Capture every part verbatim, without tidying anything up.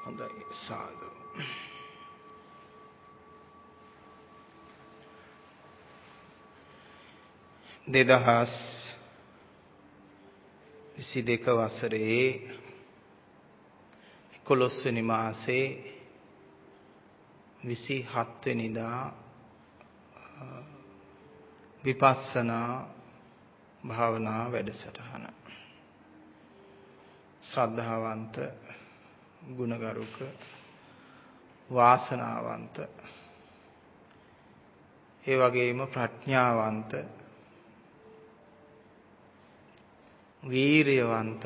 හොඳයි සාදු. දෙදහස් විසිදෙක වසරේ එකොළොස් වෙනි මාසේ විසිහත් වෙනිදා විපස්සනා භාවනා වැඩසටහන. ශ්‍රද්ධාවන්ත, ගුණගරුක, වාසනාවන්ත, ඒ වගේම ප්‍රඥාවන්ත, වීරියවන්ත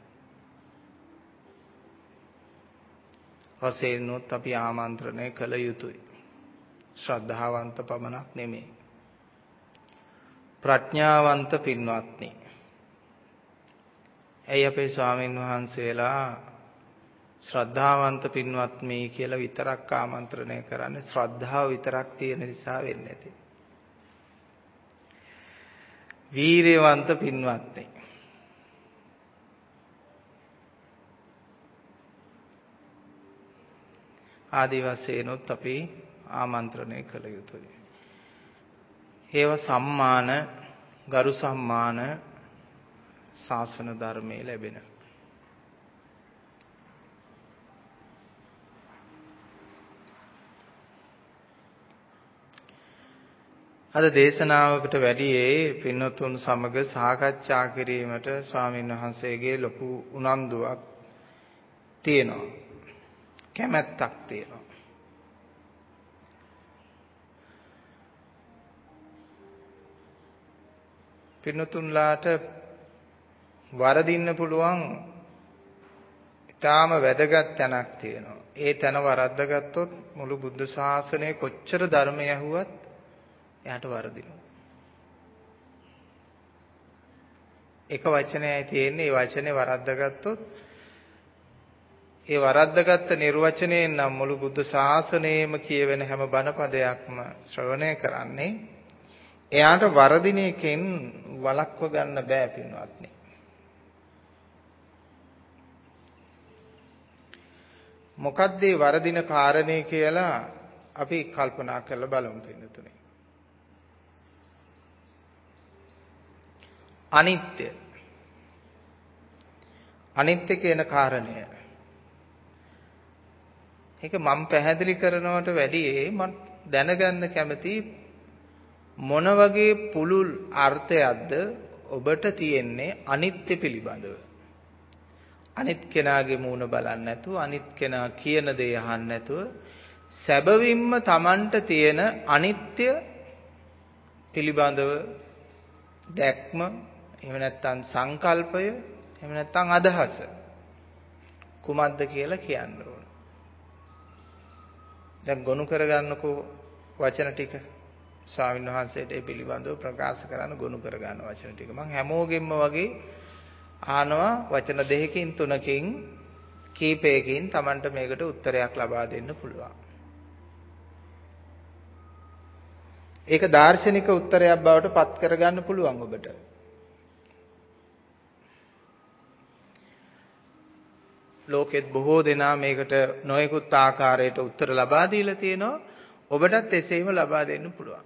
වශයෙන්ොත් අපි ආමන්ත්‍රණය කළ යුතුයි. ශ්‍රද්ධාවන්ත පමණක් නෙමෙයි. ප්‍රඥාවන්ත පින්වත්නි. ඇයි අපේ ස්වාමීන් වහන්සේලා ශ්‍රද්ධාවන්ත පින්වත්නි කියලා විතරක් ආමන්ත්‍රණය කරන්නේ? ශ්‍රද්ධාව විතරක් තියෙන නිසා වෙන්නේ නැති. වීරියවන්ත පින්වත්නි. ආදි වශයෙන්ොත් අපි ආමන්ත්‍රණය කළ යුතුයි. ඒව සම්මාන, ගරු සම්මාන ශාසන ධර්මයේ ලැබෙන. අද දේශනාවකට වැඩියේ පින්වතුන් සමග සාකච්ඡා කිරීමට ස්වාමීන් වහන්සේගේ ලොකු උනන්දුවක් තියෙනවා. කැමැත්තක් තියෙනවා. පින්වතුන්ලාට වරදින්න පුළුවන් ඊටාම වැදගත් තැනක් තියෙනවා. ඒ තැන වරද්දාගත්තොත් මුළු බුද්ධ ශාසනය කොච්චර ධර්මය ඇහුවත් එයාට වරදිනවා. එක වචනයයි තියෙන්නේ. ඒ වචනේ වරද්දාගත්තොත් ඒ වරද්දාගත්ත නිර්වචනයෙන් නම් මුළු බුද්ධ ශාසනයෙම කියවෙන හැම බණ පදයක්ම ශ්‍රවණය කරන්නේ. එයාට වරදින එකෙන් වළක්ව ගන්න බෑ පින්වත්නි. මොකක්ද මේ වරදින කාරණේ කියලා අපි කල්පනා කරලා බලමු පින්තුනේ. අනිත්‍ය. අනිත්‍ය කියන කාරණය. ඒක මම පැහැදිලි කරනවට වැඩියේ මම දැනගන්න කැමති මොන වගේ පුළුල් අර්ථයක්ද ඔබට තියෙන්නේ අනිත්‍ය පිළිබඳව. අනිත් කෙනාගේ මූණ බලන්නේ නැතුව, අනිත් කෙනා කියන දේ අහන්නේ නැතුව සැබවින්ම Tamanට තියෙන අනිත්‍ය පිළිබඳව දැක්ම, එහෙම නැත්නම් සංකල්පය, එහෙම නැත්නම් අදහස කුමක්ද කියලා කියන්න ඕන. දැන් ගොනු කරගන්නකෝ වචන ටික. ස්වාමීන් වහන්සේට ඒ පිළිබඳව ප්‍රකාශ කරන්න ගොනු කරගන්න වචන ටික. මම හැමෝගෙම වගේ අහනවා වචන දෙකකින් තුනකින් කීපයකින් Tamanට මේකට උත්තරයක් ලබා දෙන්න පුළුවන්. ඒක දාර්ශනික උත්තරයක් බවට පත් කරගන්න පුළුවන් ඔබට. ලෝකෙත් බොහෝ දෙනා මේකට නොයෙකුත් ආකාරයට උත්තර ලබා දීලා තියෙනවා. ඔබටත් එසේම ලබා දෙන්න පුළුවන්.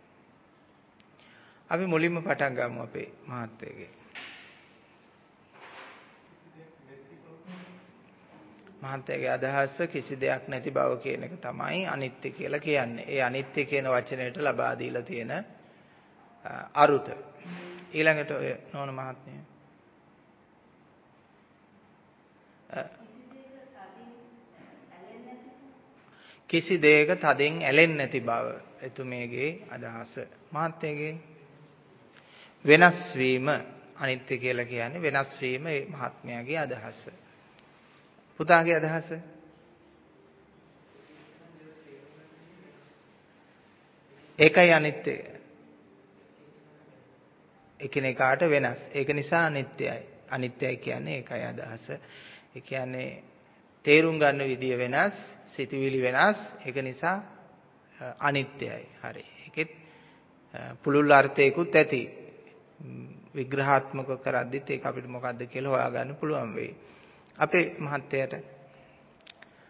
අපි මුලින්ම පටන් ගමු අපේ මහත්තයගේ. මහත්තයගේ අදහස කිසි දෙයක් නැති බව කියන එක තමයි අනිත්‍ය කියලා කියන්නේ. ඒ අනිත්‍ය කියන වචනයට ලබා දීලා තියෙන අරුත. ඊළඟට ඔය නෝන මහත්මිය. කිසි දෙයක තදින් ඇලෙන්නේ නැති බව එතුමියගේ අදහස. මහත්යගේ වෙනස් වීම අනිත්‍ය කියලා කියන්නේ වෙනස් වීම ඒ මහත්මයාගේ අදහස. පුතාගේ අදහස ඒකයි අනිත්‍ය. එකිනෙකාට වෙනස්. ඒක නිසා අනිත්‍යයි. අනිත්‍යයි කියන්නේ ඒකයි අදහස. ඒ කියන්නේ තේරුම් ගන්න විදිය වෙනස්, සිතුවිලි වෙනස්. ඒක නිසා අනිත්‍යයි. හරි. ඒකෙත් පුළුල් අර්ථයකුත් ඇති. විග්‍රහාත්මක කරද්දිත් ඒක අපිට මොකද්ද කියලා හොයාගන්න පුළුවන් වෙයි. අපේ මහත්තයාට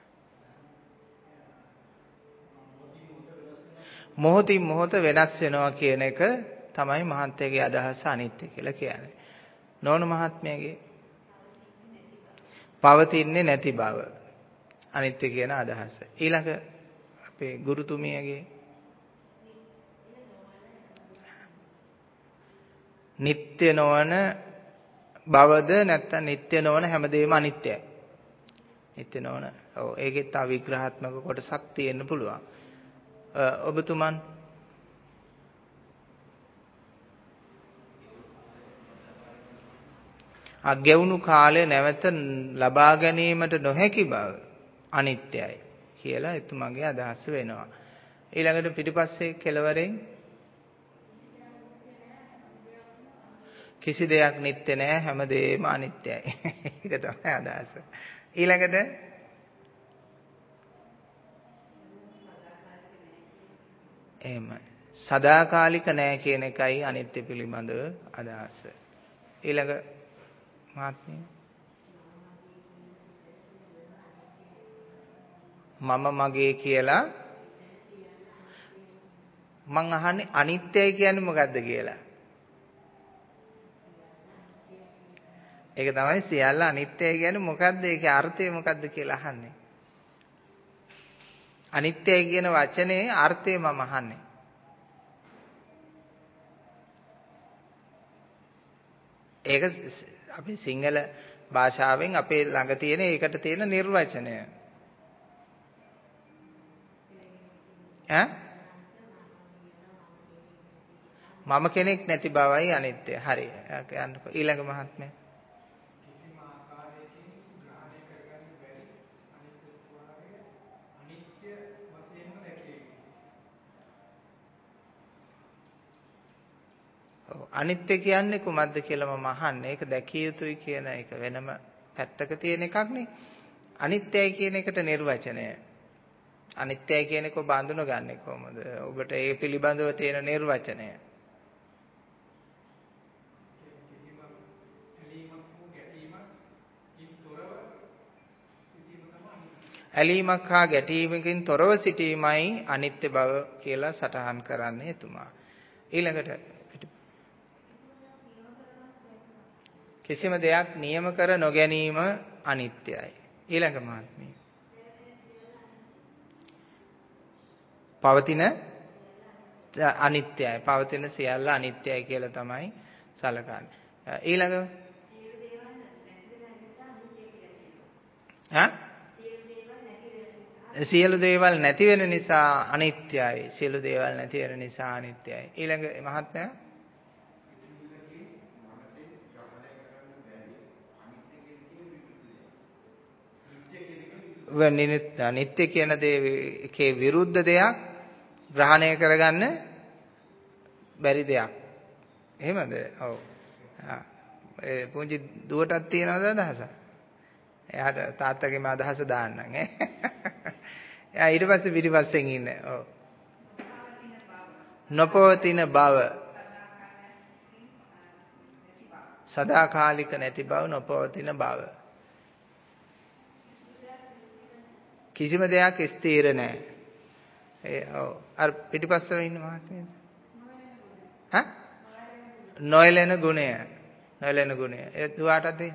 මොහොතින් මොහොත වෙනස් වෙනවා කියන එක තමයි මහත්යගේ අදහස අනිත්‍ය කියලා කියන්නේ. නෝන මහත්මයාගේ පවතින්නේ නැති බව අනිත්‍ය කියන අදහස. ඊළඟ අපේ ගුරුතුමියගේ නিত্য නොවන බවද නැත්නම් නিত্য නොවන හැමදේම අනිත්‍යයි. නিত্য නොවන. ඔව් ඒකෙත් තව විග්‍රහාත්මක කොටසක් තියෙන්න පුළුවන්. ඔබතුමන් අගෙවුණු කාලය නැවත ලබා ගැනීමට නොහැකි බව අනිත්‍යයි කියලා එතුමන්ගේ අදහස වෙනවා. ඊළඟට පිටිපස්සේ කෙළවරෙන් කිසි දෙයක් නිත්‍ය නෑ හැමදේම අනිත්‍යයි. ඒක තමයි අදහස. ඊළඟට එහෙම සදාකාලික නෑ කියන එකයි අනිත්‍ය පිළිබඳව අදහස. ඊළඟ මහත්මිය මම මගේ කියලා මං අහන්නේ අනිත්‍යයි කියන්නේ මොකද්ද කියලා. ඒක තමයි සියල්ල අනිත්‍යයි කියන්නේ මොකද්ද? ඒකේ අර්ථය මොකද්ද කියලා අහන්නේ. අනිත්‍යයි කියන වචනේ අර්ථය මම අහන්නේ. ඒක අපි සිංහල භාෂාවෙන් අපේ ළඟ තියෙන ඒකට තියෙන නිර්වචනය. ඈ මම කෙනෙක් නැති බවයි අනිත්‍ය. හරි. යන්නකෝ ඊළඟ මහත්මයා. කිසිම ආකාරයකින් ග්‍රහණය කරගන්න බැරි අනිත්‍ය ස්වභාවය අනිත්‍ය වශයෙන්ම දැකිය යුතුයි. ඔව් අනිත්‍ය කියන්නේ කුමක්ද කියලා මම අහන්නේ. ඒක දැකිය යුතුයි කියන එක වෙනම පැත්තක තියෙන එකක් නේ. අනිත්‍යයි කියන එකට නිර්වචනය. අනිත්‍යයි කියන එක ඔබ අඳුනගන්නේ කොහොමද? ඔබට ඒ පිළිබඳව තියෙන නිර්වචනය. ඇලීමක් හා ගැටීමකින් තොරව සිටීමයි අනිත්‍ය බව කියලා සටහන් කරන්නේ එතුමා. ඊළඟට කිසිම දෙයක් නියම කර නොගැනීම අනිත්‍යයි. ඊළඟ මහත්මිය. පවතින අනිත්‍යයි. පවතින සියල්ල අනිත්‍යයි කියලා තමයි සලකන්නේ. ඊළඟ ඈ සියලු දේවල් නැති වෙන නිසා අනිත්‍යයි. සියලු දේවල් නැති වෙන නිසා අනිත්‍යයි. ඊළඟ මහත්මයා නිත්‍ය කියන දේකේ විරුද්ධ දෙයක් ග්‍රහණය කරගන්න බැරි දෙයක්. එහෙමද? ඔව්. ඒ පුංචි දුවටත් තියනවද අදහස? එයාට තාත්තගේම අදහස දාන්නම් ඈ. එයා ඊට පස්සේ පිටිපස්සෙන් ඉන්නේ. ඔව්. නොපවතින බව. සදාකාලික නැති බව නොපවතින බව. කිසිම දෙයක් ස්ථිර නැහැ. ඒ ඔව් අර පිටිපස්සෙ ඉන්න මහත්මියද? හා? නොයලෙන ගුණය. නොයලෙන ගුණය. ඒ දුවටද දෙන්නේ?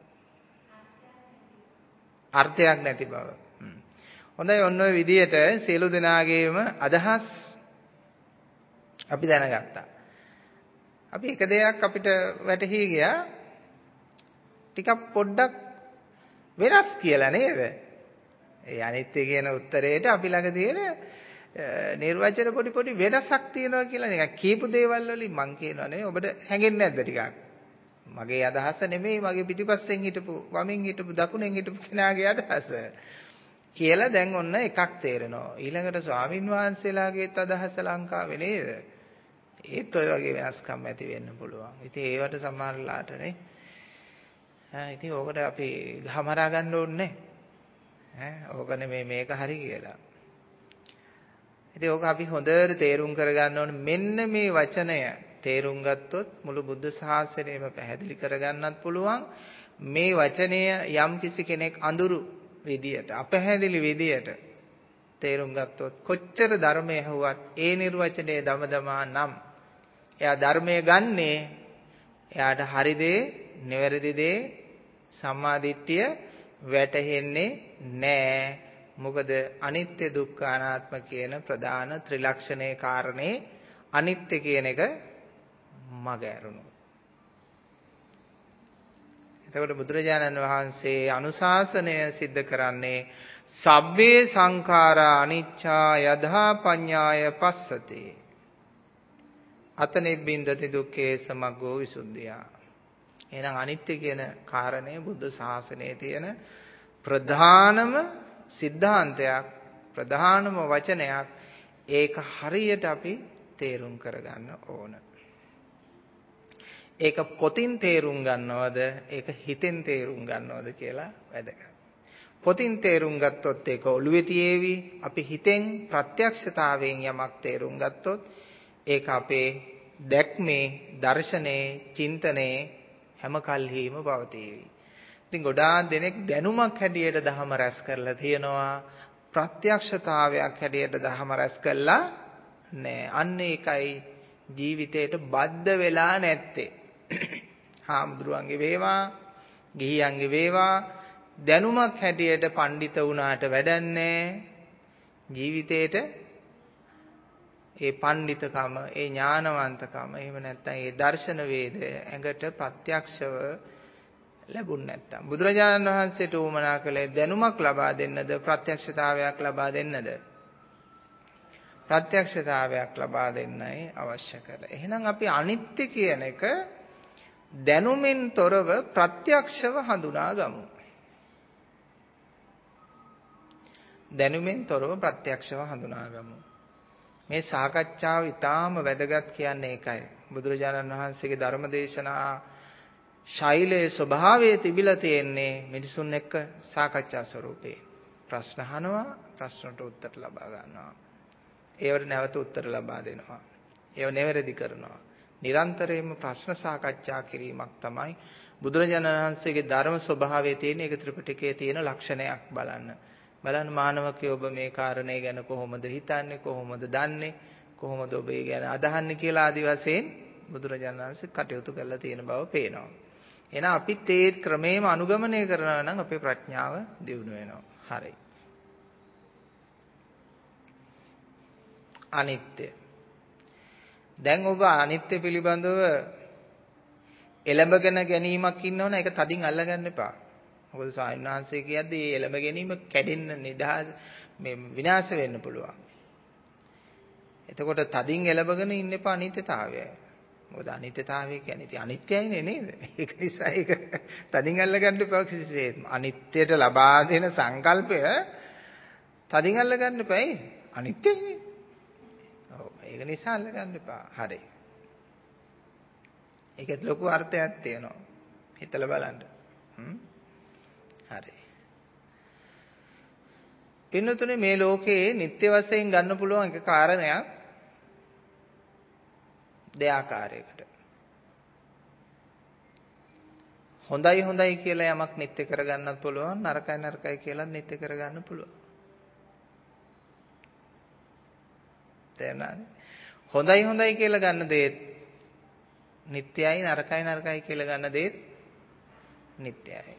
අර්ථයක් නැති බව. හොඳයි ඔන්න ඔය විදිහට සියලු දෙනාගේම අදහස් අපි දැනගත්තා. අපි එක දෙයක් අපිට වැටහි ගියා. ටිකක් පොඩ්ඩක් වෙනස් කියලා නේද? ඒ අනිත්‍ය කියන උත්තරේට අපි ළඟ තියෙන නිර්වචන පොඩි පොඩි වෙනසක් තියෙනවා කියලා නිකන් කියපු දේවල් වලින් මං කියනවා නේ ඔබට හැඟෙන්නේ නැද්ද ටිකක්? මගේ අදහස නෙමෙයි මගේ පිටිපස්සෙන් හිටපු වමෙන් හිටපු දකුණෙන් හිටපු කෙනාගේ අදහස කියලා දැන් ඔන්න එකක් තේරෙනවා. ඊළඟට ස්වාමින් වහන්සේලාගේත් අදහස ලංකාවේ නේද? ඒත් ඔය වගේ වෙනස්කම් ඇති වෙන්න පුළුවන්. ඉතින් ඒවට සමහරලාට නේ. ආ ඉතින් ඕකට අපි ගහමරා ගන්න ඕනේ ඈ ඕක නෙමෙයි මේක හරි කියලා. ඉතින් ඕක අපි හොඳට තේරුම් කරගන්න ඕනේ. මෙන්න මේ වචනය තේරුම් ගත්තොත් මුළු බුද්ධ ශාසනයම පැහැදිලි කරගන්නත් පුළුවන්. මේ වචනය යම් කිසි කෙනෙක් අඳුරු විදියට අපැහැදිලි විදියට තේරුම් ගත්තොත් කොච්චර ධර්මය ඇහුවත් ඒ නිර්වචනයේ දමදමා නම් එයා ධර්මය ගන්නේ එයාට හරි දේ, නිවැරදි දේ, සම්මා දිට්ඨිය වැටහෙන්නේ නැහැ. මොකද අනිත්‍ය දුක්ඛ අනාත්ම කියන ප්‍රධාන ත්‍රිලක්ෂණයේ කාරණේ අනිත්‍ය කියන එක මග ඇරුණු. එතකොට බුදුරජාණන් වහන්සේ අනුශාසනය සිද්ධ කරන්නේ සබ්බේ සංඛාරා අනිච්චා යදා පඤ්ඤාය පස්සති අතනිබ්බින්දති දුක්ඛේ සමග්ගෝ විසුද්ධියා. එහෙනම් අනිත්‍ය කියන කාරණය බුද්ධ ශාසනයේ තියෙන ප්‍රධානම සිද්ධාන්තයක්, ප්‍රධානම වචනයක්. ඒක හරියට අපි තේරුම් කරගන්න ඕන. ඒක පොතින් තේරුම් ගන්නවද, ඒක හිතෙන් තේරුම් ගන්නවද කියලා වැදගත්. පොතින් තේරුම් ගත්තොත් ඒක ඔළුවේ තියේවි. අපි හිතෙන් ප්‍රත්‍යක්ෂතාවයෙන් යමක් තේරුම් ගත්තොත් ඒක අපේ දැක්මේ, දර්ශනේ, චින්තනයේ හැම කල්හිම පවතීවි. ඉතින් ගොඩාක් දෙනෙක් දැනුමක් හැටියට ධහම රැස් කරලා තියෙනවා. ප්‍රත්‍යක්ෂතාවයක් හැටියට ධහම රැස් කළා නෑ. අන්න ඒකයි ජීවිතේට බද්ධ වෙලා නැත්තේ. හාමුදුරුවන්ගේ වේවා, ගිහියන්ගේ වේවා දැනුමක් හැටියට පඬිත වුණාට වැඩන්නේ ජීවිතේට ඒ පඬිතකම, ඒ ඥානවන්තකම, එහෙම නැත්නම් ඒ දර්ශන වේදය ඇඟට ප්‍රත්‍යක්ෂව ලැබුණ නැත්නම් බුදුරජාණන් වහන්සේට උවමනා කළේ දැනුමක් ලබා දෙන්නද, ප්‍රත්‍යක්ෂතාවයක් ලබා දෙන්නද? ප්‍රත්‍යක්ෂතාවයක් ලබා දෙන්නයි අවශ්‍ය කරන්නේ. එහෙනම් අපි අනිත්‍ය කියන එක දැනුමින් තොරව ප්‍රත්‍යක්ෂව හඳුනා ගමු. දැනුමින් තොරව ප්‍රත්‍යක්ෂව හඳුනා ගමු. මේ සාකච්ඡාව ඊටාම වැදගත් කියන්නේ ඒකයි. බුදුරජාණන් වහන්සේගේ ධර්ම දේශනා ශෛලයේ ස්වභාවය තිබිලා තියෙන්නේ මිනිසුන් එක්ක සාකච්ඡා ස්වරූපේ. ප්‍රශ්න අහනවා, ප්‍රශ්නට උත්තර ලබා ගන්නවා. ඒවට නැවත උත්තර ලබා දෙනවා. ඒව නිවැරදි කරනවා. නිරන්තරයෙන්ම ප්‍රශ්න සාකච්ඡා කිරීමක් තමයි බුදුරජාණන් වහන්සේගේ ධර්ම ස්වභාවයේ තියෙන ඒක ත්‍රිපිටකයේ තියෙන ලක්ෂණයක් බලන්න. බලන්න මානවකයෝ ඔබ මේ කාරණේ ගැන කොහොමද හිතන්නේ, කොහොමද දන්නේ, කොහොමද ඔබ ඒ ගැන අදහන්නේ කියලා ආදි වශයෙන් බුදුරජාණන් වහන්සේ කටයුතු කරලා තියෙන බව පේනවා. එහෙනම් අපිත් ඒ ක්‍රමේම අනුගමනය කරනවා නම් අපේ ප්‍රඥාව දියුණු වෙනවා. හරි. අනිත්‍ය. දැන් ඔබ අනිත්‍ය පිළිබඳව එළඹගෙන ගැනීමක් ඉන්නවනේ ඒක තදින් අල්ලගන්න එපා. මොකද ස්වාමීන් වහන්සේ කියද්දී මේ එළඹ ගැනීම කැඩෙන්න නිදහස් මේ විනාශ වෙන්න පුළුවන්. එතකොට තදින් එළඹගෙන ඉන්න එපා අනිත්‍යතාවය. මොකද අනිත්‍යතාවය කියන්නේ ඉතින් අනිත්‍යයිනේ නේද? ඒක නිසා ඒක තදින් අල්ලගන්න එපා කිසිසේත්ම. අනිත්‍යයට ලබා දෙන සංකල්පය තදින් අල්ලගන්න එපා. අනිත්‍යයිනේ. ඔව් ඒක නිසා අල්ලගන්න එපා. හරි. ඒකත් ලොකු අර්ථයක් තියෙනවා. හිතලා බලන්න. හ්ම්. හරි. පින්නතුනේ මේ ලෝකේ නිත්‍ය වශයෙන් ගන්න පුළුවන් එක කාරණයක් දෙආකාරයකට. හොඳයි හොඳයි කියලා යමක් නිත්‍ය කරගන්නත් පුළුවන්, නරකයි නරකයි කියලා නිත්‍ය කරගන්න පුළුවන්. තේරුණාද? හොඳයි හොඳයි කියලා ගන්න දේත් නිත්‍යයි, නරකයි නරකයි කියලා ගන්න දේත් නිත්‍යයි.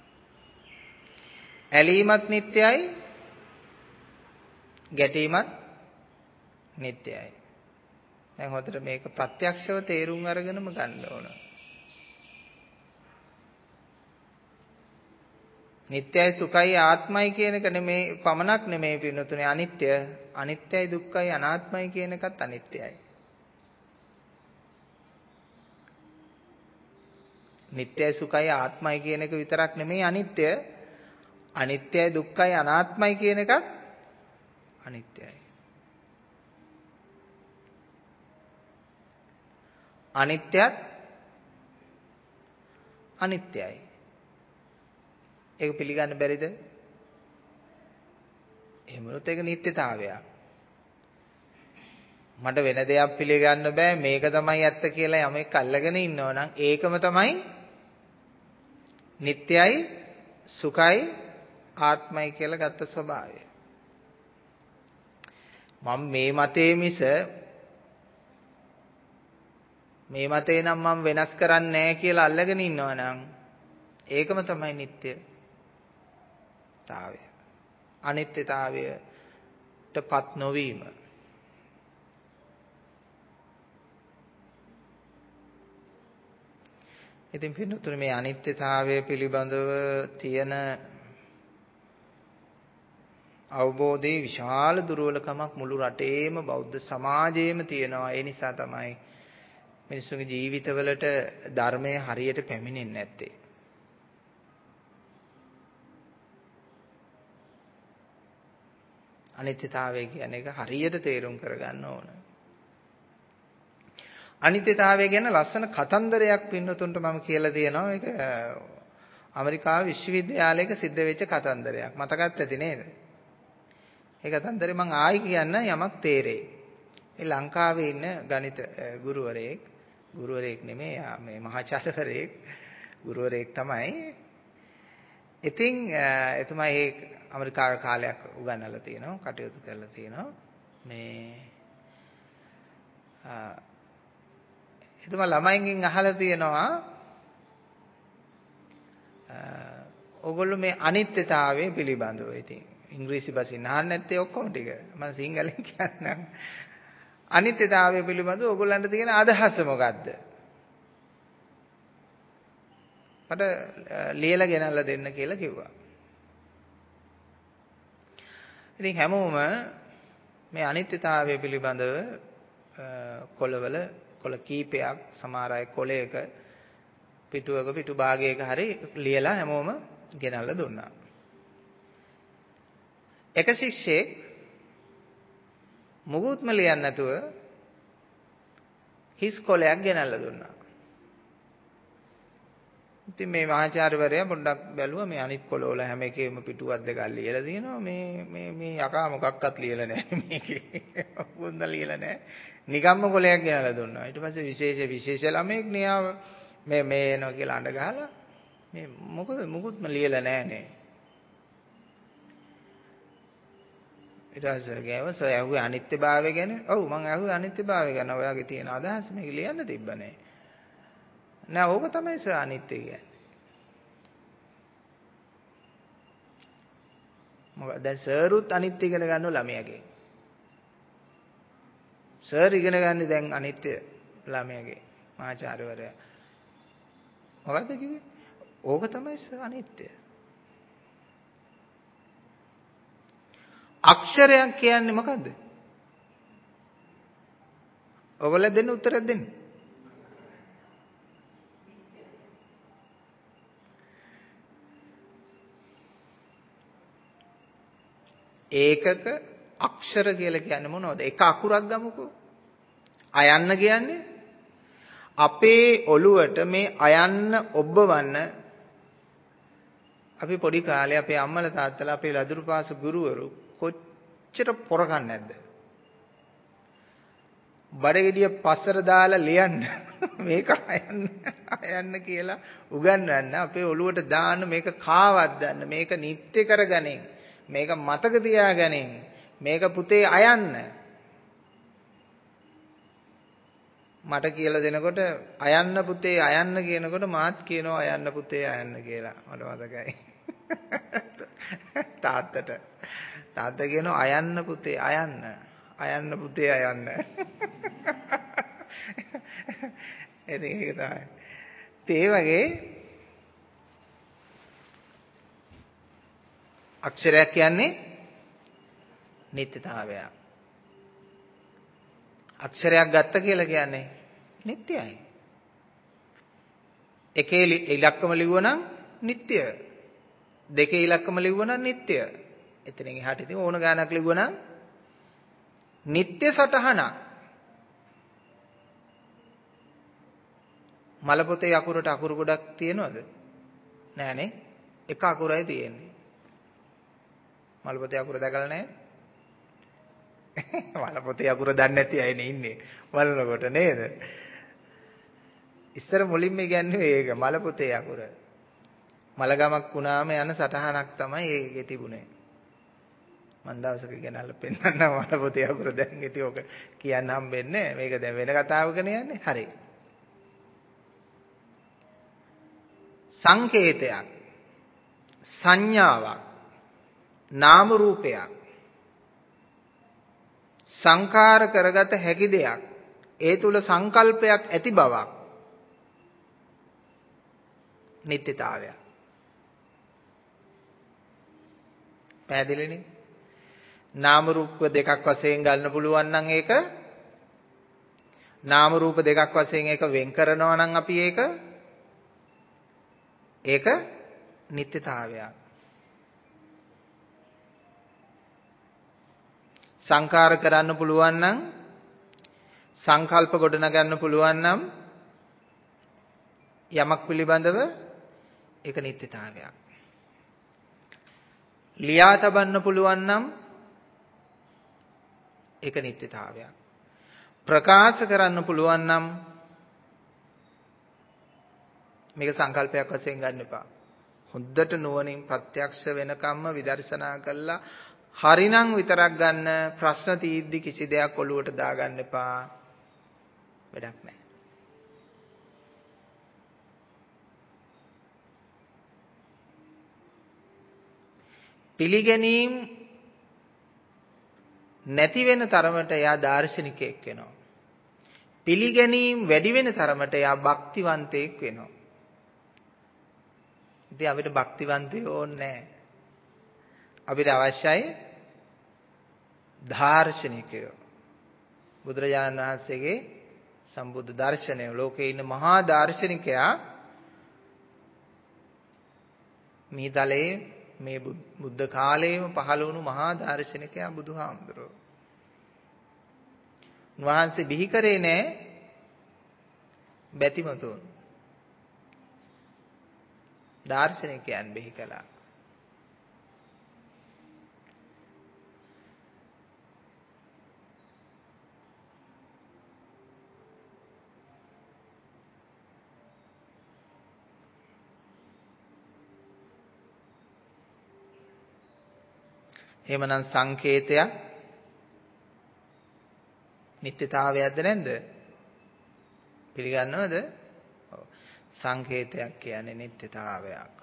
ඇලීමත් නිත්‍යයි, ගැටීමත් නිත්‍යයි. දැන් හොඳට මේක ප්‍රත්‍යක්ෂව තේරුම් අරගෙනම ගන්න ඕන. නිත්‍යයි සුඛයි ආත්මයි කියන එක නෙමේ පමණක් නෙමේ පින්නතුනේ අනිත්‍ය. අනිත්‍යයි දුක්ඛයි අනාත්මයි කියන එකත් අනිත්‍යයි. නිත්‍යයි සුඛයි ආත්මයි කියන එක විතරක් නෙමේ අනිත්‍ය. අනිත්‍යයි දුක්ඛයි අනාත්මයි කියන එකත් අනිත්‍යයි. අනිත්‍යත් අනිත්‍යයි. ඒක පිළිගන්න බැරිද? එහෙමනොත් ඒක නිත්‍යතාවයක්. මට වෙන දෙයක් පිළිගන්න බෑ මේක තමයි ඇත්ත කියලා යමෙක් අල්ලගෙන ඉන්නව නම් ඒකම තමයි නිත්‍යයි සුඛයි ආත්මයි කියලා ගත්ත ස්වභාවය. මම මේ මතේ මිස මේ මතේ නම් මම වෙනස් කරන්නේ නැහැ කියලා අල්ලගෙන ඉන්නවා නම් ඒකම තමයි නිට්ටයතාවය. අනිත්‍යතාවයටපත් නොවීම. ඉතින් පින්නතුනේ මේ අනිත්‍යතාවය පිළිබඳව තියෙන අවබෝධයේ විශාල දුර්වලකමක් මුළු රටේම බෞද්ධ සමාජයේම තියෙනවා. ඒ නිසා තමයි මිනිස්සුන්ගේ ජීවිතවලට ධර්මය හරියට පැමිණෙන්නේ නැත්තේ. අනිත්‍යතාවය කියන එක හරියට තේරුම් කරගන්න ඕන. අනිත්‍යතාවය ගැන ලස්සන කතන්දරයක් පින්නතුන්ට මම කියලා දෙනවා. ඒක ඇමරිකාව විශ්වවිද්‍යාලයක සිද්ධ වෙච්ච කතන්දරයක්. මතකත් ඇති නේද? ඒ කතන්දරේ මම ආයි කියන්න යමක් තේරෙයි. ඒ ලංකාවේ ඉන්න ගණිත ගුරුවරයෙක් ගුරුවරයෙක් නෙමෙයි මේ මහාචාර්යවරයෙක් ගුරුවරයෙක් තමයි. ඉතින් එතුමා ඒ ඇමරිකාවේ කාලයක් උගන්වලා තියෙනවා, කටයුතු කරලා තියෙනවා. මේ එතුමා ළමයින්ගෙන් අහලා තියෙනවා ඔයගොල්ලෝ මේ අනිත්‍යතාවය පිළිබඳව ඉතින් ඉංග්‍රීසි භාෂෙන් අහන්න නැත්තේ ඔක්කොම ටික. මම සිංහලෙන් කියන්නම්. අනිත්‍යතාවය පිළිබඳව ඔයගොල්ලන්ට තියෙන අදහස මොකද්ද? මට ලියලා ගෙනල්ලා දෙන්න කියලා කිව්වා. ඉතින් හැමෝම මේ අනිත්‍යතාවය පිළිබඳව කොළවල කොළ කීපයක් සමහර අය කොළයක පිටුවක පිටු භාගයක හරි ලියලා හැමෝම ගෙනල්ලා දුන්නා. එක ශිෂ්‍යෙක් මුකුත්ම ලියන්නේ නැතුව හිස් කොළයක් ගෙනල්ලා දුන්නා. ඉතින් මේ මහාචාර්යවරයා පොඩ්ඩක් බැලුවා මේ අනිත් කොළවල හැම එකේම පිටුවක් දෙකක් ලියලා දිනනවා. මේ මේ මේ යකා මොකක්වත් ලියලා නැහැ මේකේ. මොකුත් ලියලා නැහැ. නිකම්ම කොළයක් ගෙනල්ලා දුන්නා. ඊට පස්සේ විශේෂ විශේෂ ළමෙක් නියාව මේ මේ එනවා කියලා අඬ ගහලා මේ මොකද මොකුත්ම ලියලා නැහනේ. ඊට පස්සේ ගෑව සර් ඇහුවේ අනිත්‍යභාවය ගැන. ඔව් මං ඇහුවේ අනිත්‍යභාවය ගැන. ඔයාගේ තියෙන අදහස මේක ලියන්න තිබ්බනේ. නෑ ඕක තමයි සර් අනිත්‍ය කියන්නේ. මොකද දැන් සර්ුත් අනිත්‍ය ඉගෙන ගන්නව ළමයාගේ. සර් ඉගෙන ගන්නේ දැන් අනිත්‍ය ළමයාගේ මහාචාර්යවරයා. මොකද්ද කිව්වේ? ඕක තමයි සර් අනිත්‍ය. අක්ෂරයක් කියන්නේ මොකද්ද? ඔයගොල්ලෝ දෙන්න උත්තරයක් දෙන්න. ඒකක අක්ෂර කියලා කියන්නේ මොනවද? එක අකුරක් ගමුකෝ. අයන්න කියන්නේ අපේ ඔළුවට මේ අයන්න ඔබවන්න අපි පොඩි කාලේ අපේ අම්මලා තාත්තලා අපේ ලදරු පාස ගුරුවරු කොච්චර පොරකන්නේ නැද්ද? බඩගෙඩිය පස්සට දාලා ලියන්න මේක අයන්න අයන්න කියලා උගන්වන්න අපේ ඔළුවට දාන්න මේක කාවත් ගන්න මේක නිත්‍ය කරගනින් මේක මතක තියාගනින් මේක පුතේ අයන්න මට කියලා දෙනකොට අයන්න පුතේ අයන්න කියනකොට මාත් කියනවා අයන්න පුතේ අයන්න කියලා මට මතකයි තාත්තට තාත්තා කියනවා අයන්න පුතේ අයන්න අයන්න පුතේ අයන්න ඉතින් ඒක තමයි ඒ වගේ අක්ෂරයක් කියන්නේ නිත්‍යතාවය. අක්ෂරයක් ගත්ත කියලා කියන්නේ නිට්ටයයි. එකේ ඉලක්කම ලිව්වනම් නිට්ටය. දෙකේ ඉලක්කම ලිව්වනම් නිට්ටය. එතනින් එහාට ඉතින් ඕන ගානක් ලිව්වනම් නිට්ටය සටහනක්. මල පොතේ අකුරට අකුරු ගොඩක් තියෙනවද? නෑනේ. එක අකුරයි තියෙන්නේ. මල පොතේ අකුර දැකලා නැහැ? මල පොතේ අකුර දන්නේ නැති අයනේ ඉන්නේ. බලනකොට නේද? ඉස්සර මුලින්ම කියන්නේ ඒක මල පොතේ අකුර. මලගමක් වුණාම යන සටහනක් තමයි ඒකේ තිබුණේ. මම දවසක ගෙනල්ලා පෙන්නන්නම් මට පොතේ අකුර දැන් ඉතින් ඔක කියන්න හම්බෙන්නේ මේක දැන් වෙන කතාවකනේ යන්නේ. හරි. සංකේතයක්, සංඥාවක්, නාම රූපයක්, සංකාර කරගත හැකි දෙයක්, ඒ තුල සංකල්පයක් ඇති බවක්, නිත්‍යතාවය. පැහැදිලිනේ? නාම රූප දෙකක් වශයෙන් ගන්න පුළුවන් නම් ඒක නාම රූප දෙකක් වශයෙන් ඒක වෙන් කරනවා නම් අපි ඒක ඒක නිත්‍යතාවයක්. සංකාර කරන්න පුළුවන් නම් සංකල්ප ගොඩනගන්න පුළුවන් නම් යමක් පිළිබඳව ඒක නිත්‍යතාවයක්. ලියා තබන්න පුළුවන් නම් ඒක නිත්‍යතාවයක්. ප්‍රකාශ කරන්න පුළුවන් නම් මේක සංකල්පයක් වශයෙන් ගන්න එපා. හොඳට නුවණින් ප්‍රත්‍යක්ෂ වෙනකම්ම විදර්ශනා කළා හරිනම් විතරක් ගන්න. ප්‍රශ්න තීද්දි කිසි දෙයක් ඔලුවට දාගන්න එපා. වැඩක් නැහැ. පිළිගැනීම් නැති වෙන තරමට එයා දාර්ශනිකයෙක් වෙනවා. පිළිගැනීම් වැඩි වෙන තරමට එයා භක්තිවන්තයෙක් වෙනවා. ඉතින් අපිට භක්තිවන්තයෝ ඕනේ නැහැ. අපිට අවශ්‍යයි දාර්ශනිකයෝ. බුදුරජාණන් වහන්සේගේ සම්බුද්ධ දර්ශනය ලෝකේ ඉන්න මහා දාර්ශනිකයා මිහිතලේ මේ බුද්ධ කාලයේම පහළ වුණු මහා දාර්ශනිකයා බුදුහාමුදුරුවෝ. උන්වහන්සේ බිහි කරේ නෑ බැතිමතුන්. දාර්ශනිකයන් බිහි කළා. එහෙමනම් සංකේතයක් නිත්‍යතාවයක්ද නැද්ද? පිළිගන්නවද? ඔව්. සංකේතයක් කියන්නේ නිත්‍යතාවයක්.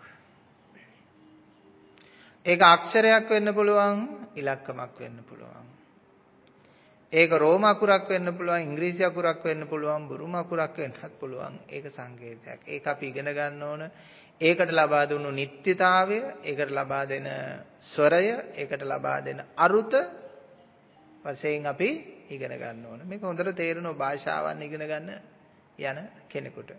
ඒක අක්ෂරයක් වෙන්න පුළුවන්, ඉලක්කමක් වෙන්න පුළුවන්. ඒක රෝම අකුරක් වෙන්න පුළුවන්, ඉංග්‍රීසි අකුරක් වෙන්න පුළුවන්, බුරුම අකුරක් වෙන්නත් පුළුවන්. ඒක සංකේතයක්. ඒක අපි ඉගෙන ගන්න ඕන. ඒකට ලබා දුන්නු නිත්‍යතාවය, ඒකට ලබා දෙන ස්වරය, ඒකට ලබා දෙන අරුත වශයෙන් අපි ඉගෙන ගන්න ඕන. මේක හොඳට තේරෙනවා භාෂාවන් ඉගෙන ගන්න යන කෙනෙකුට.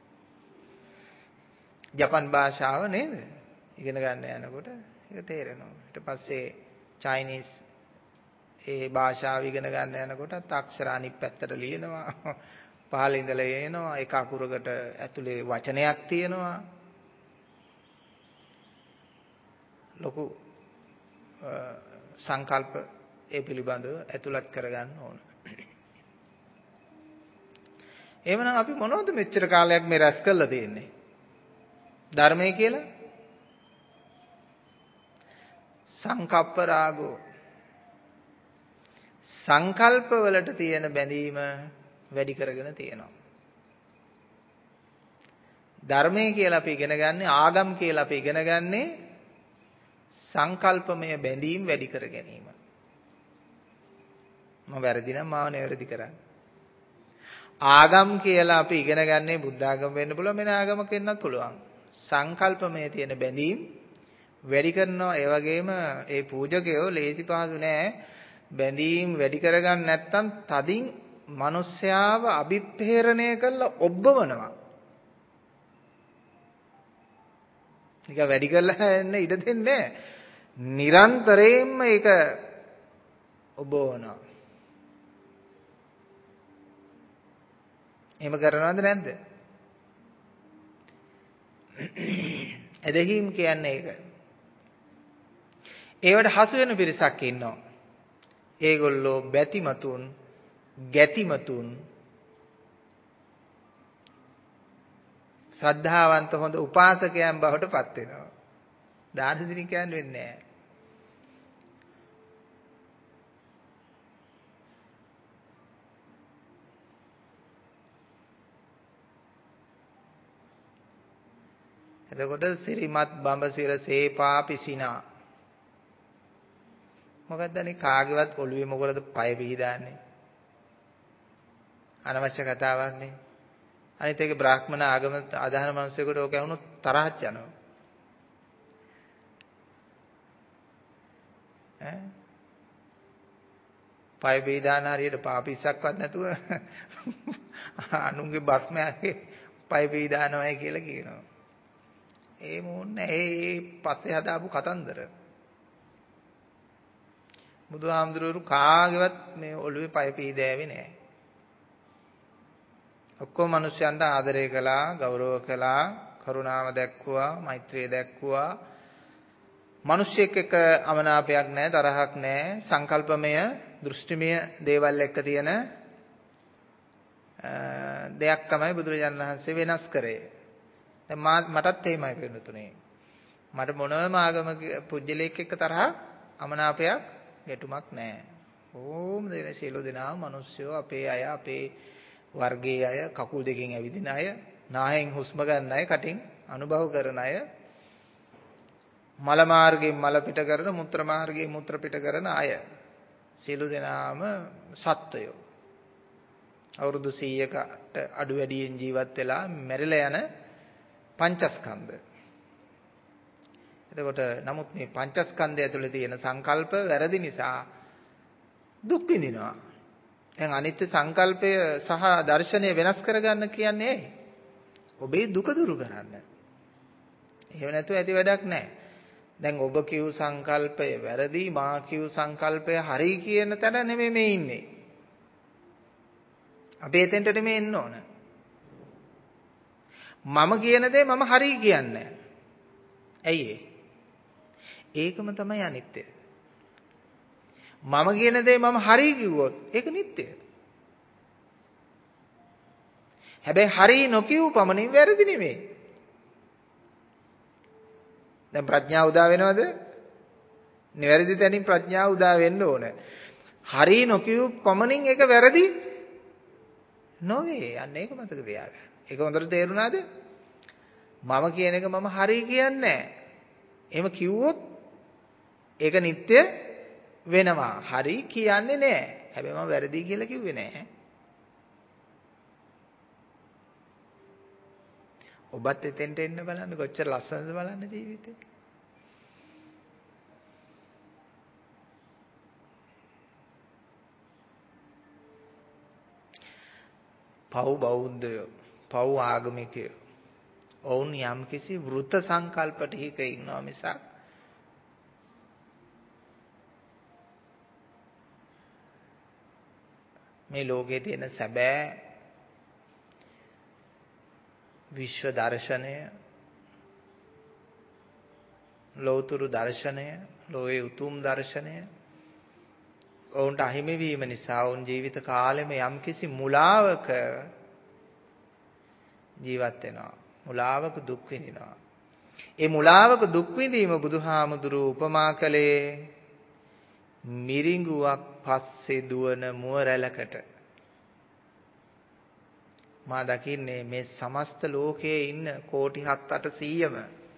ජපන් භාෂාව නේද? ඉගෙන ගන්න යනකොට ඒක තේරෙනවා. ඊට පස්සේ චයිනීස් ඒ භාෂාව ඉගෙන ගන්න යනකොට අක්ෂර අනිත් පැත්තට ලියනවා. පහළ ඉඳලා එනවා. එක අකුරකට ඇතුලේ වචනයක් තියෙනවා. ලොකු සංකල්ප ඒ පිළිබඳව ඇතුළත් කරගන්න ඕන. එහෙමනම් අපි මොනවද මෙච්චර කාලයක් මේ රැස් කරලා තියෙන්නේ? ධර්මය කියලා? සංකප්ප රාගෝ. සංකල්ප වලට තියෙන බැඳීම වැඩි කරගෙන තියෙනවා. ධර්මය කියලා අපි ඉගෙන ගන්නේ, ආගම් කියලා අපි ඉගෙන ගන්නේ සංකල්පමය බැඳීම් වැඩි කර ගැනීම. මම වැරදි නම් මාව නිවැරදි කරන්න. ආගම් කියලා අපි ඉගෙන ගන්නේ බුද්ධ ආගම වෙන්න පුළුවන්, වෙන ආගමක වෙන්නත් පුළුවන්. සංකල්පමය තියෙන බැඳීම් වැඩි කරනවා. ඒ වගේම ඒ පූජකයෝ ලේසි පහසු නෑ බැඳීම් වැඩි කරගන්න නැත්නම් තදින් මිනිස්යාව අභිප්‍රේරණය කරලා ඔබවනවා. ඒක වැඩි කරලා එන්න ඉඩ දෙන්නේ නෑ. නිරන්තරයෙන්ම ඒක ඔබවනවා. එහෙම කරනවද නැද්ද? එදෙහිම් කියන්නේ ඒක. ඒවට හසු වෙන පිරිසක් ඉන්නවා. ඒගොල්ලෝ බැතිමතුන්, ගැතිමතුන්, ශ්‍රද්ධාවන්ත හොඳ උපාසකයන් බවට පත් වෙනවා. දාර්ශනිකයන් වෙන්නේ නැහැ. එතකොට සිරිමත් බඹසිර සේපා පිසිනා. මොකක්ද අනේ කාගේවත් ඔළුවේ මොකටද පය පිහිදාන්නේ? අනවශ්‍ය කතාවක් නේ. අනිත් එක බ්‍රාහ්මණ ආගම අදහන මිනිස්සුන්ට ඕක වුණොත් තරහක් යනවා. ඈ පය පිහිදාන හරියට පාපිස්සක්වත් නැතුව අනුන්ගේ බර්ත්මයාගේ පය පිහිදානවයි කියලා කියනවා. ඒ මොන්නේ ඒ පස්සේ හදාපු කතන්දර. බුදුහාමුදුරුවෝ කාගේවත් මේ ඔළුවේ පය පිහිදෑවේ නැහැ. ඔක්කොම මිනිස්යන්ට ආදරය කළා, ගෞරව කළා, කරුණාව දැක්වුවා, මෛත්‍රිය දැක්වුවා. මිනිස්සෙක් එක්ක අමනාපයක් නැහැ, තරහක් නැහැ. සංකල්පමය, දෘෂ්ටිමය දේවල් එක්ක තියෙන දෙයක් තමයි බුදුරජාණන් වහන්සේ වෙනස් කරේ. දැන් මටත් එහෙමයි වෙනුතුනේ. මට මොනවාම ආගමක පුජ්‍යලයක් එක්ක තරහ, අමනාපයක්, ගැටුමක් නැහැ. ඕම් දෙන සියලු දෙනා මිනිස්සුયો අපේ අය, අපේ වර්ගයේ අය, කකුල් දෙකෙන් ඇවිදින අය, නායෙන් හුස්ම ගන්න අය, කටින් අනුභව කරන අය, මල මාර්ගයෙන් මල පිට කරන, මුත්‍ර මාර්ගයෙන් මුත්‍ර පිට කරන අය. සියලු දෙනාම සත්වයෝ. අවුරුදු සීයකට අඩු වැඩියෙන් ජීවත් වෙලා මැරිලා යන පංචස්කන්ධ. එතකොට නමුත් මේ පංචස්කන්ධය ඇතුලේ තියෙන සංකල්ප වැරදි නිසා දුක් විඳිනවා. දැන් අනිත්‍ය සංකල්පය සහ දර්ශනය වෙනස් කරගන්න කියන්නේ ඇයි? ඔබේ දුක දුරු කරන්න. එහෙම නැතුව ඇති වැඩක් නැහැ. දැන් ඔබ කියු සංකල්පය වැරදි, මා කියු සංකල්පය හරි කියන තැන නෙමෙයි මේ ඉන්නේ. අපි එතෙන්ට නෙමෙයි එන්න ඕන. මම කියන දේ මම හරි කියන්නේ. ඇයි ඒ? ඒකම තමයි අනිත්‍ය. මම කියන දේ මම හරි කිව්වොත් ඒක නිට්ටය. හැබැයි හරි නොකියු පමණින් වැරදි නෙමෙයි. දැන් ප්‍රඥාව උදා වෙනවද? නිවැරදි තැනින් ප්‍රඥාව උදා වෙන්න ඕන. හරි නොකියු පමණින් ඒක වැරදි නොවේ. අන්න ඒක මතක තියාගන්න. ඒක හොඳට තේරුණාද? මම කියන එක මම හරි කියන්නේ නැහැ. එහෙම කිව්වොත් ඒක නිට්ටය වෙනවා. හරි කියන්නේ නැහැ. හැබැයි මම වැරදි කියලා කිව්වේ නැහැ. ඔබත් එතෙන්ට එන්න බලන්න කොච්චර ලස්සනද බලන්න ජීවිතේ. පව් බෞද්ධයෝ, පව් ආගමිකයෝ. ඔවුන් යම්කිසි වෘත සංකල්ප ටිකක ඉන්නවා මිසක් මේ ලෝකයේ තියෙන සැබෑ විශ්ව දර්ශනය, ලෞතුරු දර්ශනය, ලෝයේ උතුම් දර්ශනය ඔවුන්ට අහිමි වීම නිසා ඔවුන් ජීවිත කාලෙම යම්කිසි මුලාවක ජීවත් වෙනවා. මුලාවක දුක් විඳිනවා. ඒ මුලාවක දුක් විඳීම බුදුහාමුදුරුවෝ උපමා කළේ මිරිඟුවක් පස්සේ දුවන මුව රැළකට. මා දකින්නේ මේ සමස්ත ලෝකයේ ඉන්න කෝටි හත් අටසීයම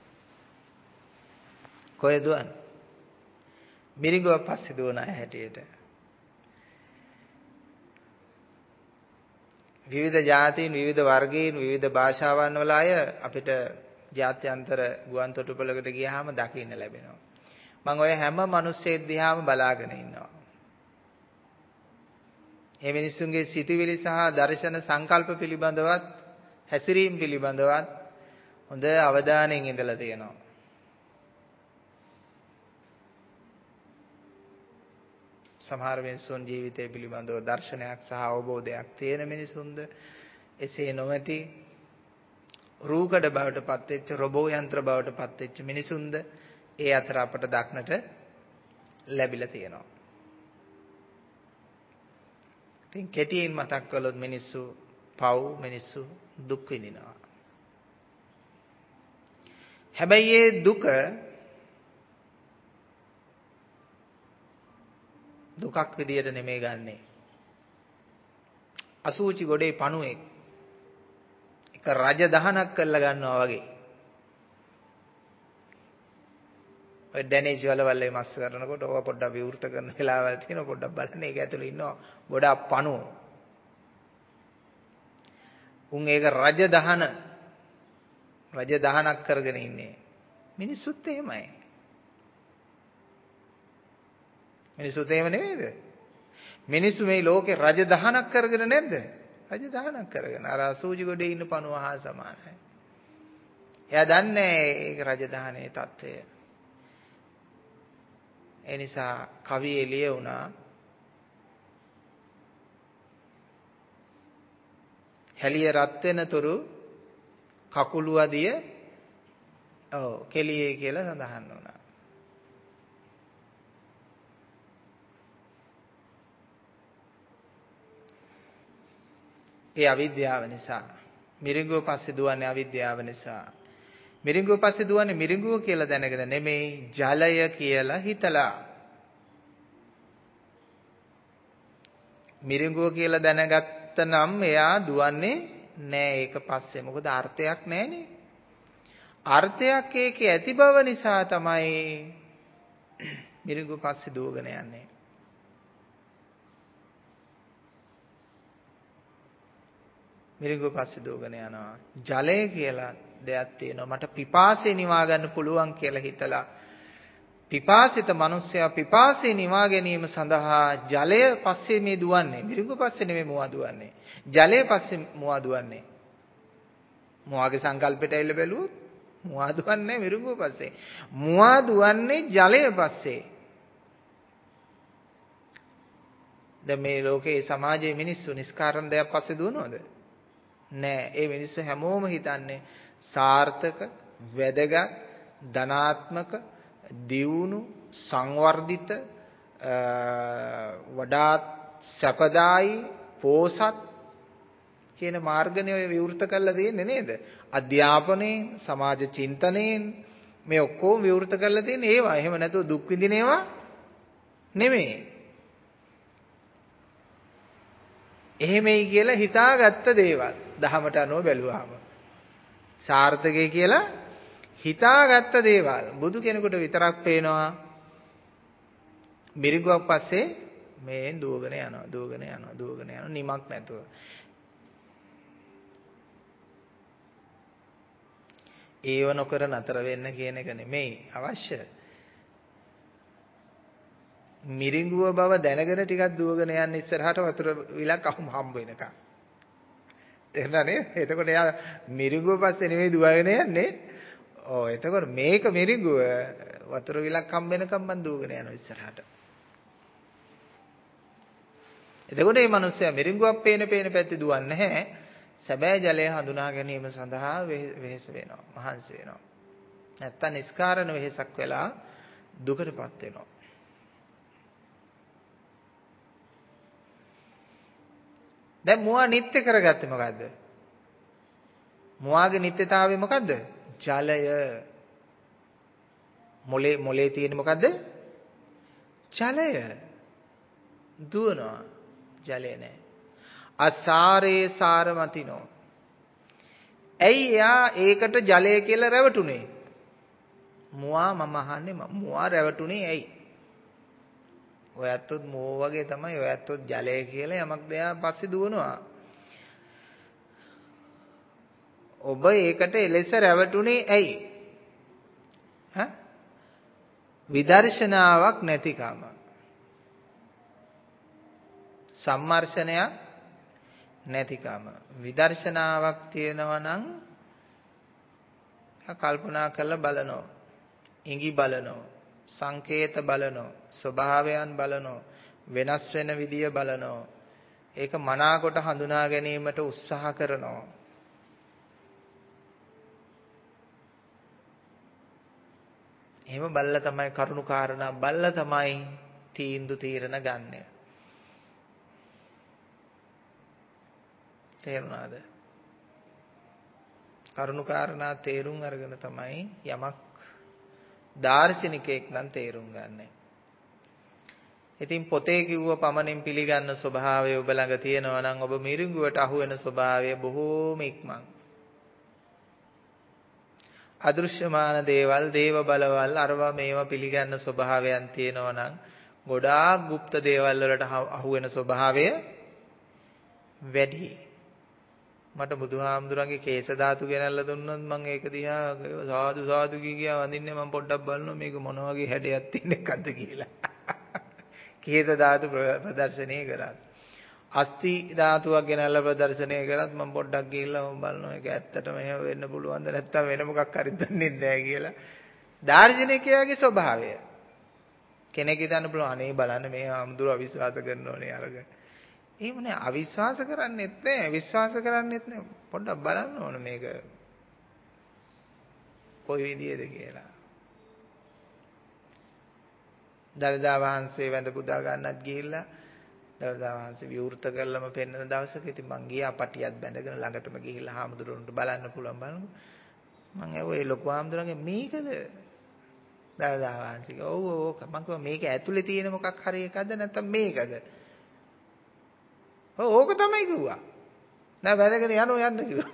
කොහෙද දුවන්නේ? මිරිඟුවක් පස්සේ දුවන අය හැටියට. විවිධ ජාතීන්, විවිධ වර්ගීන්, විවිධ භාෂාවන් වල අය අපිට ජාත්‍යන්තර ගුවන් තොටුපළකට ගියාම දකින්න ලැබෙනවා. මම ඔය හැම මිනිස්සෙක් දිහාම බලාගෙන ඉන්නවා. මේ මිනිස්සුන්ගේ සිතුවිලි සහ දර්ශන සංකල්ප පිළිබඳවත්, හැසිරීම් පිළිබඳවත් හොඳ අවධානයෙන් ඉඳලා තියෙනවා. සමහර මිනිසුන් ජීවිතය පිළිබඳව දර්ශනයක් සහ අවබෝධයක් තියෙන මිනිසුන්ද, එසේ නොමැති රූකඩ බවට පත් වෙච්ච, රොබෝ යන්ත්‍ර බවට පත් වෙච්ච මිනිසුන්ද ඒ අතර අපට දක්නට ලැබිලා තියෙනවා. ඉතින් කෙටියෙන් මතක් කළොත් මිනිස්සු පව්, මිනිස්සු දුක් විඳිනවා. හැබැයි ඒ දුක දුකක් විදියට නෙමෙයි ගන්නෙ. අසූචි ගොඩේ පණුවෙක් එක රජ දහනක් කරලා ගන්නවා වගේ. ඔය ඩැනේජ් වලවල්ලේ මස් කරනකොට ඕවා පොඩ්ඩක් විවෘත කරන වෙලාවල් තියෙනවා. පොඩ්ඩක් බලන්න. ඒක ඇතුලේ ඉන්නවා ගොඩාක් පණුව. උන් ඒක රජ දහන රජ දහනක් කරගෙන ඉන්නේ. මිනිස්සුත් එහෙමයි. මිනිස්සුත් එහෙම නෙමෙයිද? මිනිස්සු මේ ලෝකේ රජ දහනක් කරගෙන නැද්ද? රජ දහනක් කරගෙන. අර සූජි ගොඩේ ඉන්න පණුව හා සමානයි. එයා දන්නේ ඒක රජ දහනේ தত্ত্বය. ඒ නිසා කවි එළිය වුණා. හැලිය රත් වෙනතුරු කකුළු අදිය ඔව් කෙලියේ කියලා සඳහන් වුණා. ඒ අවිද්‍යාව නිසා. මිරිඟුව පස්සේ දුවන්නේ අවිද්‍යාව නිසා. මිරිඟුව පස්සේ දුවන්නේ මිරිඟුව කියලා දැනගෙන නෙමෙයි ජලය කියලා හිතලා. මිරිඟුව කියලා දැනගත්ත නම් එයා දුවන්නේ නෑ ඒක පස්සේ. මොකද අර්ථයක් නෑනේ. අර්ථයක් ඒකේ ඇති බව නිසා තමයි මිරිඟුව පස්සේ දුවගෙන යන්නේ. මිරිඟුව පස්සේ දුවගෙන යනවා. ජලය කියලා දෙයක් තියෙනවා. මට පිපාසය නිවා ගන්න පුළුවන් කියලා හිතලා පිපාසිත මිනිස්සයා පිපාසය නිවා ගැනීම සඳහා ජලය පස්සේ මේ දුවන්නේ. මිරිඟුව පස්සේ නෙමෙයි මුවා දුවන්නේ. ජලය පස්සේ මුවා දුවන්නේ. මුවාගේ සංකල්පයට ඇවිල්ලා බැලුවොත් මුවා දුවන්නේ මිරිඟුව පස්සේ. මුවා දුවන්නේ ජලය පස්සේ. දැන් මේ ලෝකේ සමාජයේ මිනිස්සු නිස්කාරණ දෙයක් පස්සේ දුවනවද? නෑ. ඒ මිනිස්සු හැමෝම හිතන්නේ සාර්ථක, වැදගත්, ධනාත්මක, දියුණු, සංවර්ධිත, වඩාත් සැපදායි, පෝසත් කියන මාර්ගනේ ඔය විවෘත කරලා තියෙන්නේ නේද? අධ්‍යාපනයෙන්, සමාජ චින්තනයෙන් මේ ඔක්කොම විවෘත කරලා තියෙන්නේ ඒවා. එහෙම නැතුව දුක් විඳින ඒවා නෙමෙයි. එහෙමයි කියලා හිතාගත්ත දේවල් දහමට අනුව බැලුවාම සාර්ථකයි කියලා හිතාගත්ත දේවල් බුදු කෙනෙකුට විතරක් පේනවා මිරිඟුවක් පස්සේ මේ දුවගෙන යනවා දුවගෙන යනවා දුවගෙන යනවා නිමක් නැතුව. ඒව නොකර නතර වෙන්න කියන එක නෙමෙයි අවශ්‍ය. මිරිඟුව බව දැනගෙන ටිකක් දුවගෙන යන්න ඉස්සරහට වතුර විලක් අහුම් හම්බ වෙනකම්. තේරුණානේ? එතකොට එයා මිරිඟුව පස්සේ නෙමෙයි දුවගෙන යන්නේ. ඔව් එතකොට මේක මිරිඟුව වතුර විලක් හම්බ වෙනකම් මං දුවගෙන යනවා ඉස්සරහට. එතකොට මේ මිනිස්සයා මිරිඟුවක් පේන පේන පැත්තේ දුවන්නේ නැහැ. සැබෑ ජලය හඳුනා ගැනීම සඳහා වෙහෙස වෙනවා, මහන්සි වෙනවා. නැත්තම් නිස්කාරණ වෙහෙසක් වෙලා දුකටපත් වෙනවා. දැන් මුවා නිත්‍ය කරගත්තේ මොකද්ද? මුවාගේ නිත්‍යතාවය මොකද්ද? ජලය. මොලේ මොලේ තියෙන්නේ මොකද්ද? ජලය. දුවනවා. ජලය නැහැ. අසාරේ සාරමතිනෝ. ඇයි එයා ඒකට ජලය කියලා රැවටුනේ? මුවා මම අහන්නේ මුවා රැවටුනේ ඇයි? ඔයත්ොත් මෝ වගේ තමයි ඔයත්ොත් ජලය කියලා යමක් දෙයා පස්සේ දුවනවා. ඔබ ඒකට එලෙස රැවටුනේ ඇයි? හ? විදර්ශනාවක් නැතිකම. සම්මර්ෂණයක් නැතිකම. විදර්ශනාවක් තියෙනවා නම් කල්පනා කරලා බලනවා. ඉඟි බලනවා. සංකේත බලනවා. ස්වභාවයන් බලනවා. වෙනස් වෙන විදිය බලනවා. ඒක මනාකොට හඳුනා ගැනීමට උත්සාහ කරනවා. එහෙම බලලා තමයි කරුණු කාරණා බලලා තමයි තීන්දුව තීරණ ගන්නෙ. තේරුණාද? කරුණු කාරණා තේරුම් අරගෙන තමයි යමක් දාර්ශනිකයෙක් නම් තේරුම් ගන්නෙ. ඉතින් පොතේ කිව්ව පමණින් පිළිගන්න ස්වභාවය ඔබ ළඟ තියෙනවා නම් ඔබ මිරිඟුවට අහු වෙන ස්වභාවය බොහෝම ඉක්මන්. අදෘශ්‍යමාන දේවල්, දේව බලවල්, අරවා මේවා පිළිගන්න ස්වභාවයන් තියෙනවා නම් ගොඩාක් গুপ্ত දේවල් වලට අහු වෙන ස්වභාවය වැඩි. මට බුදුහාමුදුරන්ගේ කේශ ධාතු ගෙනල්ලා දුන්නොත් මම ඒක දිහා සාදු සාදු කියා වඳින්නේ. මම පොඩ්ඩක් බලනවා මේක මොන වගේ හැඩයක් තියෙන එකක්ද කියලා. කේශ ධාතු ප්‍රදර්ශනය කරා. අස්ථි ධාතුවක් ගෙනල්ලා ප්‍රදර්ශනය කරත් මම පොඩ්ඩක් ගිහිල්ලා මම බලනවා ඒක ඇත්තටම එහෙම වෙන්න පුළුවන්ද නැත්නම් වෙන මොකක් හරි දන්නේ නැහැ කියලා. දාර්ශනිකයාගේ ස්වභාවය. කෙනෙක් හිතන්න පුළුවන් අනේ බලන්න මේ ආම්දුර අවිශ්වාස කරනෝනේ අරගෙන. එහෙම නෑ අවිශ්වාස කරන්නෙත් නෑ විශ්වාස කරන්නෙත් නෑ පොඩ්ඩක් බලන්න ඕන මේක කොයි විදියේද කියලා. දළදා වහන්සේ වැඳ පුදා ගන්නත් ගිහිල්ලා දළදා වහන්සේ විවෘත කළම පෙන්වන දවසක ඉතින් මං ගියා පටියක් බැඳගෙන ළඟටම ගිහිල්ලා හාමුදුරුවන්ට බලන්න පුළුවන් බලමු. මං ඇහුවා ඒ ලොකු හාමුදුරන්ගේ මේකද? දළදා වහන්සේ ඔව් ඔව් මං කිව්වා මේක ඇතුලේ තියෙන මොකක් හරි එකක්ද නැත්නම් මේකද? ඔව් ඕක තමයි කිව්වා. නෑ වැදගෙන යනවා යන්න කිව්වා.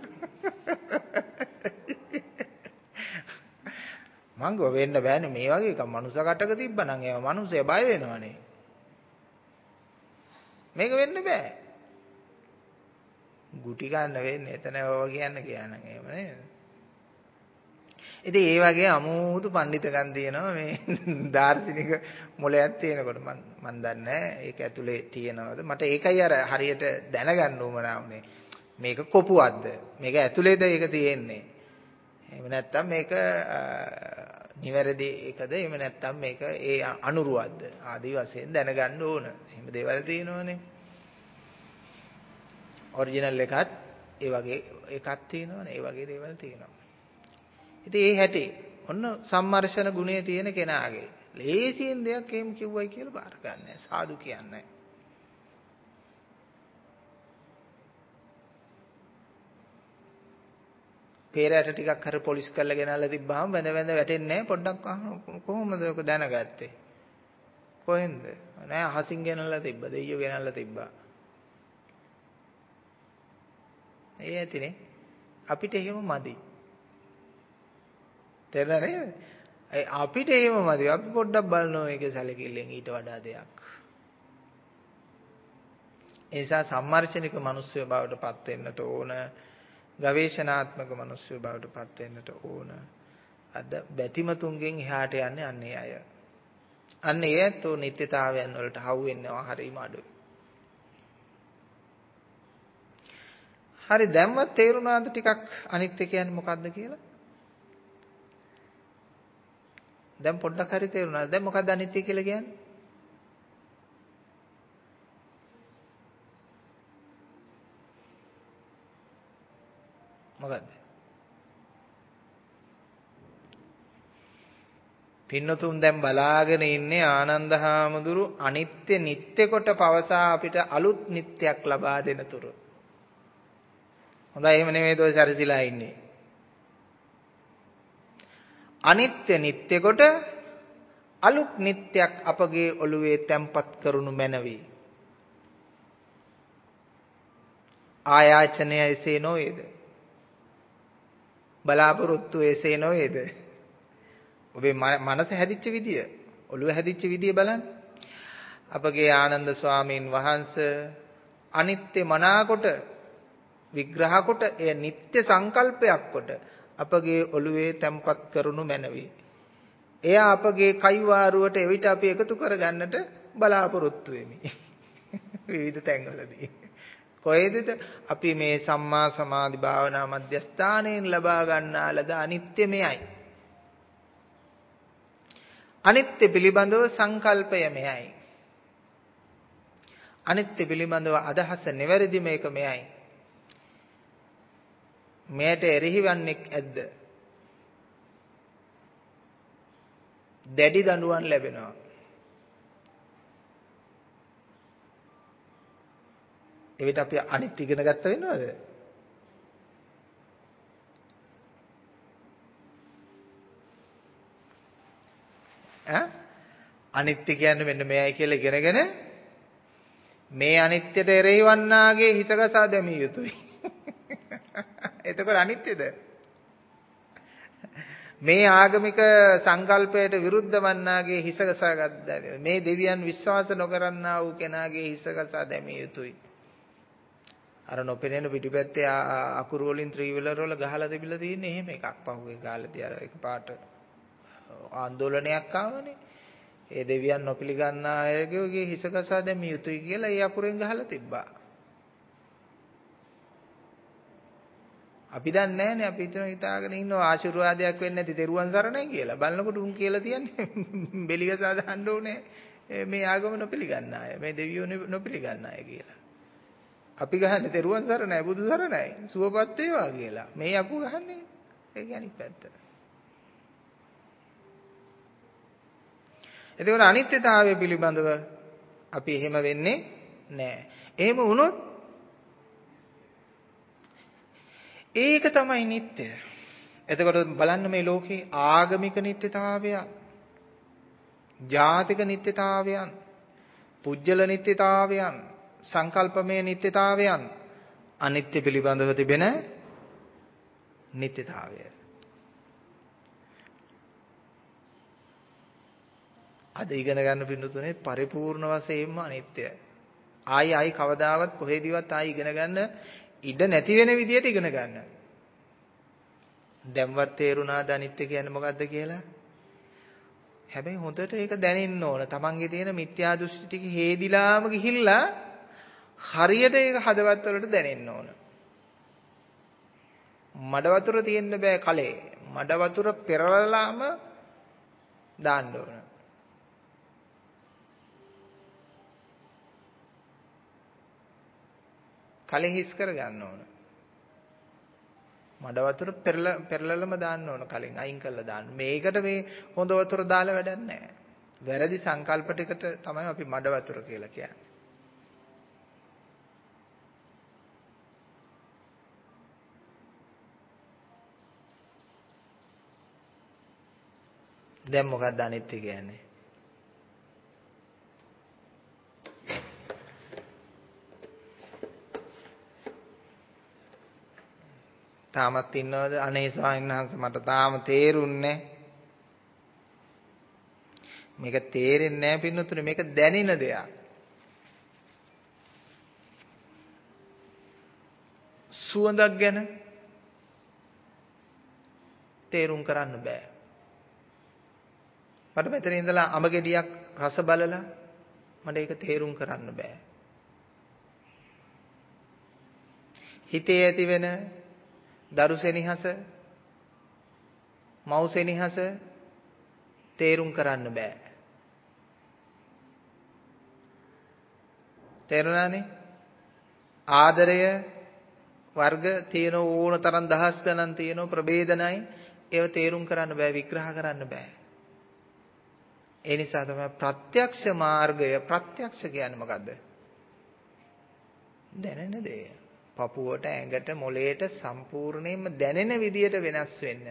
මං ගෝ වෙන්න බෑනේ මේ වගේ එකක් මනුස්ස කටක තිබ්බනම් ඒව මනුස්සය බය වෙනවනේ. මේක වෙන්න බෑ. ගුටි ගන්න වෙන්නේ එතන ඔය කියන්න කියනනම් එහෙම නේද? ඉතින් ඒ වගේ අමුතු පඬිතකම් තියෙනවා මේ දාර්ශනික මොලයක් තියෙනකොට මම මන් දන්නේ නැහැ ඒක ඇතුලේ තියෙනවද මට ඒකයි අර හරියට දැනගන්න උවමනා වුනේ මේක කොපුවක්ද මේක ඇතුලේද ඒක තියෙන්නේ එහෙම නැත්නම් මේක නිවැරදි එකද එහෙම නැත්නම් මේක ඒ අනුරුවක්ද ආදී වශයෙන් දැනගන්න ඕන එහෙම දේවල් තියෙනවනේ ඔරිජිනල් එකත් ඒ වගේ එකක් තියෙනවනේ ඒ වගේ දේවල් තියෙනවා ඉතින් ඒ හැටි ඔන්න සම්මර්ෂණ ගුණය තියෙන කෙනාගේ ලේසියෙන් දෙයක් එහෙම කිව්වයි කියලා බාර ගන්නෑ සාදු කියන්නේ පෙරට ටිකක් හරි පොලිස් කරලා ගෙනල්ලා තිබ්බාම වැඳ වැඳ වැටෙන්නේ නැහැ පොඩ්ඩක් කොහොමද ඔක දැනගත්තේ කොහෙන්ද නෑ අහසින් ගෙනල්ලා තිබ්බා දෙයියෝ ගෙනල්ලා තිබ්බා ඒ ඇතිනේ අපිට එහෙම මදි තේරෙනවද අපිට එහෙම මදි අපි පොඩ්ඩක් බලනවා මේකේ සැලකිල්ලෙන් ඊට වඩා දෙයක් ඒ නිසා සම්මර්ෂණික මිනිස්සු බවට පත් වෙන්නට ඕන ගවේෂණාත්මක මිනිස්සු බවට පත් වෙන්නට ඕන අද බැතිමතුන්ගෙන් එහාට යන්නේ අන්නේ අය අන්න ඒත් නිත්‍යතාවයන් වලට හවු වෙනවා හරීම අඩුයි හරි දැන්වත් තේරුණාද ටිකක් අනිත්‍ය කියන්නේ මොකක්ද කියලා දැන් පොඩ්ඩක් හරි තේරුණාද දැන් මොකක්ද අනිත්‍ය කියලා කියන්නේ මොකද්ද පින්නතුන් දැන් බලාගෙන ඉන්නේ ආනන්ද හාමුදුරු අනිත්‍ය නිත්‍ය කොට පවසා අපිට අලුත් නිත්‍යක් ලබා දෙන තුරු හොඳයි එහෙම නෙමෙයි තෝ සැරසිලා ඉන්නේ අනිත්‍ය නිත්‍ය කොට අලුත් නිත්‍යක් අපගේ ඔළුවේ තැම්පත් කරනු මැනවි ආයාචනය එසේ නොවේද බලාපොරොත්තු එසේ නොවේද ඔබේ මනස හැදිච්ච විදිය ඔළුව හැදිච්ච විදිය බලන්න අපගේ ආනන්ද ස්වාමීන් වහන්සේ අනිත්‍ය මනාකොට විග්‍රහ කොට එය නිත්‍ය සංකල්පයක් කොට අපගේ ඔළුවේ තැම්පත් කරනු මැනවි එය අපගේ කයිවාරුවට එවිට අපි එකතු කරගන්නට බලාපොරොත්තු වෙමි විවිධ තැන්වලදී කොහෙද අපි මේ සම්මා සමාධි භාවනා මධ්‍යස්ථානයෙන් ලබා ගන්නා ලද අනිත්‍ය මෙයයි අනිත්‍ය පිළිබඳව සංකල්පය මෙයයි අනිත්‍ය පිළිබඳව අදහස නිවැරදි මේක මෙයයි මෙයට එරෙහිවන්නේක් ඇද්ද දැඩි දඬුවම් ලැබෙනවා එවිට අපි අනිත් ඉගෙන ගත්ත වෙනවද ඈ අනිත්‍ය කියන්නේ මෙන්න මෙයයි කියලා ඉගෙනගෙන මේ අනිත්‍යට එරෙහිවන්නාගේ හිතකසා දැමිය යුතුයි එතකොට අනිත්‍යද මේ ආගමික සංකල්පයට විරුද්ධ වන්නාගේ හිස ගසා ගත්තා. මේ දෙවියන් විශ්වාස නොකරන්නා වූ කෙනාගේ හිස ගසා දැමිය යුතුයි. අර නොපෙනෙන පිටිපැත්තේ අකුරු වලින් ත්‍රිවිලර වල ගහලා තිබිලා තියෙන්නේ එහෙම එකක්. පහුවේ කාලේදී අර එකපාරට ආందోලනයක් ආවනේ. ඒ දෙවියන් නොපිළගන්නා අයගේ හිස ගසා දැමිය යුතුයි කියලා ඒ අකුරෙන් ගහලා තිබ්බා. අපි දන්නේ නැහනේ. අපි හිතන හිතාගෙන ඉන්නවා ආශිර්වාදයක් වෙන්නේ නැති තෙරුවන් සරණයි කියලා. බලනකොට උන් කියලා තියන්නේ බෙලිගසා දාන්න ඕනේ මේ ආගම නොපිළගන්න අය. මේ දෙවියෝ නොපිළගන්න අය කියලා. අපි ගහන්නේ තෙරුවන් සරණයි බුදු සරණයි සුවපත් වේවා කියලා. මේ අකු ගහන්නේ ඒක අනිත් පැත්ත. එතකොට අනිත්‍යතාවය පිළිබඳව අපි එහෙම වෙන්නේ නැහැ. එහෙම වුණොත් ඒක තමයි නිට්ටය. එතකොට බලන්න මේ ලෝකේ ආගමික නිට්ටතාවයන්, ජාතික නිට්ටතාවයන්, පුජ්‍යල නිට්ටතාවයන්, සංකල්පමය නිට්ටතාවයන්, අනිත්‍ය පිළිබඳව තිබෙන නිට්ටතාවය. අද ඉගෙන ගන්න පිටුතුනේ පරිපූර්ණ වශයෙන්ම අනිත්‍යයි. ආයි ආයි කවදාවත් කොහෙදිවත් ආයි ඉගෙන ගන්න ඉඩ නැති වෙන විදියට ඉගෙන ගන්න. දැන්වත් තේරුණාද අනිත්‍ය කියන්නේ මොකද්ද කියලා? හැබැයි හොඳට ඒක දැනෙන්න ඕන. තමන්ගේ තියෙන මිත්‍යා දෘෂ්ටි ටික හේදිලාම ගිහිල්ලා හරියට ඒක හදවත් වලට දැනෙන්න ඕන. මඩ වතුර තියෙන්න බෑ කලේ. මඩ වතුර පෙරලලාම දාන්න ඕන. කලේ හිස් කර ගන්න ඕන. මඩ වතුර පෙරල පෙරලලම දාන්න ඕන කලින් අයින් කරලා දාන්න. මේකට මේ හොඳ වතුර දාලා වැඩක් නැහැ. වැරදි සංකල්ප ටිකට තමයි අපි මඩ වතුර කියලා කියන්නේ. දැන් මොකක්ද අනිත්‍ය කියන්නේ? තාමත් ඉන්නවද? අනේ ස්වාමීන් වහන්සේ මට තාම තේරුන්නේ මේක තේරෙන්නේ නැහැ පින්නතුනේ. මේක දැනෙන දෙයක්. සුවඳක් ගැන තේරුම් කරන්න බෑ. මට මෙතන ඉඳලා අඹ ගෙඩියක් රස බලලා මට ඒක තේරුම් කරන්න බෑ. හිතේ ඇති වෙන දරු සෙනෙහස, මව් සෙනෙහස තේරුම් කරන්න බෑ. තේරුණානේ? ආදරය වර්ග තියෙන ඕන තරම් දහස් ගණන් තියෙන ප්‍රභේදනයි ඒව තේරුම් කරන්න බෑ, විග්‍රහ කරන්න බෑ. ඒ නිසා තමයි ප්‍රත්‍යක්ෂ මාර්ගය. ප්‍රත්‍යක්ෂ කියන්නේ මොකද්ද? දැනෙන දේ. පපුවට, ඇඟට, මොළයට සම්පූර්ණයෙන්ම දැනෙන විදියට වෙනස් වෙන්න.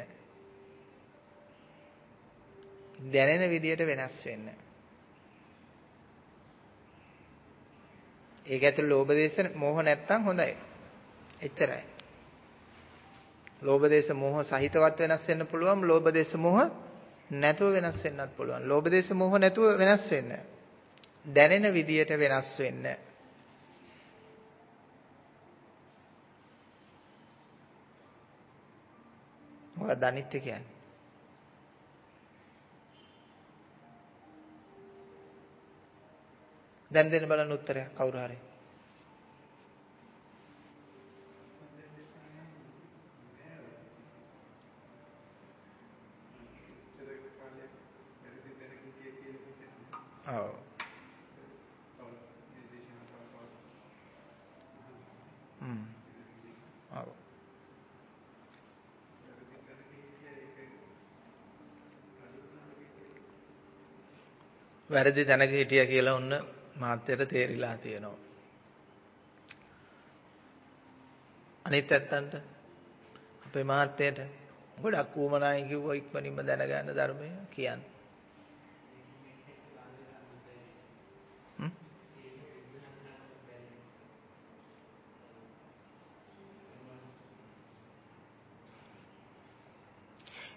දැනෙන විදියට වෙනස් වෙන්න. ඒක ඇතුළේ ලෝභ දේශ මොහ නැත්තම් හොඳයි. එච්චරයි. ලෝභ දේශ මොහ සහිතවත් වෙනස් වෙන්න පුළුවන්. ලෝභ දේශ මොහ නැතුව වෙනස් වෙන්නත් පුළුවන්. ලෝභ දේශ මොහ නැතුව වෙනස් වෙන්න. දැනෙන විදියට වෙනස් වෙන්න. මොකක්ද අනිත්‍ය කියන්නේ? දැන් දෙන්න බලන්න උත්තරයක් කවුරු හරි. ඔව්. හ්ම්. ඔව්. වැරදි තැනක හිටියා කියලා ඔන්න මාත්‍යට තේරිලා තියෙනවා. අනිත් පැත්තන්ට අපේ මාත්‍යට ගොඩක් ඌමනායි කිව්වා ඉක්මනින්ම දැනගන්න ධර්මය කියන්නේ.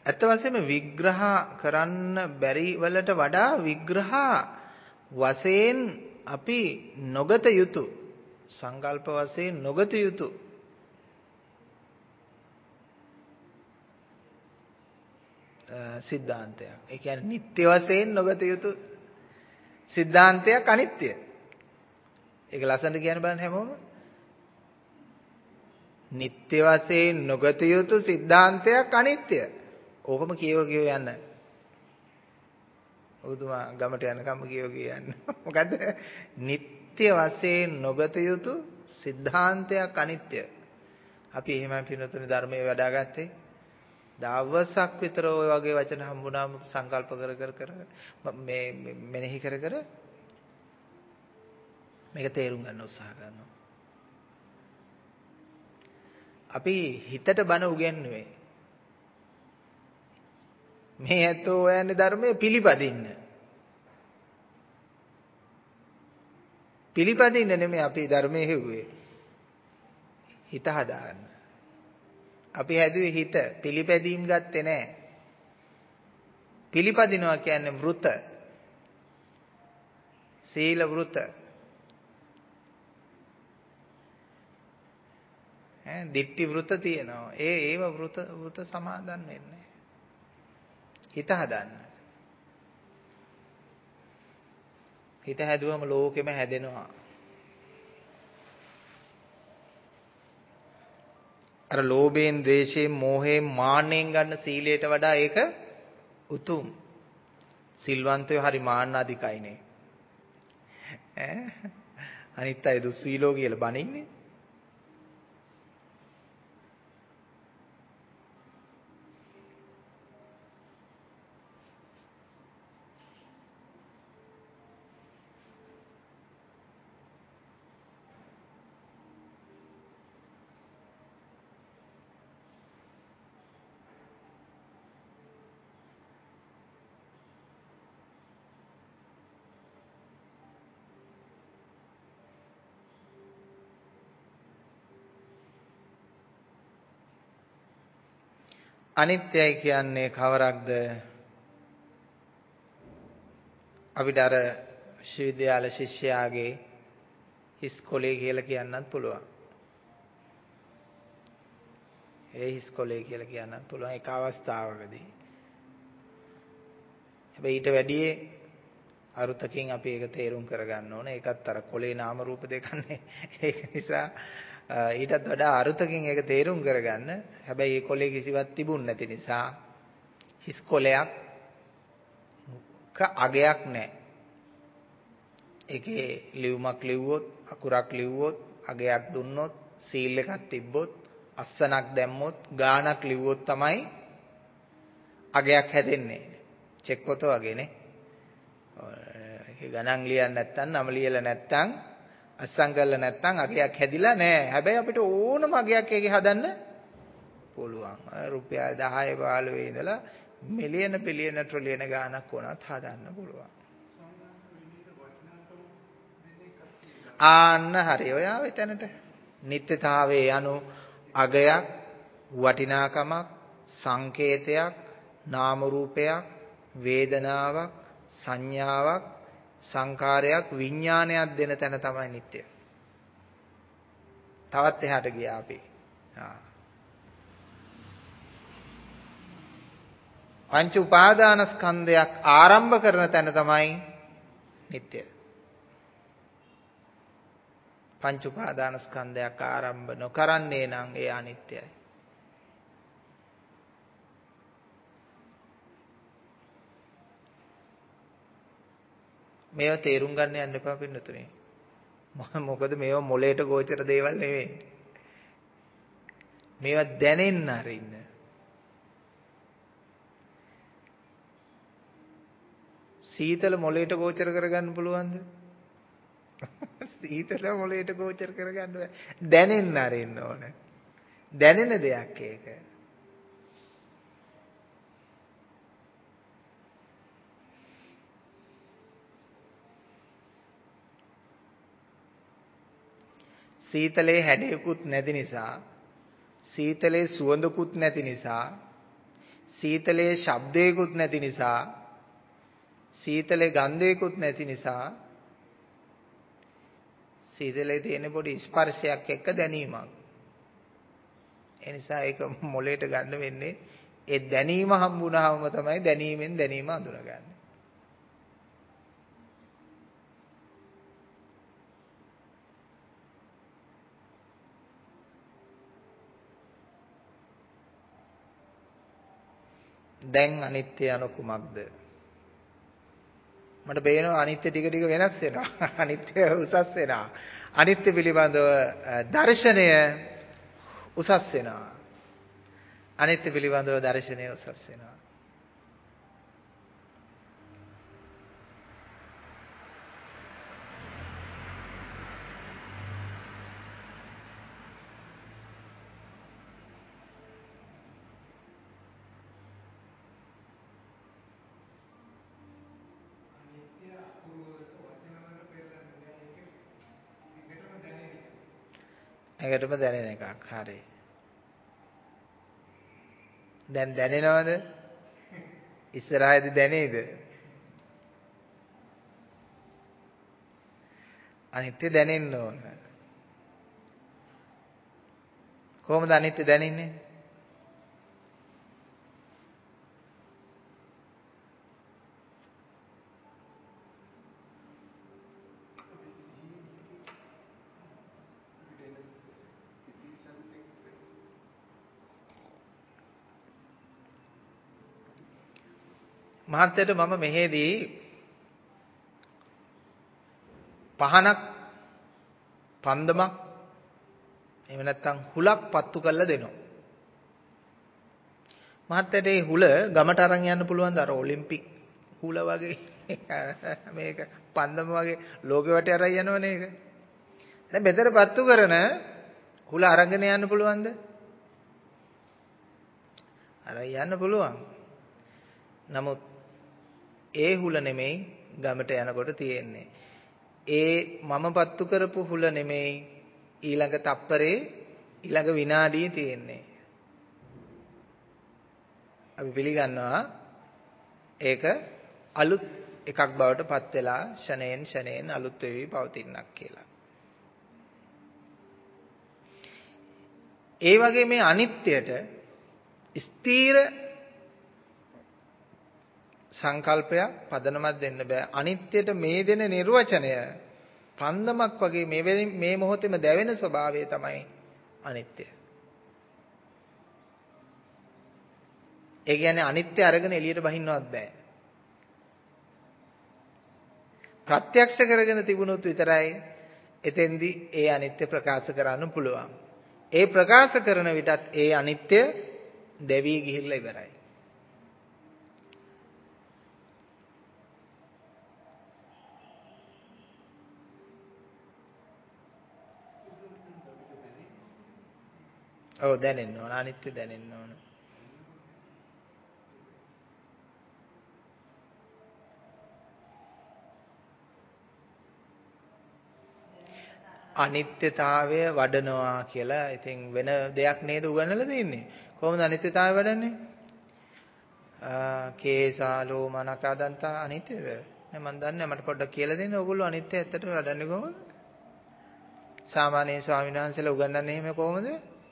ඇත්ත වශයෙන්ම විග්‍රහ කරන්න බැරි වලට වඩා විග්‍රහ වශයෙන් අපි නොගත යුතු සංකල්ප වශයෙන් නොගත යුතු සිද්ධාන්තයක්. ඒ කියන්නේ නිත්‍ය වශයෙන් නොගත යුතු සිද්ධාන්තයක් අනිත්‍ය. ඒක ලස්සනට කියන්න බලන්න හැමෝම. නිත්‍ය වශයෙන් නොගත යුතු සිද්ධාන්තයක් අනිත්‍ය. ඕකම කියව කියව යන්න. ඔබතුමා ගමට යනකම් කියව කියව යන්න. මොකද්ද? නිත්‍ය වශයෙන් නොගත යුතු සිද්ධාන්තයක් අනිත්‍ය. අපි එහෙමයි පින්නතුනේ ධර්මයේ වඩාගත්තේ. දවසක් විතර ওই වගේ වචන හම්බුනාම සංකල්ප කර කර කර මේ මෙනෙහි කර කර මේක තේරුම් ගන්න උත්සාහ කරනවා. අපි හිතට බණ උගන්වන්නේ මේ ඇත්තෝ හොයන්නේ ධර්මයේ පිළිපදින්න. පිළිපදින්න නෙමෙයි අපි ධර්මයේ හෙව්වේ. හිත හදාගන්න. අපි හැදුවේ හිත පිළිපැදීම් ගත්තේ නැහැ. පිළිපදිනවා කියන්නේ වෘත. සීල වෘත. ඈ දිට්ඨි වෘත තියෙනවා. ඒ ඒව වෘත වෘත සමාදන් වෙන්නේ. හිත හදන්න. හිත හැදුවම ලෝකෙම හැදෙනවා. අර ලෝභයෙන්, ද්වේෂයෙන්, මෝහයෙන්, මාන්නෙන් ගන්න සීලයට වඩා ඒක උතුම්. සිල්වන්තයෝ හරි මාන්න අධිකයිනේ. ඈ අනිත් අය දුස්සීලෝ කියලා බනින්නේ. අනිත්‍යයි කියන්නේ කවරක්ද? අපිට අර විශ්වවිද්‍යාල ශිෂ්‍යයාගේ හිස්කොලේ කියලා කියන්නත් පුළුවන්. ඒ හිස්කොලේ කියලා කියන්නත් පුළුවන් එක අවස්ථාවකදී. හැබැයි ඊට වැඩියේ අරුතකින් අපි ඒක තේරුම් කරගන්න ඕනේ. ඒකත් අර කොලේ නාම රූප දෙකන්නේ. ඒක නිසා ඊටත් වඩා අරුතකින් ඒක තේරුම් කරගන්න. හැබැයි ඒ කොලේ කිසිවක් තිබුණ නැති නිසා හිස් කොලයක් ක අගයක් නැහැ. ඒකේ ලියුමක් ලිව්වොත්, අකුරක් ලිව්වොත්, අගයක් දුන්නොත්, සීල් එකක් තිබ්බොත්, අස්සනක් දැම්මොත්, ගානක් ලිව්වොත් තමයි අගයක් හැදෙන්නේ. චෙක් පොත වගේනේ. ඒක ගණන් ලියන්න නැත්නම්, නම ලියලා නැත්නම්, අස්සම් කරලා නැත්නම් අගයක් හැදිලා නැහැ. හැබැයි අපිට ඕනම අගයක් ඒකේ හදන්න පුළුවන්. රුපියල් දහය පහළොව ඉඳලා මිලියන බිලියන ට්‍රිලියන ගාණක් වුණත් හදන්න පුළුවන්. ආන්න හරි. ඔය ආවේ තැනට. නිත්‍යතාවයේ යනු අගයක්, වටිනාකමක්, සංකේතයක්, නාම රූපයක්, වේදනාවක්, සංඥාවක්, සංකාරයක්, විඥානයක් දෙන තැන තමයි නිත්‍ය. තවත් එහාට ගියා අපි. ආ. පංච උපාදානස්කන්ධයක් ආරම්භ කරන තැන තමයි නිත්‍ය. පංච උපාදානස්කන්ධයක් ආරම්භ නොකරන්නේ නම් ඒ අනිත්‍යයි. මේව තේරුම් ගන්න යන්න එපා පින්නතුනේ. මොකද මේව මොලේට ගෝචර දේවල් නෙවෙයි. මේවා දැනෙන්න අරින්න. සීතල මොලේට ගෝචර කරගන්න පුළුවන්ද? සීතල මොලේට ගෝචර කරගන්න බෑ. දැනෙන්න අරින්න ඕනේ. දැනෙන දෙයක් ඒක. සීතලේ හැඩයකුත් නැති නිසා, සීතලේ සුවඳකුත් නැති නිසා, සීතලයේ ශබ්දයකුත් නැති නිසා සීතලේ ගන්ධයකුත් නැති නිසා සීතලේ තියෙන පොඩි ස්පර්ශයක් එක්ක දැනීමක්. ඒ නිසා ඒක මොලේට ගන්න වෙන්නේ ඒ දැනීම හම්බුනහම තමයි දැනීමෙන් දැනීම අඳුරගන්නේ. දැන් අනිත්‍ය යන කුමක්ද? මට පේනවා අනිත්‍ය ටික ටික වෙනස් වෙනවා. අනිත්‍ය උසස් වෙනවා. අනිත්‍ය පිළිබඳව දර්ශනය උසස් වෙනවා. අනිත්‍ය පිළිබඳව දර්ශනය උසස් වෙනවා. ඒකටම දැනෙන එකක්. හරි. දැන් දැනෙනවද? ඉස්සරහදී දැනේද? අනිත්‍ය දැනෙන්න ඕන. කොහොමද අනිත්‍ය දැනෙන්නේ? මහත්තයට මම මෙහෙදී පහනක් පන්දමක් එහෙම නැත්නම් හුලක් පත්තු කරලා දෙනවා. මහත්තයට මේ හුල ගමට අරන් යන්න පුළුවන්ද? අර ඔලිම්පික් හුල වගේ මේක පන්දම වගේ ලෝකෙ වටේ අරන් යනවනේ ඒක. දැන් මෙතන පත්තු කරන හුල අරගෙන යන්න පුළුවන්ද? අරන් යන්න පුළුවන්. නමුත් ඒ හුල නෙමෙයි ගමට යනකොට තියෙන්නේ. ඒ මම පත්තු කරපු හුල නෙමෙයි ඊළඟ තප්පරේ ඊළඟ විනාඩියේ තියෙන්නේ. අපි පිළිගන්නවා ඒක අලුත් එකක් බවට පත් වෙලා ෂණයෙන් ෂණයෙන් අලුත් වෙවි පවතිනක් කියලා. ඒ වගේ මේ අනිත්‍යයට ස්ථීර සංකල්පයක් පදනමක් දෙන්න බෑ. අනිත්‍යයට මේ දෙන නිර්වචනය පන්දමක් වගේ මේ මේ මොහොතේම දැවෙන ස්වභාවය තමයි අනිත්‍ය. ඒ කියන්නේ අනිත්‍ය අරගෙන එළියට බහින්නවත් බෑ. ප්‍රත්‍යක්ෂ කරගෙන තිබුණොත් විතරයි එතෙන්දී ඒ අනිත්‍ය ප්‍රකාශ කරන්න පුළුවන්. ඒ ප්‍රකාශ කරන විටත් ඒ අනිත්‍ය දෙවි ගිහිල්ලා ඉවරයි. ඔව් දැනෙන්න ඕන. අනිත්‍ය දැනෙන්න ඕන. අනිත්‍යතාවය වඩනවා කියලා ඉතින් වෙන දෙයක් නේද උගන්වලා තියෙන්නේ. කොහොමද අනිත්‍යතාවය වඩන්නේ? කේසාලෝ මනකදන්තා අනිත්‍යද? නෑ මන් දන්නේ මට පොඩ්ඩක් කියලා දෙන්න. ඕගොල්ලෝ අනිත්‍ය ඇත්තට වඩන්නේ කොහොමද? සාමාන්‍ය ස්වාමීන් වහන්සේලා උගන්වන්නේ එහෙම කොහොමද?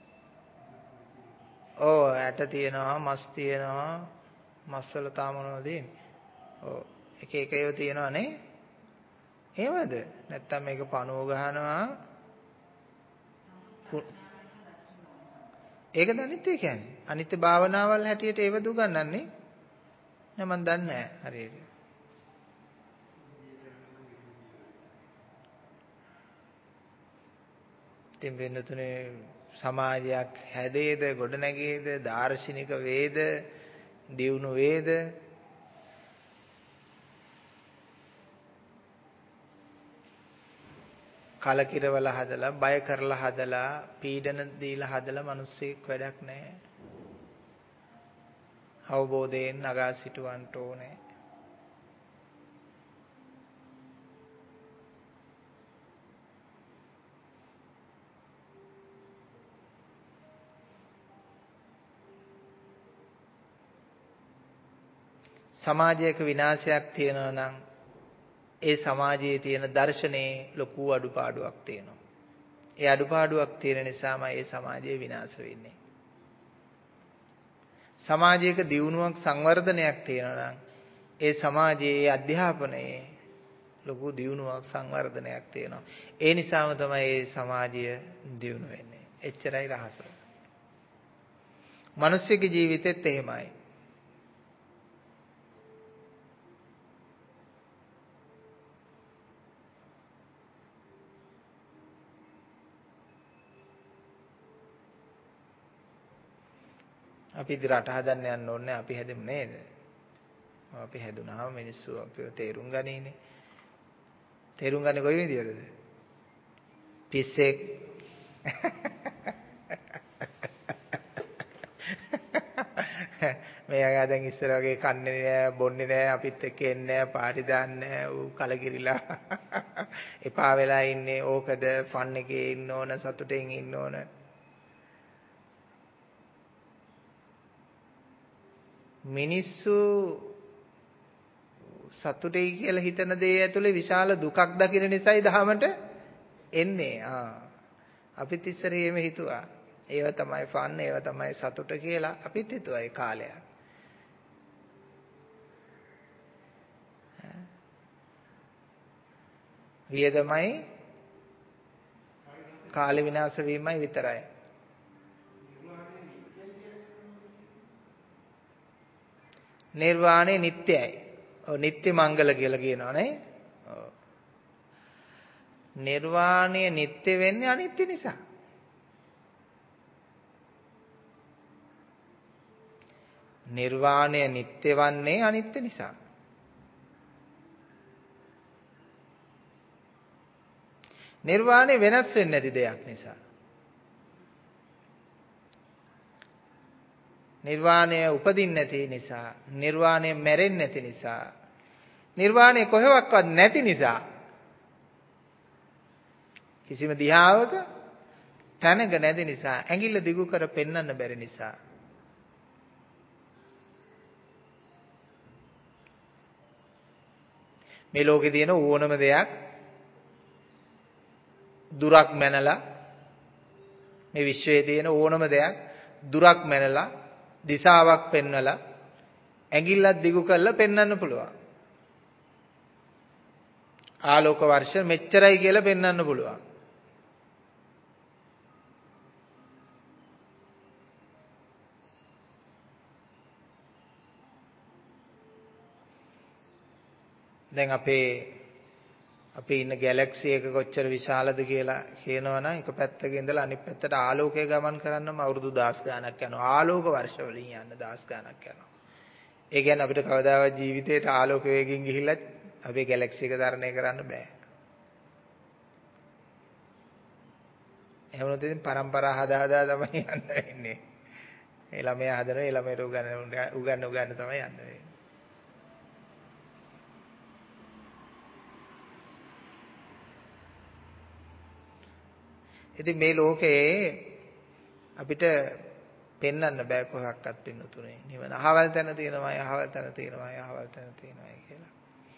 ඔව් ඇට තියෙනවා, මස් තියෙනවා, මස් වල තාම මොනවද තියෙන්නේ? ඔව් එක එක ඒවා තියෙනවා නේ? එහෙමද? නැත්තම් මේක පණුව ගහනවා. ඒකද අනිත්‍ය කියන්නේ. අනිත්‍ය භාවනාවල් හැටියට ඒවද උගන්වන්නේ? නෑ මන් දන්නේ නෑ හරියට. ඉතින් වෙනතුනේ සමාජයක් හැදේද, ගොඩනැගේද, දාර්ශනික වේද, දියුණු වේද කලකිරවල හදලා, බය කරලා හදලා, පීඩන දීලා හදලා මිනිස්සෙක් වැඩක් නැහැ. අවබෝධයෙන් නගා සිටවන්න ඕනේ. සමාජයක විනාශයක් තියෙනවා නම් ඒ සමාජයේ තියෙන දර්ශනයේ ලොකු අඩුපාඩුවක් තියෙනවා. ඒ අඩුපාඩුවක් තියෙන නිසාම ඒ සමාජය විනාශ වෙන්නේ. සමාජයක දියුණුවක් සංවර්ධනයක් තියෙනවා නම් ඒ සමාජයේ අධ්‍යාපනයේ ලොකු දියුණුවක් සංවර්ධනයක් තියෙනවා. ඒ නිසාම තමයි ඒ සමාජය දියුණු වෙන්නේ. එච්චරයි රහස. මිනිස්සුගේ ජීවිතෙත් එහෙමයි. අපි රට හදන්න යන්න ඕනේ අපි හැදෙමු නේද? අපි හැදුනාම මිනිස්සු අපිව තේරුම් ගනීනේ. තේරුම් ගන්නේ කොයි විදියටද? පිස්සෙක්. මෙයාගේ දැන් ඉස්සර වගේ කන්නේ නෑ, බොන්නේ නෑ, අපිත් එක්ක එන්නේ නෑ, පාටි දාන්නේ නෑ, ඌ කලකිරිලා. එපා වෙලා ඉන්නේ. ඕකද ෆන් එකේ ඉන්න ඕන, සතුටෙන් ඉන්න ඕන. මිනිස්සු සතුටේ කියලා හිතන දේ ඇතුලේ විශාල දුකක් දකින නිසායි දහමට එන්නේ. ආ අපිත් ඉස්සර එහෙම හිතුවා. ඒව තමයි ෆන්, ඒව තමයි සතුට කියලා අපිත් හිතුවා ඒ කාලයක්. වියදමයි කාල විනාශ වීමයි විතරයි. නිර්වාණය නිට්ටයයි. ඔව් නිට්ටය මංගල කියලා කියනවා නේ. ඔව්. නිර්වාණය නිට්ටය වෙන්නේ අනිත්‍ය නිසා. නිර්වාණය නිට්ටය වන්නේ අනිත්‍ය නිසා. නිර්වාණය වෙනස් වෙන්නේ නැති දෙයක් නිසා. නිර්වාණය උපදින්නේ නැති නිසා, නිර්වාණය මැරෙන්නේ නැති නිසා, නිර්වාණය කොහෙවත් නැති නිසා, කිසිම දිහාවක තැනක නැති නිසා, ඇඟිල්ල දිගු කර පෙන්වන්න බැරි නිසා. මේ ලෝකේ තියෙන ඕනම දෙයක් දුරක් මැනලා, මේ විශ්වයේ තියෙන ඕනම දෙයක් දුරක් මැනලා දිශාවක් පෙන්වලා ඇඟිල්ලක් දිගු කරලා පෙන්වන්න පුළුවන්. ආලෝක වර්ෂ මෙච්චරයි කියලා පෙන්වන්න පුළුවන්. දැන් අපේ අපි ඉන්න ගැලැක්සි එක කොච්චර විශාලද කියලා කියනවනම් එක පැත්තක ඉඳලා අනිත් පැත්තට ආලෝකය ගමන් කරන්නම අවුරුදු දහස් ගාණක් යනවා. ආලෝක වර්ෂ වලින් යන්න දහස් ගාණක් යනවා. ඒ කියන්නේ අපිට කවදාවත් ජීවිතේට ආලෝක වේගයෙන් ගිහිල්ලා අපේ ගැලැක්සි එක තරණය කරන්න බෑ. එහෙම නැත්නම් ඉතින් පරම්පරා හදා හදා තමයි යන්න වෙන්නේ. ඒ ළමයා හදනවා, ඒ ළමයට උගන්න උගන්න උගන්න තමයි යන්න වෙන්නේ. ඉතින් මේ ලෝකේ අපිට පෙන්වන්න බෑ කොහොක්වත් පින්නතුනේ. නිවන අහවල් තැන තියෙනවායි, අහවල් තැන තියෙනවායි, අහවල් තැන තියෙනවායි කියලා.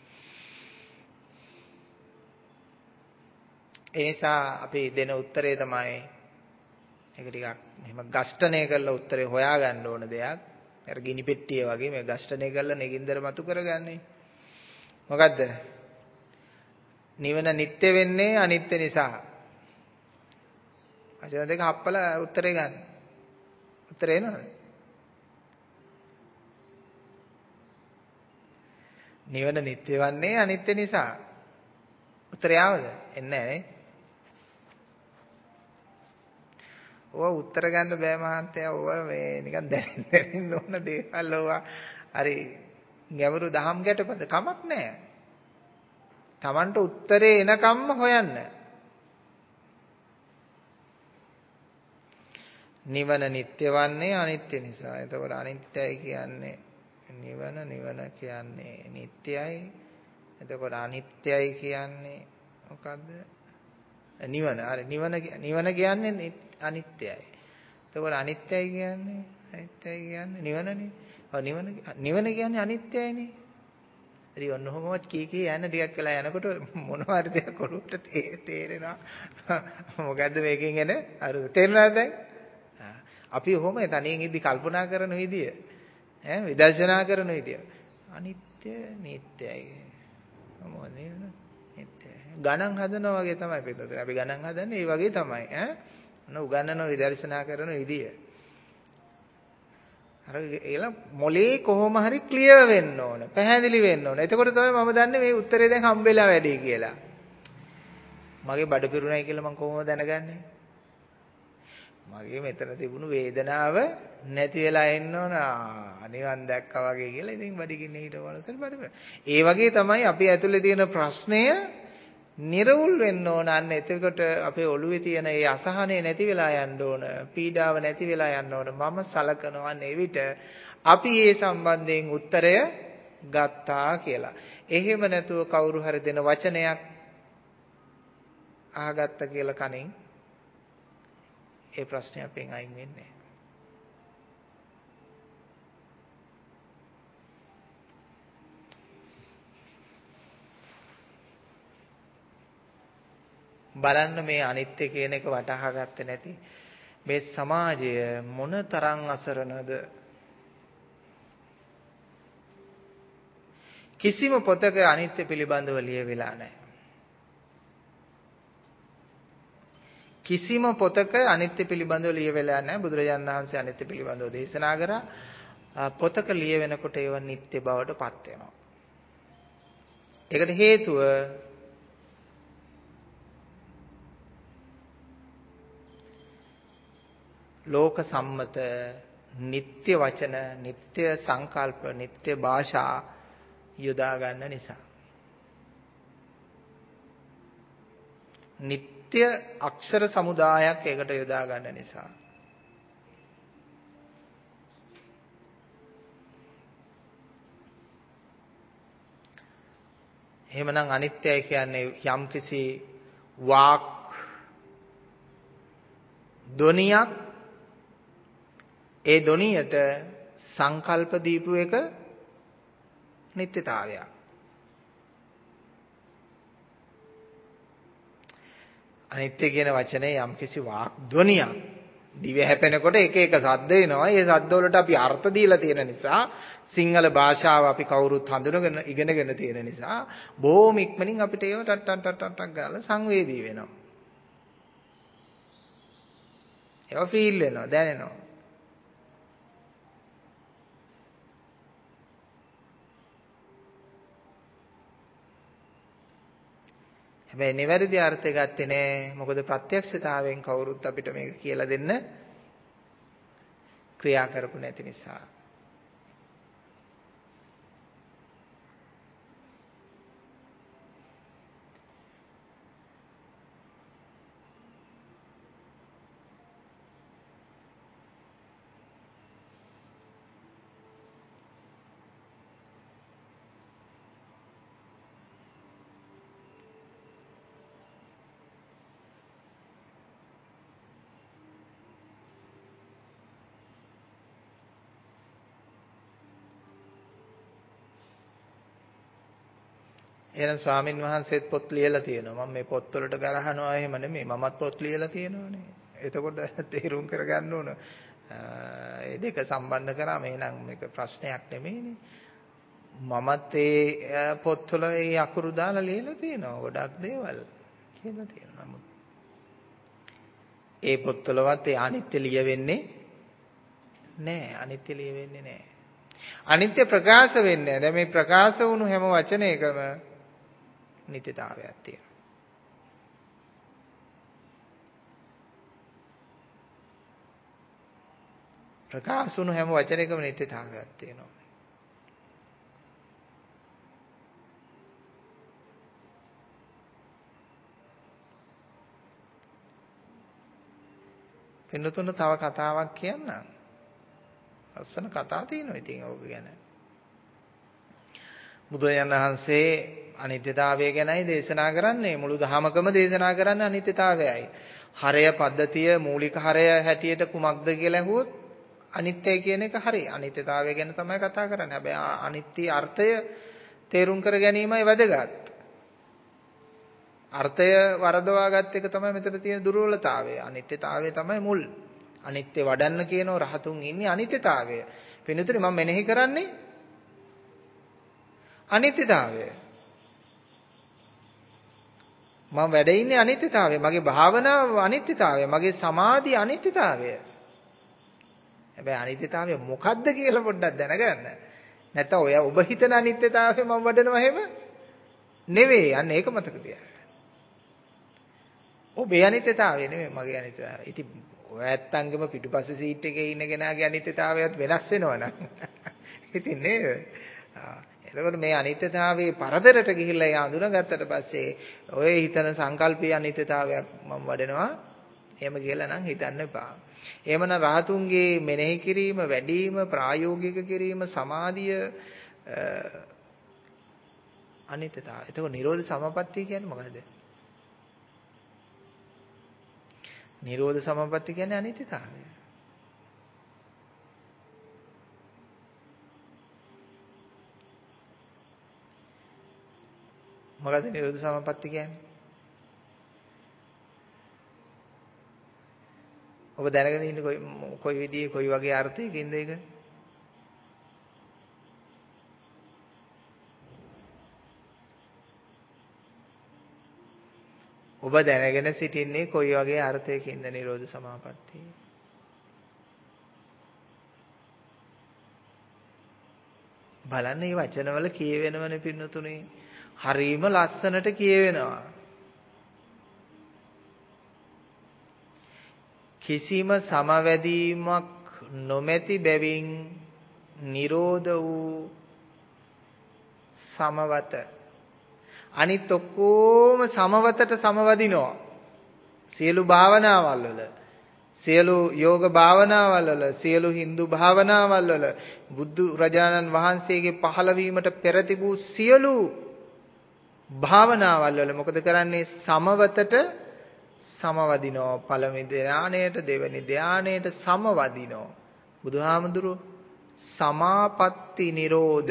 ඒ නිසා අපි දෙන උත්තරේ තමයි ඒක ටිකක් මෙහෙම ගස්ඨණය කරලා උත්තරේ හොයාගන්න ඕන දෙයක්. අර ගිනි පෙට්ටිය වගේ මේ ගස්ඨණය කරලා නෙගින්දර මතු කරගන්නේ. මොකද්ද? නිවන නිට්ටය වෙන්නේ අනිත්‍ය නිසා. වචන දෙක හප්පලා උත්තරේ ගන්න. උත්තරේ එනවද? නිවන නිට්ටය වන්නේ අනිත්‍ය නිසා. උත්තරය ආවද? එන්නේ නැහැ නේ. ඔය උත්තර ගන්න බෑ මහත්තයා. ඔය මේ නිකන් දැනෙන්න දැනෙන්න ඕන දේවල් ඔවා. හරි ගැඹුරු දහම් ගැටපද කමක් නැහැ. Tamanට උත්තරේ එනකම්ම හොයන්න. නිවන නිට්ටය වන්නේ අනිත්‍ය නිසා. එතකොට අනිත්‍යයි කියන්නේ නිවන, නිවන කියන්නේ නිට්ටයයි. එතකොට අනිත්‍යයි කියන්නේ මොකද්ද? නිවන. හරි නිවන නිවන කියන්නේ අනිත්‍යයි. එතකොට අනිත්‍යයි කියන්නේ අනිත්‍යයි කියන්නේ නිවනනේ. ඔව් නිවන නිවන කියන්නේ අනිත්‍යයිනේ. ඉතින් ඔන්න ඔහොමවත් කී කී යන ටිකක් වෙලා යනකොට මොනවා හරි දෙයක් ඔළුවට තේරෙනවා. මොකද්ද මේකෙන් එන අර තේරෙනවද දැන්? අපි ඔහොම තනියෙන් ඉදි කල්පනා කරන විදිය ඈ විදර්ශනා කරන විදිය අනිත්‍ය නිට්ටයයි. මොකද නිට්ටයයි. ගණන් හදනවා වගේ තමයි පිටුතර. අපි ගණන් හදන්නේ ඒ වගේ තමයි ඈ. ඔන්න උගන්නන විදර්ශනා කරන විදිය. අර ඒලා මොලේ කොහොම හරි ක්ලියර් වෙන්න ඕන. පැහැදිලි වෙන්න ඕන. එතකොට තමයි මම දන්නේ මේ උත්තරේ දැන් හම්බෙලා වැඩි කියලා. මගේ බඩ පිරුණයි කියලා මම කොහොමද දැනගන්නේ? මගේ මෙතන තිබුණු වේදනාව නැති වෙලා එන්න ඕන. නිවන් දැක්කා වගේ කියලා. ඉතින් බඩගින්න හිටව මනසෙන් බඩ පිරුණා. ඒ වගේ තමයි අපි ඇතුලේ තියෙන ප්‍රශ්නය නිර්වුල් වෙන්න ඕන. අන්න එතකොට අපේ ඔළුවේ තියෙන ඒ අසහනය නැති වෙලා යන්න ඕන. පීඩාව නැති වෙලා යන්න ඕන. මම සලකනවා නෙවිත අපි ඒ සම්බන්ධයෙන් උත්තරය ගත්තා කියලා. එහෙම නැතුව කවුරු හරි දෙන වචනයක් අහගත්ත කියලා කණින් ඒ ප්‍රශ්නේ අපෙන් අයින් වෙන්නේ නැහැ. බලන්න මේ අනිත්‍ය කියන එක වටහා ගත්තේ නැති මේ සමාජය මොන තරම් අසරණද? කිසිම පොතක අනිත්‍ය පිළිබඳව ලියවිලා නැහැ. කිසිම පොතක අනිත්‍ය පිළිබඳව ලියවිලා නැහැ. බුදුරජාණන් වහන්සේ අනිත්‍ය පිළිබඳව දේශනා කරා. පොතක ලියවෙනකොට ඒව නිට්ටය බවට පත් වෙනවා. ඒකට හේතුව ලෝක සම්මත නিত্য වචන, නিত্য සංකල්ප, නিত্য භාෂා යොදා ගන්න නිසා. නিত্য අක්ෂර සමුදායක් ඒකට යොදා ගන්න නිසා. එහෙමනම් අනිත්‍යයි කියන්නේ යම්කිසි වාක් ධ්වනියක් ඒ ධ්වනියට සංකල්ප දීපු එක නිත්‍යතාවයක්. අනිත්‍ය කියන වචනේ යම්කිසි වාක් ධ්වනියක් දිව හැපෙනකොට එක එක ශබ්ද එනවා. ඒ ශබ්ද වලට අපි අර්ථ දීලා තියෙන නිසා සිංහල භාෂාව අපි කවුරුත් හඳුනගෙන ඉගෙනගෙන තියෙන නිසා බොහොම ඉක්මනින් අපිට ඒව ටක් ටක් ටක් ටක් ගාලා සංවේදී වෙනවා. ඒවා ෆීල් වෙනවා, දැනෙනවා. හැබැයි නිවැරදි අර්ථය ගත්තේ නෑ. මොකද ප්‍රත්‍යක්ෂතාවයෙන් කවුරුත් අපිට මේක කියලා දෙන්න ක්‍රියා කරපු නැති නිසා. එහෙනම් ස්වාමින් වහන්සේත් පොත් ලියලා තියෙනවා. මම මේ පොත් වලට ගරහනවා එහෙම නෙමෙයි. මමත් පොත් ලියලා තියෙනවානේ. එතකොට තේරුම් කරගන්න ඕන. මේ දෙක සම්බන්ධ කරාම එහෙනම් මේක ප්‍රශ්නයක් නෙමෙයිනේ. මමත් ඒ පොත්වල ඒ අකුරු දාලා ලියලා තියෙනවා. ගොඩක් දේවල් කියලා තියෙනවා. නමුත් ඒ පොත්වලවත් ඒ අනිත්‍ය ලියවෙන්නේ නැහැ. අනිත්‍ය ලියවෙන්නේ නැහැ. අනිත්‍ය ප්‍රකාශ වෙන්නේ නැහැ. දැන් මේ ප්‍රකාශ වුණු හැම වචනයකම නිත්‍යතාවයක් තියෙනවා. ප්‍රකාශ වුණු හැම වචනයකම නිත්‍යතාවයක් තියෙනවා. පින්නතුන තව කතාවක් කියන්නම්. ලස්සන කතා තියෙනවා ඉතින් ඕක ගැන. බුදුරජාණන් වහන්සේ අනිත්‍යතාවය ගැනයි දේශනා කරන්නේ. මුළු දහමකම දේශනා කරන්නේ අනිත්‍යතාවයයි. හරය පද්ධතිය මූලික හරය හැටියට කුමක්ද කියලා ඇහුවොත් අනිත්‍ය කියන එක හරි. අනිත්‍යතාවය ගැන තමයි කතා කරන්නේ. හැබැයි අනිත්‍ය අර්ථය තේරුම් කර ගැනීමයි වැදගත්. අර්ථය වරදවා ගත් එක තමයි මෙතන තියෙන දුර්වලතාවය. අනිත්‍යතාවය තමයි මුල්. අනිත්‍ය වඩන්න කියනෝ රහතුන් ඉන්නේ අනිත්‍යතාවය. පින්නතුනි මම මෙනෙහි කරන්නේ අනිත්‍යතාවය. මම වැඩ ඉන්නේ අනිත්‍යතාවය. මගේ භාවනාව අනිත්‍යතාවය. මගේ සමාධිය අනිත්‍යතාවය. හැබැයි අනිත්‍යතාවය මොකක්ද කියලා පොඩ්ඩක් දැනගන්න. නැත්නම් ඔය ඔබ හිතන අනිත්‍යතාවය මම වඩනවා එහෙම නෙවෙයි. අන්න ඒක මතක තියාගන්න. ඔබේ අනිත්‍යතාවය නෙවෙයි මගේ අනිත්‍යතාවය. ඉතින් ඔය ඇත්තංගම පිටුපස්සේ සීට් එකේ ඉන්න කෙනාගේ අනිත්‍යතාවයත් වෙනස් වෙනවනම්. ඉතින් නේද? එතකොට මේ අනිත්‍යතාවයේ පරතරට ගිහිල්ලා ඒ අඳුනගත්තට පස්සේ ඔය හිතන සංකල්පීය අනිත්‍යතාවයක් මම වඩනවා එහෙම කියලා නම් හිතන්න එපා. එහෙමනම් රහතුන්ගේ මෙනෙහි කිරීම, වැඩිම, ප්‍රායෝගික කිරීම, සමාධිය අනිත්‍යතාවය. එතකොට නිරෝධ සමාපත්තිය කියන්නේ මොකද්ද? නිරෝධ සමාපත්තිය කියන්නේ අනිත්‍යතාවය. මොකද්ද නිරෝධ සමාපatti කියන්නේ? ඔබ දැනගෙන ඉන්නේ කොයි කොයි විදිහේ කොයි වගේ අර්ථයකින්ද ඒක? ඔබ දැනගෙන සිටින්නේ කොයි වගේ අර්ථයකින්ද නිරෝධ සමාපatti? බලන්න මේ වචනවල කියවෙනවනේ පින්නතුනේ. හරීම ලස්සනට කියවෙනවා. කිසිම සමවැදීමක් නොමැති බැවින් නිරෝධ වූ සමවත. අනිත් ඔක්කොම සමවතට සමවදිනවා. සියලු භාවනාවල් වල, සියලු යෝග භාවනාවල් වල, සියලු Hindu භාවනාවල් වල, බුදු රජාණන් වහන්සේගේ පහළ වීමට පෙර තිබූ සියලු භාවනාවල් වල මොකද කරන්නේ? සමවතට සමවදිනෝ. පළවෙනි ධානයට, දෙවෙනි ධානයට සමවදිනෝ. බුදුහාමුදුරුවෝ සමාපatti නිරෝධ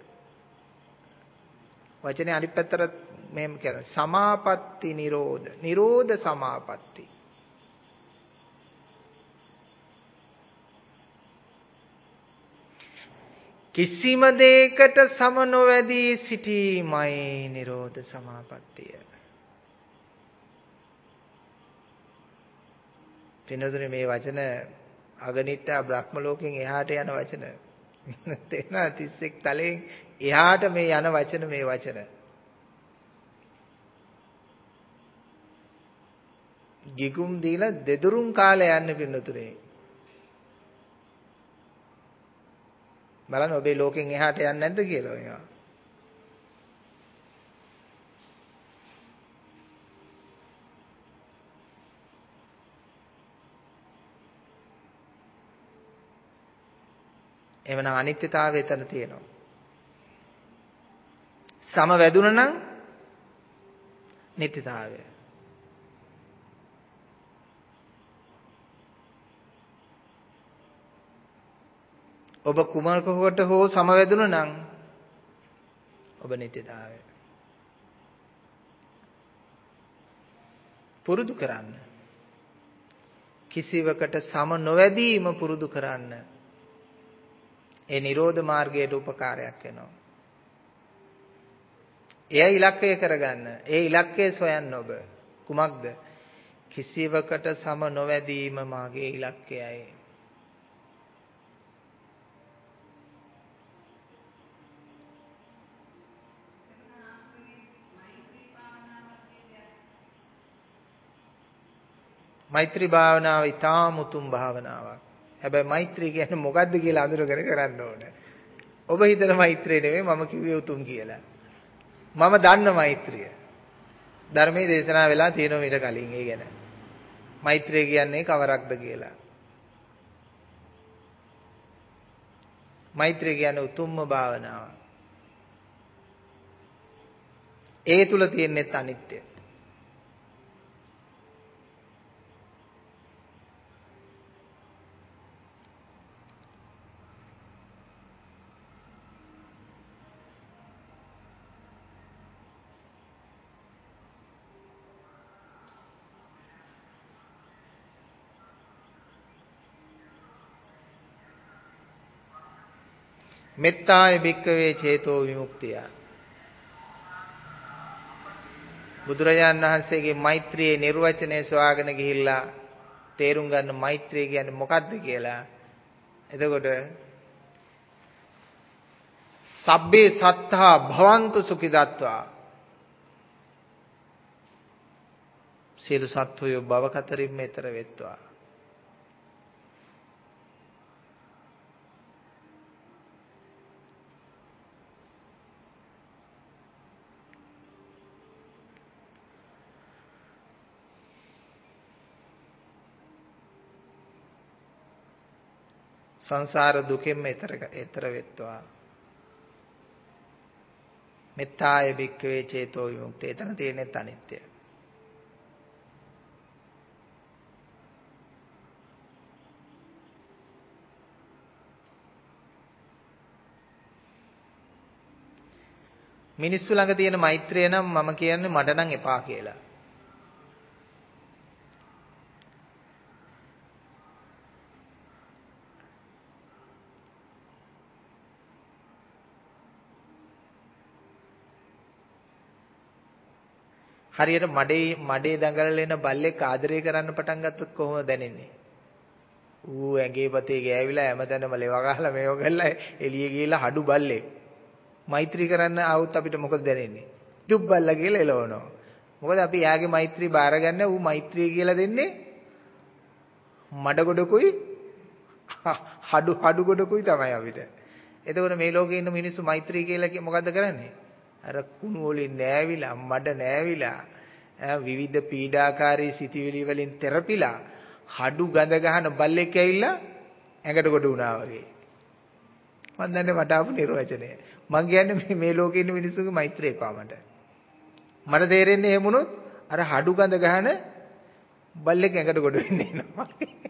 වචනේ අනිත් පැත්තට මෙහෙම කියනවා. සමාපatti නිරෝධ. නිරෝධ සමාපatti. කිසිම දෙයකට සම නොවැදී සිටීමයි නිරෝධ සමාපත්තිය. පින්නතුනේ මේ වචන අගනිට්ටා බ්‍රහ්ම ලෝකෙන් එහාට යන වචන. තේනවා තිස් එක් තලයෙන් එහාට මේ යන වචන මේ වචන. ගිගුම් දීලා දෙදුරුම් කාලේ යන්නේ පින්නතුනේ. බලන්න ඔබේ ලෝකෙන් එහාට යන්නේ නැද්ද කියලා මේවා. එවනම් අනිත්‍යතාවය එතන තියෙනවා. සම වැදුන නම් නිත්‍යතාවය. ඔබ කුමරකකට හෝ සම වැදුන නම් ඔබ නිත්‍යතාවය. පුරුදු කරන්න. කිසිවකට සම නොවැදීම පුරුදු කරන්න. ඒ නිරෝධ මාර්ගයට උපකාරයක් වෙනවා. එය ඉලක්කය කරගන්න. ඒ ඉලක්කය සොයන්න ඔබ. කුමක්ද? කිසිවකට සම නොවැදීම මාගේ ඉලක්කයයි. මෛත්‍රී භාවනාව ඊටාම උතුම් භාවනාවක්. හැබැයි මෛත්‍රී කියන්නේ මොකද්ද කියලා අඳුරගෙන කරන්න ඕනේ. ඔබ හිතන මෛත්‍රිය නෙමෙයි මම කිව්වේ උතුම් කියලා. මම දන්න මෛත්‍රිය. ධර්මයේ දේශනා වෙලා තියෙනවා මීට කලින් ඒ ගැන. මෛත්‍රිය කියන්නේ කවරක්ද කියලා. මෛත්‍රිය කියන්නේ උතුම්ම භාවනාව. ඒ තුල තියෙන්නේ අනිත්‍ය. මෙත්තාය භික්කවේ චේතෝ විමුක්තිය. බුදුරජාණන් වහන්සේගේ මෛත්‍රියේ නිර්වචනය සොයාගෙන ගිහිල්ලා තේරුම් ගන්න මෛත්‍රිය කියන්නේ මොකක්ද කියලා. එතකොට සබ්බේ සත්තා භවන්තු සුඛිදත්වා. සියලු සත්වයෝ භව කතරින්ම ඈතර වෙත්වා. සංසාර දුකෙන්ම ඈතර ඈතර වෙත්වා. මෙත්තාය භික්ඛවේ චේතෝ විමුක්තිය. එතන තියෙන්නේ අනිත්‍ය. මිනිස්සු ළඟ තියෙන මෛත්‍රිය නම් මම කියන්නේ මට නම් එපා කියලා. හරියට මඩේ මඩේ දඟලන බල්ලෙක් ආදරය කරන්න පටන් ගත්තොත් කොහොමද දැනෙන්නේ? ඌ ඇඟේ පතේ ගෑවිලා හැමතැනම ලෙව ගහලා මේව කරලා එළිය ගිහලා හඩු බල්ලෙක්. මෛත්‍රී කරන්න ආවොත් අපිට මොකද දැනෙන්නේ? දුක් බල්ලා කියලා එලවනවා. මොකද අපි යාගේ මෛත්‍රී බාරගන්න ඌ මෛත්‍රී කියලා දෙන්නේ මඩ ගොඩකුයි හඩු හඩු ගොඩකුයි තමයි අපිට. එතකොට මේ ලෝකේ ඉන්න මිනිස්සු මෛත්‍රී කියලා මොකද්ද කරන්නේ? අර කුණු වලින් නෑවිලා මඩ නෑවිලා විවිධ පීඩාකාරී සිතිවිලි වලින් තෙරපිලා හඩු ගඳ ගහන බල්ලෙක් ඇවිල්ලා ඇඟට කොට වුණා වගේ. මම දන්නේ මට ආපු නිර්වචනය. මම කියන්නේ මේ මේ ලෝකේ ඉන්න මිනිස්සුගේ මෛත්‍රිය එපා මට. මට තේරෙන්නේ එහෙම වුණොත් අර හඩු ගඳ ගහන බල්ලෙක් ඇඟට කොට වෙන්නේ නෑ.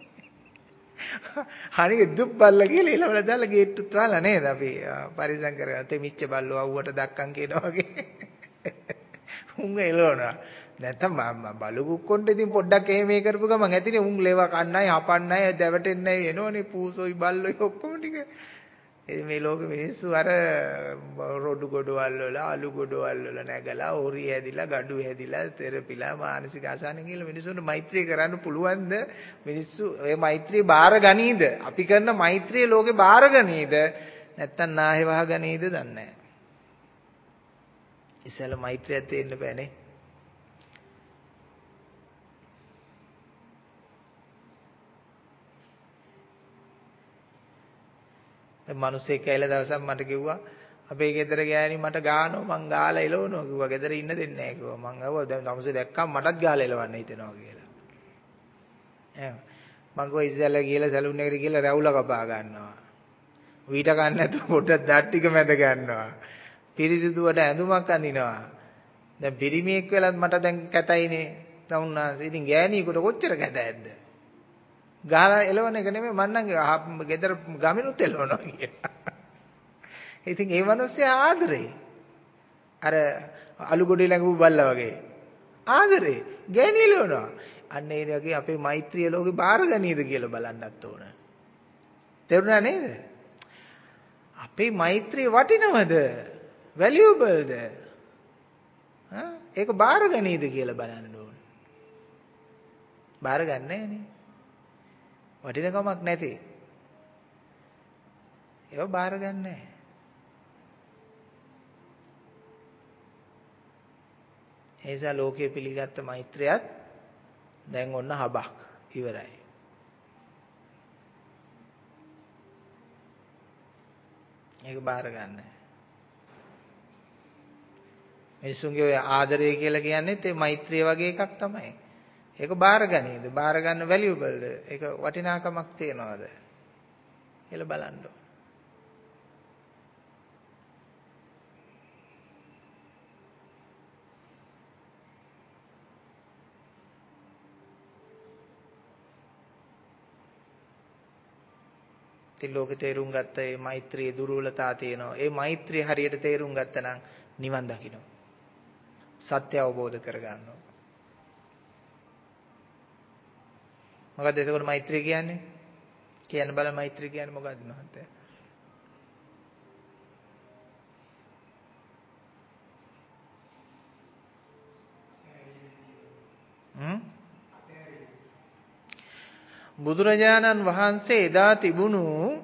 හරිය දුක් බල්ලා කියලා එළවල දාලා ගේට්ටුත් වහලා නේද අපි පරිසම් කරගෙන තෙමිච්ච බල්ලෝ අවුවට දක්කන් කියනවා වගේ. උංග එළවනවා. නැත්තම් බලු කුක්කොන්ට ඉතින් පොඩ්ඩක් එහෙම මේ කරපු ගමන් ඇතිනේ උං ලේව කන්නයි හපන්නයි දැවටෙන්නයි එනෝනේ පූසොයි බල්ලොයි ඔක්කොම ටික. මේ ලෝක මිනිස්සු අර රොඩු ගොඩවල් වල අලු ගොඩවල් වල නැගලා හොරි හැදිලා gadu හැදිලා තෙරපිලා මානසික අසහන කියලා මිනිස්සුන්ට මෛත්‍රී කරන්න පුළුවන්ද? මිනිස්සු ඒ මෛත්‍රී බාර ගනීද? අපි කරන මෛත්‍රී ලෝකේ බාර ගනීද? නැත්තම් නාහේ වහ ගනීද? දන්නේ නැහැ. ඉස්සෙල්ලා මෛත්‍රියක් තේන්න බෑනේ. මිනිස්සෙක් ඇවිල්ලා දවසක් මට කිව්වා අපේ ගෙදර ගෑණි මට ගානවා මං ගාලා එලවනවා කිව්වා. ගෙදර ඉන්න දෙන්නේ නැහැ කිව්වා. මං අහුවා දැන් තමසේ දැක්කම මටත් ගාලා එලවන්න හිතෙනවා කියලා. එහෙනම් මං ගෝ ඉස්සෙල්ලා ගිහලා සැලුන් එකට ගිහලා රැවුල කපා ගන්නවා. වීට ගන්න නැතුව පොඩ්ඩක් දත් ටික මැද ගන්නවා. පිරිසිදුවට ඇඳුමක් අඳිනවා. දැන් පිරිමියෙක් වෙලත් මට දැන් කැතයිනේ. තවුන්නාස්. ඉතින් ගෑණියෙකුට කොච්චර කැතයිද? ගාලා එලවන එක නෙමෙයි මන්නම් ගෙදර ගමිනුත් එලවනවා කියලා. ඉතින් ඒ මිනිස්සේ ආදරේ. අර අලු ගොඩේ ළඟ බල්ලා වගේ. ආදරේ ගෑණි එලවනවා. අන්න ඒ වගේ අපේ මෛත්‍රිය ලෝකේ බාරගනීද කියලා බලන්නත් ඕන. තේරුණා නේද? අපේ මෛත්‍රිය වටිනවද? වැලියබල්ද? හා ඒක බාරගනීද කියලා බලන්න ඕන. බාරගන්නේ නෑනේ. වටිනකමක් නැති. ඒව බාරගන්නේ නැහැ. ඒ නිසා ලෝකයේ පිළිගත්ත මෛත්‍රියත් දැන් ඔන්න හබක් ඉවරයි. ඒක බාරගන්නේ. මිනිසුන්ගේ ඔය ආදරය කියලා කියන්නේත් ඒ මෛත්‍රිය වගේ එකක් තමයි. ඒක බාරගනීද? බාරගන්න වැලියබල්ද? ඒක වටිනාකමක් තියනවාද? කියලා බලන්න ඕන. ඉතින් ලෝකේ තේරුම් ගත්ත මේ මෛත්‍රියේ දුර්වලතා තියෙනවා. ඒ මෛත්‍රිය හරියට තේරුම් ගත්තා නම් නිවන් දකින්න. සත්‍ය අවබෝධ කරගන්නවා. මොකද එතකොට මෛත්‍රිය කියන්නේ? කියන්න බල මෛත්‍රිය කියන්නේ මොකද්ද මහත්තයා? බුදුරජාණන් වහන්සේ එදා තිබුණු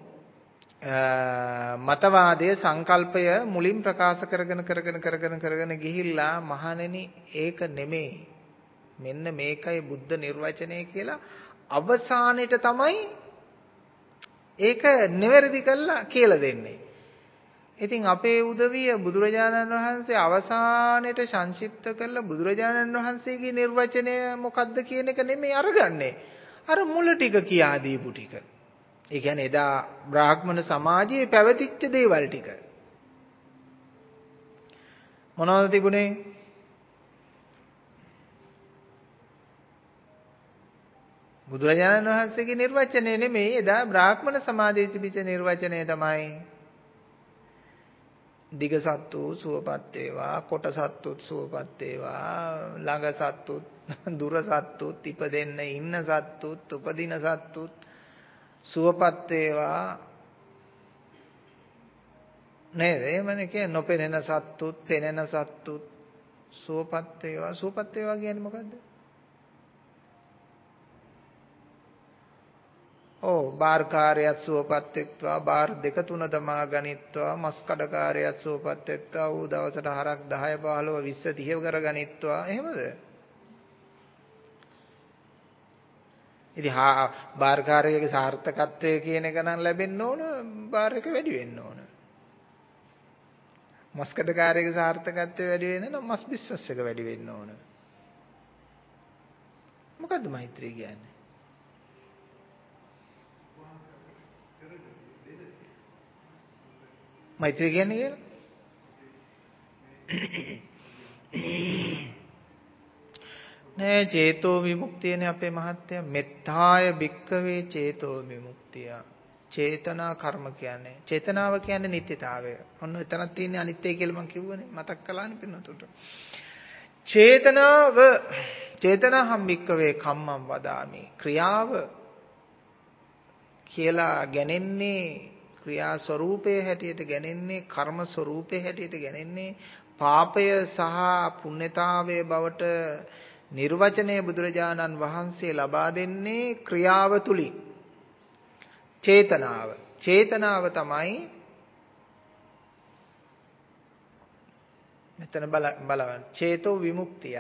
මතවාදයේ සංකල්පය මුලින් ප්‍රකාශ කරගෙන කරගෙන කරගෙන කරගෙන ගිහිල්ලා මහණෙනි ඒක නෙමෙයි. මෙන්න මේකයි බුද්ධ නිර්වචනය කියලා අවසානෙට තමයි ඒක නිවැරදි කළා කියලා දෙන්නේ. ඉතින් අපේ උදවිය බුදුරජාණන් වහන්සේ අවසානෙට සංක්ෂිප්ත කළා බුදුරජාණන් වහන්සේගේ නිර්වචනය මොකක්ද කියන එක නෙමෙයි අරගන්නේ. අර මුල ටික කියා දීපු ටික. ඒ කියන්නේ එදා බ්‍රාහ්මණ සමාජයේ පැවතිච්ච දේවල් ටික. මොනවද තිබුණේ? බුදුරජාණන් වහන්සේගේ නිර්වචනය නෙමෙයි එදා බ්‍රාහ්මණ සමාජයේ තිබිච්ච නිර්වචනය තමයි දිග සත්තු සුවපත් වේවා, කොට සත්තුත් සුවපත් වේවා, ළඟ සත්තුත් දුර සත්තුත් ඉපදෙන්න ඉන්න සත්තුත් උපදින සත්තුත් සුවපත් වේවා නේද? එහෙමනේ කියන්නේ නොපෙනෙන සත්තුත් පෙනෙන සත්තුත් සුවපත් වේවා. සුවපත් වේවා කියන්නේ මොකද්ද? ඔව් බාර්කාරයත් සුවපත් වෙත්වා, බාර් දෙක තුන දමා ගනිත්වා, මස් කඩකාරයත් සුවපත් වෙත්වා, ඌ දවසට හරක් දහය පහළොව විස්ස තිහ කර ගනිත්වා. එහෙමද? ඉතින් හා බාර්කාරයේ සාර්ථකත්වය කියන එක නම් ලැබෙන්න ඕන, බාර් එක වැඩි වෙන්න ඕන. මස් කඩකාරයේ සාර්ථකත්වය වැඩි වෙන්න නම් මස් බිස්නස් එක වැඩි වෙන්න ඕන. මොකද්ද මෛත්‍රී කියන්නේ? මෛත්‍රී කියන්නේ කියලා නෑ චේතෝ විමුක්තියනේ අපේ මහත්තයා. මෙත්තාය භික්කවේ චේතෝ විමුක්තිය. චේතනා කර්ම කියන්නේ චේතනාව කියන්නේ නිත්‍යතාවය. ඔන්න එතනක් තියෙන්නේ අනිත්‍ය කියලා මම කිව්වනේ, මතක් කළානේ පින්නතුට. චේතනාව චේතනාහම් භික්කවේ කම්මං වදාමි. ක්‍රියාව කියලා ගැනෙන්නේ ක්‍රියා ස්වરૂපයේ හැටියට ගැනෙන්නේ, කර්ම ස්වરૂපයේ හැටියට ගැනෙන්නේ, පාපය සහ පුණ්‍යතාවයේ බවට නිර්වචනය බුදුරජාණන් වහන්සේ ලබා දෙන්නේ ක්‍රියාව තුලින්. චේතනාව චේතනාව තමයි මෙතන බල බලන්න චේතෝ විමුක්තිය.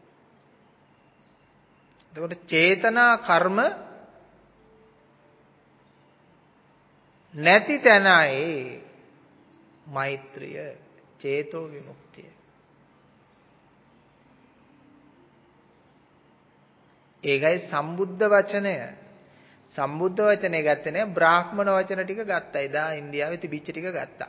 එතකොට චේතනා කර්ම නැති තැනයි මෛත්‍රිය, චේතෝ විමුක්තිය. ඒකයි සම්බුද්ධ වචනය. සම්බුද්ධ වචනේ ගත්තේ නෑ, බ්‍රාහ්මණ වචන ටික ගත්තා. එදා ඉන්දියාවේ තිබිච්ච ටික ගත්තා.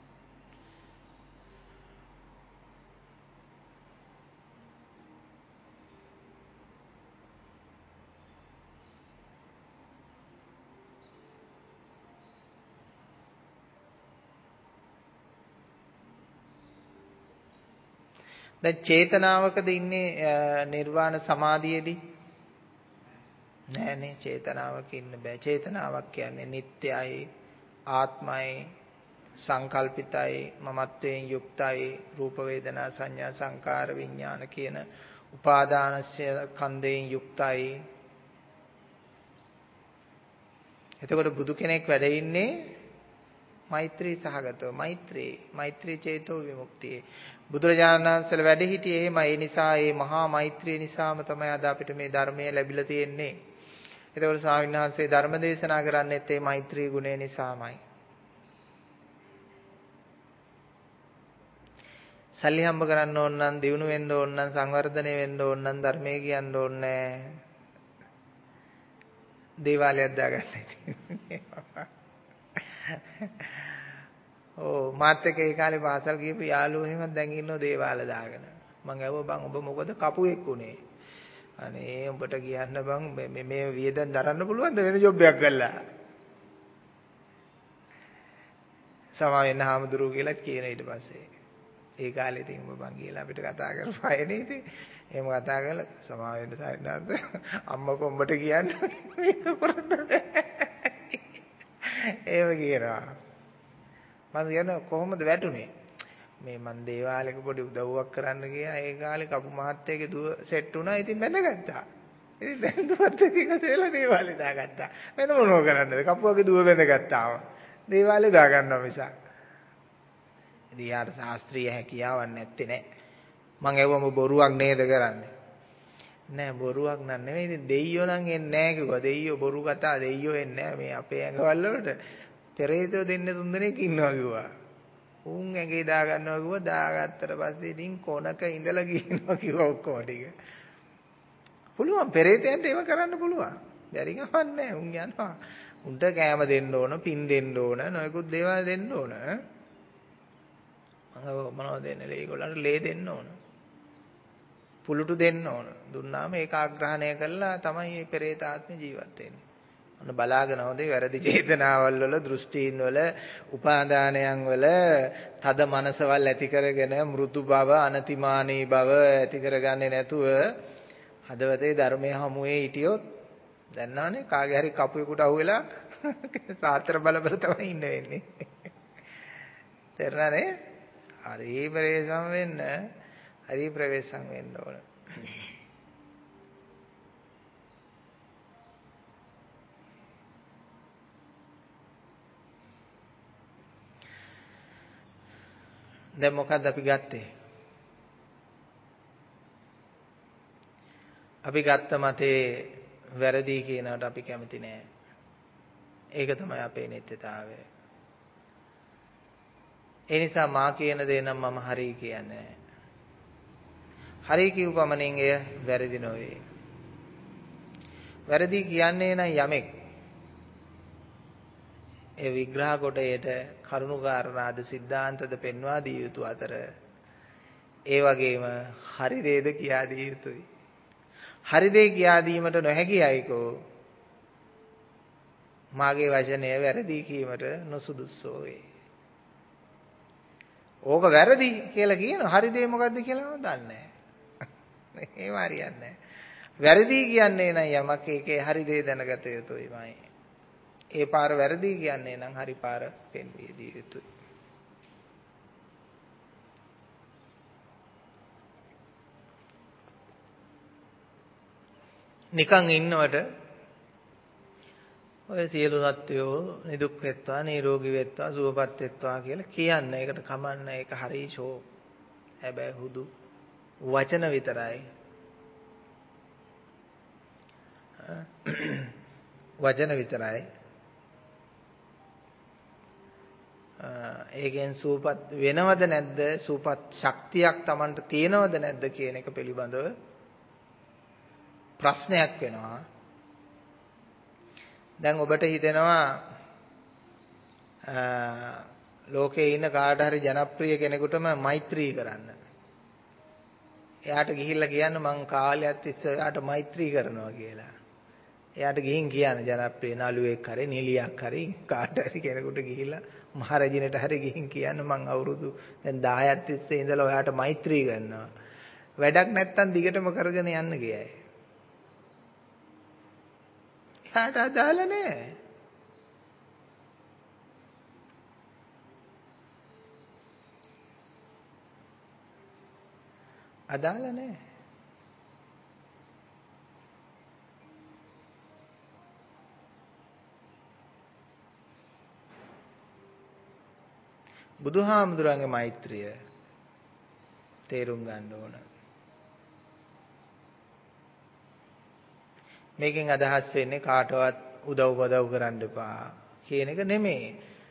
දැන් චේතනාවකද ඉන්නේ නිර්වාණ සමාධියේදී? නෑනේ, චේතනාවක ඉන්න බෑ. චේතනාවක් කියන්නේ නිට්ටයයි, ආත්මයි, සංකල්පිතයි, මමත්වයෙන් යුක්තයි, රූප වේදනා සංඥා සංකාර විඥාන කියන උපාදානස්ය කන්දයෙන් යුක්තයි. එතකොට බුදු කෙනෙක් වැඩ ඉන්නේ මෛත්‍රී සහගතව. මෛත්‍රී මෛත්‍රී චේතෝ විමුක්තිය. බුදුරජාණන් වහන්සේ වැඩ හිටියේ එහෙම. ඒ නිසා මේ මහා මෛත්‍රිය නිසාම තමයි අද අපිට මේ ධර්මය ලැබිලා තියෙන්නේ. ඒතකොට ස්වාමීන් වහන්සේ ධර්ම දේශනා කරන්නේත් මේ මෛත්‍රී ගුණය නිසාමයි. සල්ලි හම්බ කරන්න ඕන නම්, දියුණු වෙන්න ඕන නම්, සංවර්ධනය වෙන්න ඕන නම් ධර්මයේ කියන්න ඕනේ. දේවාලයක් දාගන්නයි තියෙන්නේ. ඕ මාත් එක්ක ඒ කාලේ පාසල් ගිහපු යාළුවෝ එහෙම දැන් ඉන්නෝ දේවාල දාගෙන. මං ඇහුවා බං ඔබ මොකද කපුවෙක් උනේ? අනේ උඹට කියන්න බං මේ මේ වියදම් දරන්න පුළුවන්ද වෙන ජොබ් එකක් ගල්ලා? සමා වෙන්න හාමුදුරුවෝ කියලා කියන ඊට පස්සේ. ඒ කාලේ ඉතින් ඔබ බං කියලා අපිට කතා කරපු අය නේ ඉතින්. එහෙම කතා කරලා සමා වෙන්න සාරිනාත් අම්මා කොම්බට කියන්නේ මේක කරන්නේ. ඒව කියනවා. මම කියන්නේ කොහොමද වැටුනේ? මේ මන් දේවාලෙක පොඩි උදව්වක් කරන්න ගියා. ඒ කාලේ කපු මහත්තයාගේ දුව සෙට් වුණා. ඉතින් බැඳගත්තා. ඉතින් දැන් දුවත් එක්ක එකතු වෙලා දේවාලේ දාගත්තා. වෙන මොනව කරන්නද? කපුවගේ දුව බැඳගත්තාම. දේවාලේ දාගන්නවා මිසක්. ඉතින් යාට ශාස්ත්‍රීය හැකියාවක් නැත්තේ නෑ. මං ඇහුවම බොරුවක් නේද කරන්නේ? නෑ බොරුවක් නන් නෙවෙයි. ඉතින් දෙයියෝ නම් එන්නේ නෑ කිව්වා. දෙයියෝ බොරු කතා දෙයියෝ එන්නේ නෑ මේ අපේ ඇඟවල වලට. පෙරේතෝ දෙන්නේ තුන් දෙනෙක් ඉන්නවා කිව්වා. උන් ඇඟේ දා ගන්නවා කිව්වා. දාගත්තට පස්සේ ඉතින් කොනක ඉඳලා ගිනවා කිව්වා ඔක්කොම ටික. පුළුවන් පෙරේතයන්ට ඒව කරන්න පුළුවන්. බැරි ගමන් නෑ. උන් යනවා. උන්ට කෑම දෙන්න ඕන, පින් දෙන්න ඕන, නොයෙකුත් දේවල් දෙන්න ඕන. මම මොනවද දෙන්නේ? ඒගොල්ලන්ට ලේ දෙන්න ඕන. පුලුටු දෙන්න ඕන. දුන්නාම ඒක ආග්‍රහණය කළා තමයි මේ පෙරේත ආත්ම ජීවත් වෙන්නේ. ඔන්න බලාගෙන හොඳේ වැරදි චේතනාවල් වල, දෘෂ්ටීන් වල, උපාදානයන් වල තද මනසවල් ඇති කරගෙන මෘදු බව, අනතිමානී බව ඇති කරගන්නේ නැතුව හදවතේ ධර්මයේ හමුවේ හිටියොත් දන්නවනේ කාගේ හරි කපුවෙකුට අහුවෙලා සාත්‍ර බල බල තමයි ඉන්න වෙන්නේ. තේරුණානේ? හරි ප්‍රවේශම් වෙන්න, හරි ප්‍රවේශම් වෙන්න ඕන. දැන් මොකද්ද අපි ගත්තේ? අපි ගත්ත මතේ වැරදි කියනකට අපි කැමති නෑ. ඒක තමයි අපේ නිත්‍යතාවය. ඒ නිසා මා කියන දේ නම් මම හරි කියන්නේ නෑ. හරි කියු පමණින් එය වැරදි නොවේ. වැරදි කියන්නේ නම් යමෙක් ඒ විග්‍රහ කොට ඒට කරුණු කාරණාද සිද්ධාන්තද පෙන්වා දිය යුතු අතර ඒ වගේම හරි දේද කියා දිය යුතුයි. හරි දේ කියා දීමට නොහැකි අයකෝ මාගේ වචනය වැරදි කීමට නොසුදුසෝ වේ. ඕක වැරදි කියලා කියනවා. හරි දේ මොකද්ද කියලා මම දන්නේ නැහැ. ඒව හරියන්නේ නැහැ. වැරදි කියන්නේ නම් යමක් ඒකේ හරි දේ දැනගත යුතුයිමයි. ඒ පාර වැරදි කියන්නේ නම් හරි පාර පෙන්වී දිය යුතුයි. නිකන් ඉන්නවට ඔය සියලු සත්වයෝ නිදුක් වෙත්වා, නිරෝගී වෙත්වා, සුවපත් වෙත්වා කියලා කියන්න. ඒකට කමන්න. ඒක හරි ෂෝ. හැබැයි හුදු වචන විතරයි. වචන විතරයි. ඒකෙන් සූපත් වෙනවද නැද්ද? සූපත් ශක්තියක් Tamanට තියෙනවද නැද්ද කියන එක පිළිබඳව ප්‍රශ්නයක් වෙනවා. දැන් ඔබට හිතෙනවා ලෝකේ ඉන්න කාට හරි ජනප්‍රිය කෙනෙකුටම මෛත්‍රී කරන්න. එයාට ගිහිල්ලා කියන්න මං කාලයක් තිස්සේ එයාට මෛත්‍රී කරනවා කියලා. එයාට ගිහින් කියන්න ජනප්‍රිය නළුවෙක් හරි නිලියක් හරි කාට හරි කෙනෙකුට ගිහිල්ලා මහරජිනට හරි ගිහින් කියන්න මං අවුරුදු දැන් දහයක් තිස්සේ ඉඳලා ඔයාට මෛත්‍රී කරනවා. වැඩක් නැත්තම් දිගටම කරගෙන යන්න කියයි. එයාට අදාළ නැහැ. අදාළ නැහැ. බුදුහාමුදුරන්ගේ මෛත්‍රිය තේරුම් ගන්න ඕන. මේකෙන් අදහස් වෙන්නේ කාටවත් උදව් උදව් කරන්න එපා කියන එක නෙමෙයි.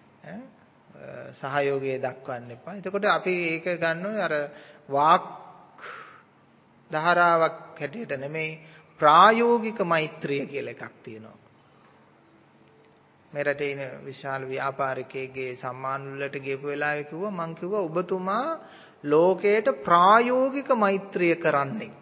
සහයෝගය දක්වන්න එපා. එතකොට අපි ඒක ගන්නවා අර වාක් ධාරාවක් හැටියට නෙමෙයි ප්‍රායෝගික මෛත්‍රිය කියලා එකක් තියෙනවා. මේ රටේ ඉන විශාල ව්‍යාපාරිකයෙක්ගේ සම්මාන වලට ගියපු වෙලාවේ කිව්වා මං කිව්වා ඔබතුමා ලෝකයට ප්‍රායෝගික මෛත්‍රිය කරන්නෙක්.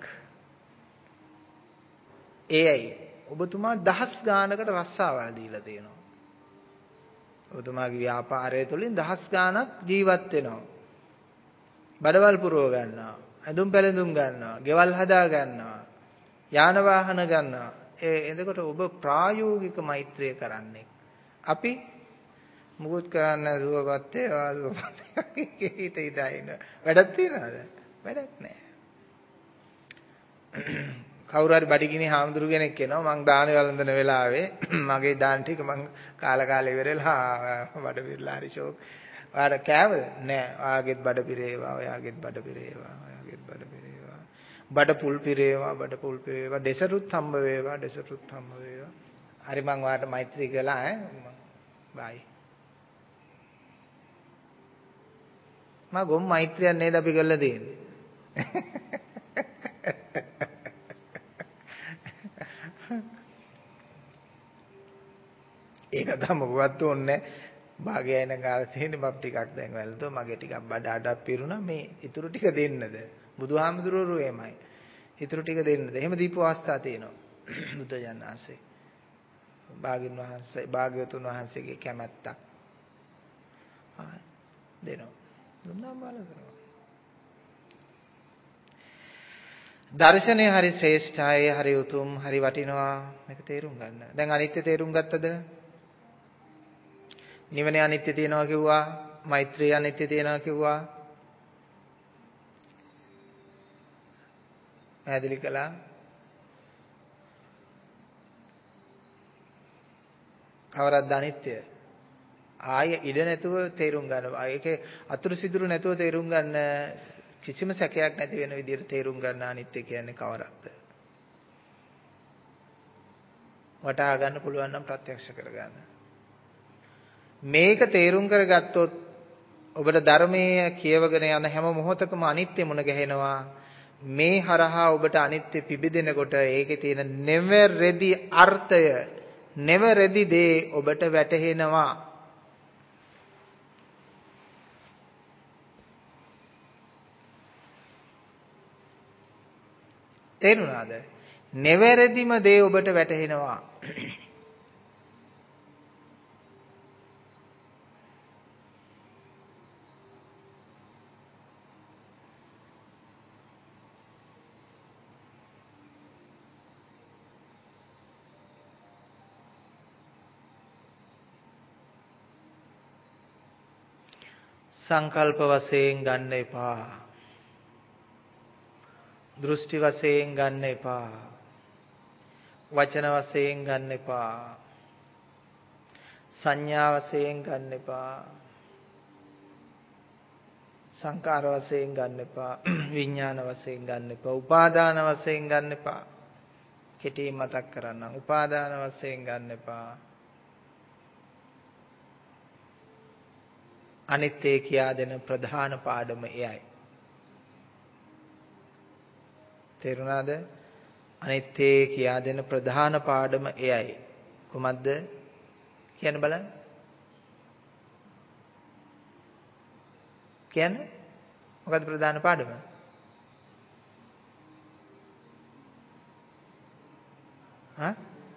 ඒයි ඔබතුමා දහස් ගානකට රස්සාවල් දීලා තියෙනවා. ඔබතුමාගේ ව්‍යාපාරය තුළින් දහස් ගානක් ජීවත් වෙනවා. බඩවල් පුරව ගන්නවා. ඇඳුම් පැළඳුම් ගන්නවා. ගෙවල් හදා ගන්නවා. යාන වාහන ගන්නවා. ඒ එතකොට ඔබ ප්‍රායෝගික මෛත්‍රිය කරන්නේ. අපි මුකුත් කරන්න සුවපත් වේවා සුවපත් හිත හිතා ඉන්න. වැඩක් තියනවද? වැඩක් නැහැ. කවුරු හරි බඩගිනි හාමුදුරු කෙනෙක් එනවා මං දාන වළඳන වෙලාවේ මගේ දාන ටික මං කාලා කාලා ඉවරලා බඩ පිරලා හරි ෂෝක්. ඔයාට කෑවද? නෑ. ඔයාගෙත් බඩ පිරේවා, ඔයාගෙත් බඩ පිරේවා, ඔයාගෙත් බඩ පිරේවා. බඩ පුල් පිරේවා, බඩ පුල් පිරේවා. දෙසරුත් හම්බ වේවා, දෙසරුත් හම්බ වේවා. හරි මං ඔයාට මෛත්‍රී කළා ඈ. බයි. මා ගොම් මෛත්‍රියක් නේද අපි කරලා තියෙන්නේ. ඒක තමයි මොකවත් ඕනේ. භාගයයන් ගාව තියෙන බබ් ටිකක් දැන් වැල්දෝ මගේ ටිකක් බඩ අඩක් පිරුණා මේ ඊටු ටික දෙන්නද? බුදුහාමුදුරුවෝ එමය. ඊටු ටික දෙන්නද? එහෙම දීපු අවස්ථා තියෙනවා. බුදුජානක ආසේ. භාග්‍යවතුන් වහන්සේ භාග්‍යවතුන් වහන්සේගේ කැමැත්තක්. ආ දෙනවා. දුන්නාම බලනවා. දර්ශනය හරි ශ්‍රේෂ්ඨයි, හරි උතුම්, හරි වටිනවා. මේක තේරුම් ගන්න. දැන් අනිත්‍ය තේරුම් ගත්තද? නිවනේ අනිත්‍ය තියෙනවා කිව්වා, මෛත්‍රිය අනිත්‍ය තියෙනවා කිව්වා. පැහැදිලි කළා. කවරක්ද අනිත්‍ය? ආය ඉඩ නැතුව තේරුම් ගන්න. ඒකේ අතුරු සිදුරු නැතුව තේරුම් ගන්න කිසිම සැකයක් නැති වෙන විදිහට තේරුම් ගන්න අනිත්‍ය කියන්නේ කවරක්ද? වටහා ගන්න පුළුවන් නම් ප්‍රත්‍යක්ෂ කරගන්න. මේක තේරුම් කරගත්තොත් ඔබට ධර්මයේ කියවගෙන යන හැම මොහොතකම අනිත්‍ය මුණ ගැහෙනවා. මේ හරහා ඔබට අනිත්‍ය පිබිදෙනකොට ඒකේ තියෙන නෙවරෙදි අර්ථය, නෙවරෙදි දේ ඔබට වැටහෙනවා. තේරුණාද? නෙවරදිම දේ ඔබට වැටහෙනවා. සංකල්ප වශයෙන් ගන්න එපා. දෘෂ්ටි වශයෙන් ගන්න එපා. වචන වශයෙන් ගන්න එපා. සංඥා වශයෙන් ගන්න එපා. සංකාර වශයෙන් ගන්න එපා. විඥාන වශයෙන් ගන්න එපා. උපාදාන වශයෙන් ගන්න එපා. කෙටියෙන් මතක් කරන්නම්. උපාදාන වශයෙන් ගන්න එපා. අනිත්‍ය කියා දෙන ප්‍රධාන පාඩම එයයි. තේරුණාද? අනිත්‍ය කියා දෙන ප්‍රධාන පාඩම එයයි. කොහොමද? කියන්න බලන්න. කියන්නේ මොකද්ද ප්‍රධාන පාඩම? හා?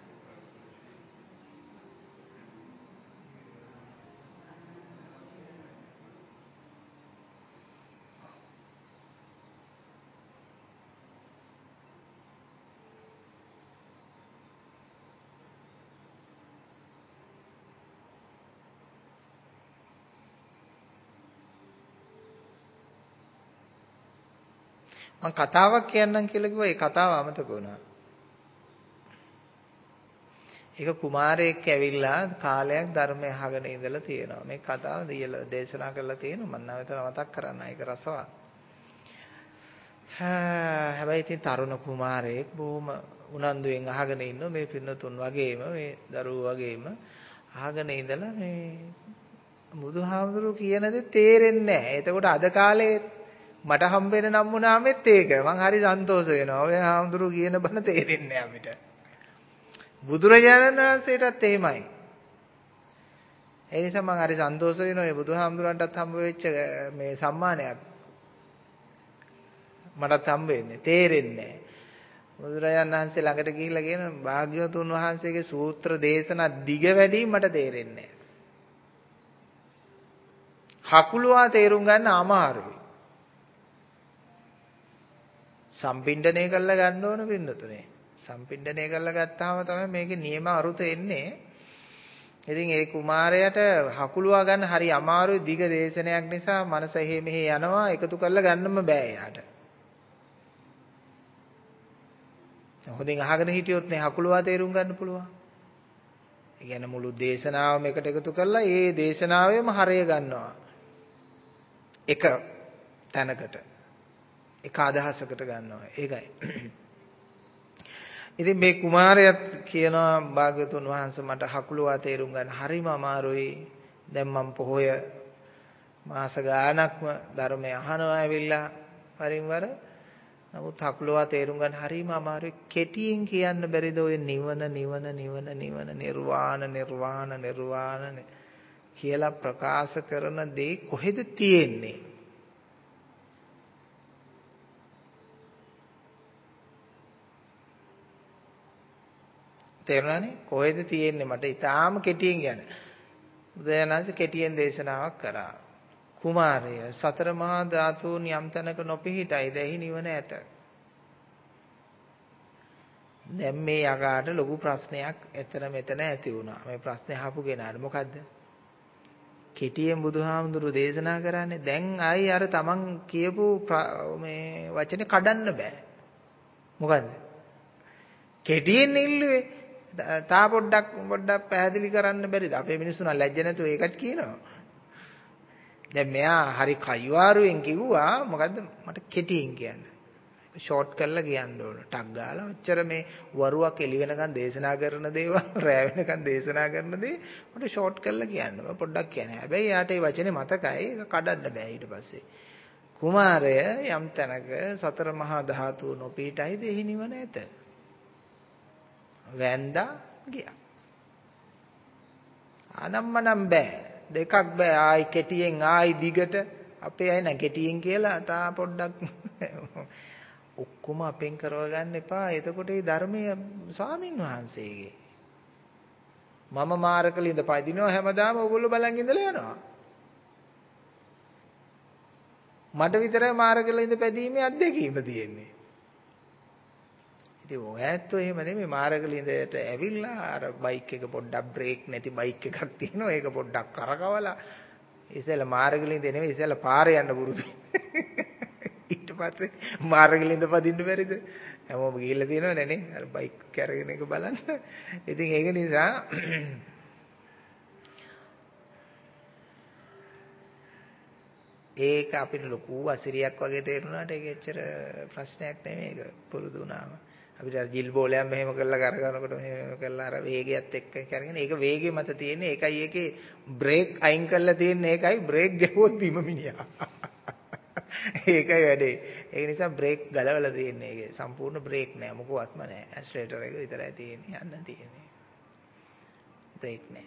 මම කතාවක් කියන්නම් කියලා කිව්වා ඒ කතාව අමතක වුණා. ඒක කුමාරයෙක් ඇවිල්ලා කාලයක් ධර්මය අහගෙන ඉඳලා තියෙනවා. මේ කතාව දීලා දේශනා කරලා තියෙනවා. මම නැවත මතක් කරන්න. ඒක රසවත්. හැබැයි ඉතින් තරුණ කුමාරයෙක් බොහොම උනන්දුවෙන් අහගෙන ඉන්නවා. මේ පින්නතුන් වගේම මේ දරුවෝ වගේම අහගෙන ඉඳලා මේ බුදුහාමුදුරුවෝ කියන දේ තේරෙන්නේ නැහැ. එතකොට අද කාලේ මට හම්බෙන නම් වුණාමෙත් ඒක. මං හරි සන්තෝෂ වෙනවා. ඔය හාමුදුරුවෝ කියන බණ තේරෙන්නේ නැහැ අපිට. බුදුරජාණන් වහන්සේටත් එහෙමයි. ඒ නිසා මං හරි සන්තෝෂ වෙනවා මේ බුදුහාමුදුරන්ටත් හම්බ වෙච්ච මේ සම්මානයක්. මටත් හම්බ වෙන්නේ. තේරෙන්නේ නැහැ. බුදුරජාණන් වහන්සේ ළඟට ගිහිල්ලා කියන භාග්‍යවතුන් වහන්සේගේ සූත්‍ර දේශනා දිග වැඩි මට තේරෙන්නේ නැහැ. හකුලුවා තේරුම් ගන්න අමාරුයි. සම්පින්ඩණය කරලා ගන්න ඕන පින්නතුනේ. සම්පින්ඩණය කරලා ගත්තාම තමයි මේකේ නියම අරුත එන්නේ. ඉතින් ඒ කුමාරයාට හකුලුවා ගන්න හරි අමාරුයි දිග දේශනයක් නිසා මනස එහෙ මෙහෙ යනවා එකතු කරලා ගන්නම බෑ එයාට. හොඳින් අහගෙන හිටියොත් නේ හකුලවා තේරුම් ගන්න පුළුවන්. ඒ කියන්නේ මුළු දේශනාවම එකට එකතු කරලා ඒ දේශනාවෙම හරය ගන්නවා. එක තැනකට. එක අදහසකට ගන්නවා. ඒකයි. ඉතින් මේ කුමාරයාත් කියනවා භාග්‍යතුන් වහන්සේ මට හකුලවා තේරුම් ගන්න හරිම අමාරුයි. දැන් මම පොහොය මාස ගාණක්ම ධර්මය අහනවා ඇවිල්ලා වරින් වර. නමුත් හකුලවා තේරුම් ගන්න හරිම අමාරුයි. කෙටියෙන් කියන්න බැරිද ඔය නිවන නිවන නිවන නිවන නිර්වාණ නිර්වාණ නිර්වාණ කියලා ප්‍රකාශ කරන දේ කොහෙද තියෙන්නේ? තේරුණානේ? කොහෙද තියෙන්නේ? මට ඊටාම කෙටියෙන් කියන්න. බුදුරජාණන්සේ කෙටියෙන් දේශනාවක් කරා. කුමාරය සතර මහා ධාතුන් යම් තැනක නොපිහිටයිද එහි නිවන ඇත. දැන් මේ යකාට ලොකු ප්‍රශ්නයක් එතන මෙතන ඇති වුණා. මේ ප්‍රශ්නේ අහපු කෙනාට මොකද්ද? කෙටියෙන් බුදුහාමුදුරු දේශනා කරන්නේ දැන් ආයි අර තමන් කියපු මේ වචනේ කඩන්න බෑ. මොකද්ද? කෙටියෙන් ඉල්ලුවේ. තා පොඩ්ඩක් පොඩ්ඩක් පැහැදිලි කරන්න බැරිද? අපේ මිනිස්සු නම් ලැජ්ජ නැතුව ඒකත් කියනවා. දැන් මෙයා හරි කයිවාරුවෙන් කිව්වා මොකද්ද මට කෙටියෙන් කියන්න. ෂෝට් කරලා කියන්න ඕන. ටක් ගාලා ඔච්චර මේ වරුවක් එළි වෙනකන් දේශනා කරන දේවල් රැ වෙනකන් දේශනා කරන දේ මට ෂෝට් කරලා කියන්න. මම පොඩ්ඩක් කියන්නේ. හැබැයි යාට මේ වචනේ මතකයි. ඒක කඩන්න බෑ ඊට පස්සේ. කුමාරය යම් තැනක සතර මහා ධාතු නොපීඨයිද එහි නිවන ඇත. වැන්දා ගියා. අනම්මනම් බෑ. දෙකක් බෑ. ආයි කෙටියෙන් ආයි දිගට අපේ අය නැ කෙටියෙන් කියලා තා පොඩ්ඩක් ඔක්කොම අපෙන් කරව ගන්න එපා. එතකොට මේ ධර්මයේ ස්වාමින් වහන්සේගේ මම මාර්ගලින්ද පදිනවා හැමදාම ඕගොල්ලෝ බලන් ඉඳලා යනවා. මට විතරයි මාර්ගලින්ද පැදීමේ අත්දැකීම තියෙන්නේ. ඉතින් ඔයත් එහෙම නෙමෙයි මාර්ගලින්දට ඇවිල්ලා අර බයික් එක පොඩ්ඩක් බ්‍රේක් නැති බයික් එකක් තියෙනවා. ඒක පොඩ්ඩක් කරකවලා ඉතින් මාර්ගලින්ද නෙමෙයි ඉතින් පාරේ යන්න පුරුදු. ඊට පස්සේ මාර්ගලින්ද පදින්න බැරිද? හැමෝම ගිහිල්ලා තියෙනවනේ නේ. අර බයික් කරගෙන එක බලන්න. ඉතින් ඒක නිසා ඒක අපිට ලොකු අසිරියක් වගේ තේරුණාට ඒක එච්චර ප්‍රශ්නයක් නෙමෙයි. ඒක පුරුදු වුණාම අපිට අර ජිල් බෝලයක් මෙහෙම කරලා කරගනකොට මෙහෙම කරලා අර වේගයත් එක්ක කරගෙන ඒක වේගෙ මත තියෙන්නේ. ඒකයි ඒකේ බ්‍රේක් අයින් කරලා තියෙන්නේ. ඒකයි බ්‍රේක් ගැහුවොත් බිම මිනිහා. ඒකයි වැඩේ. ඒ නිසා බ්‍රේක් ගලවලා තියෙන්නේ. ඒකේ සම්පූර්ණ බ්‍රේක් නෑ. මොකවත්ම නෑ. ඇක්සලරේටර් එක විතරයි තියෙන්නේ. යන්න තියෙන්නේ. බ්‍රේක් නෑ.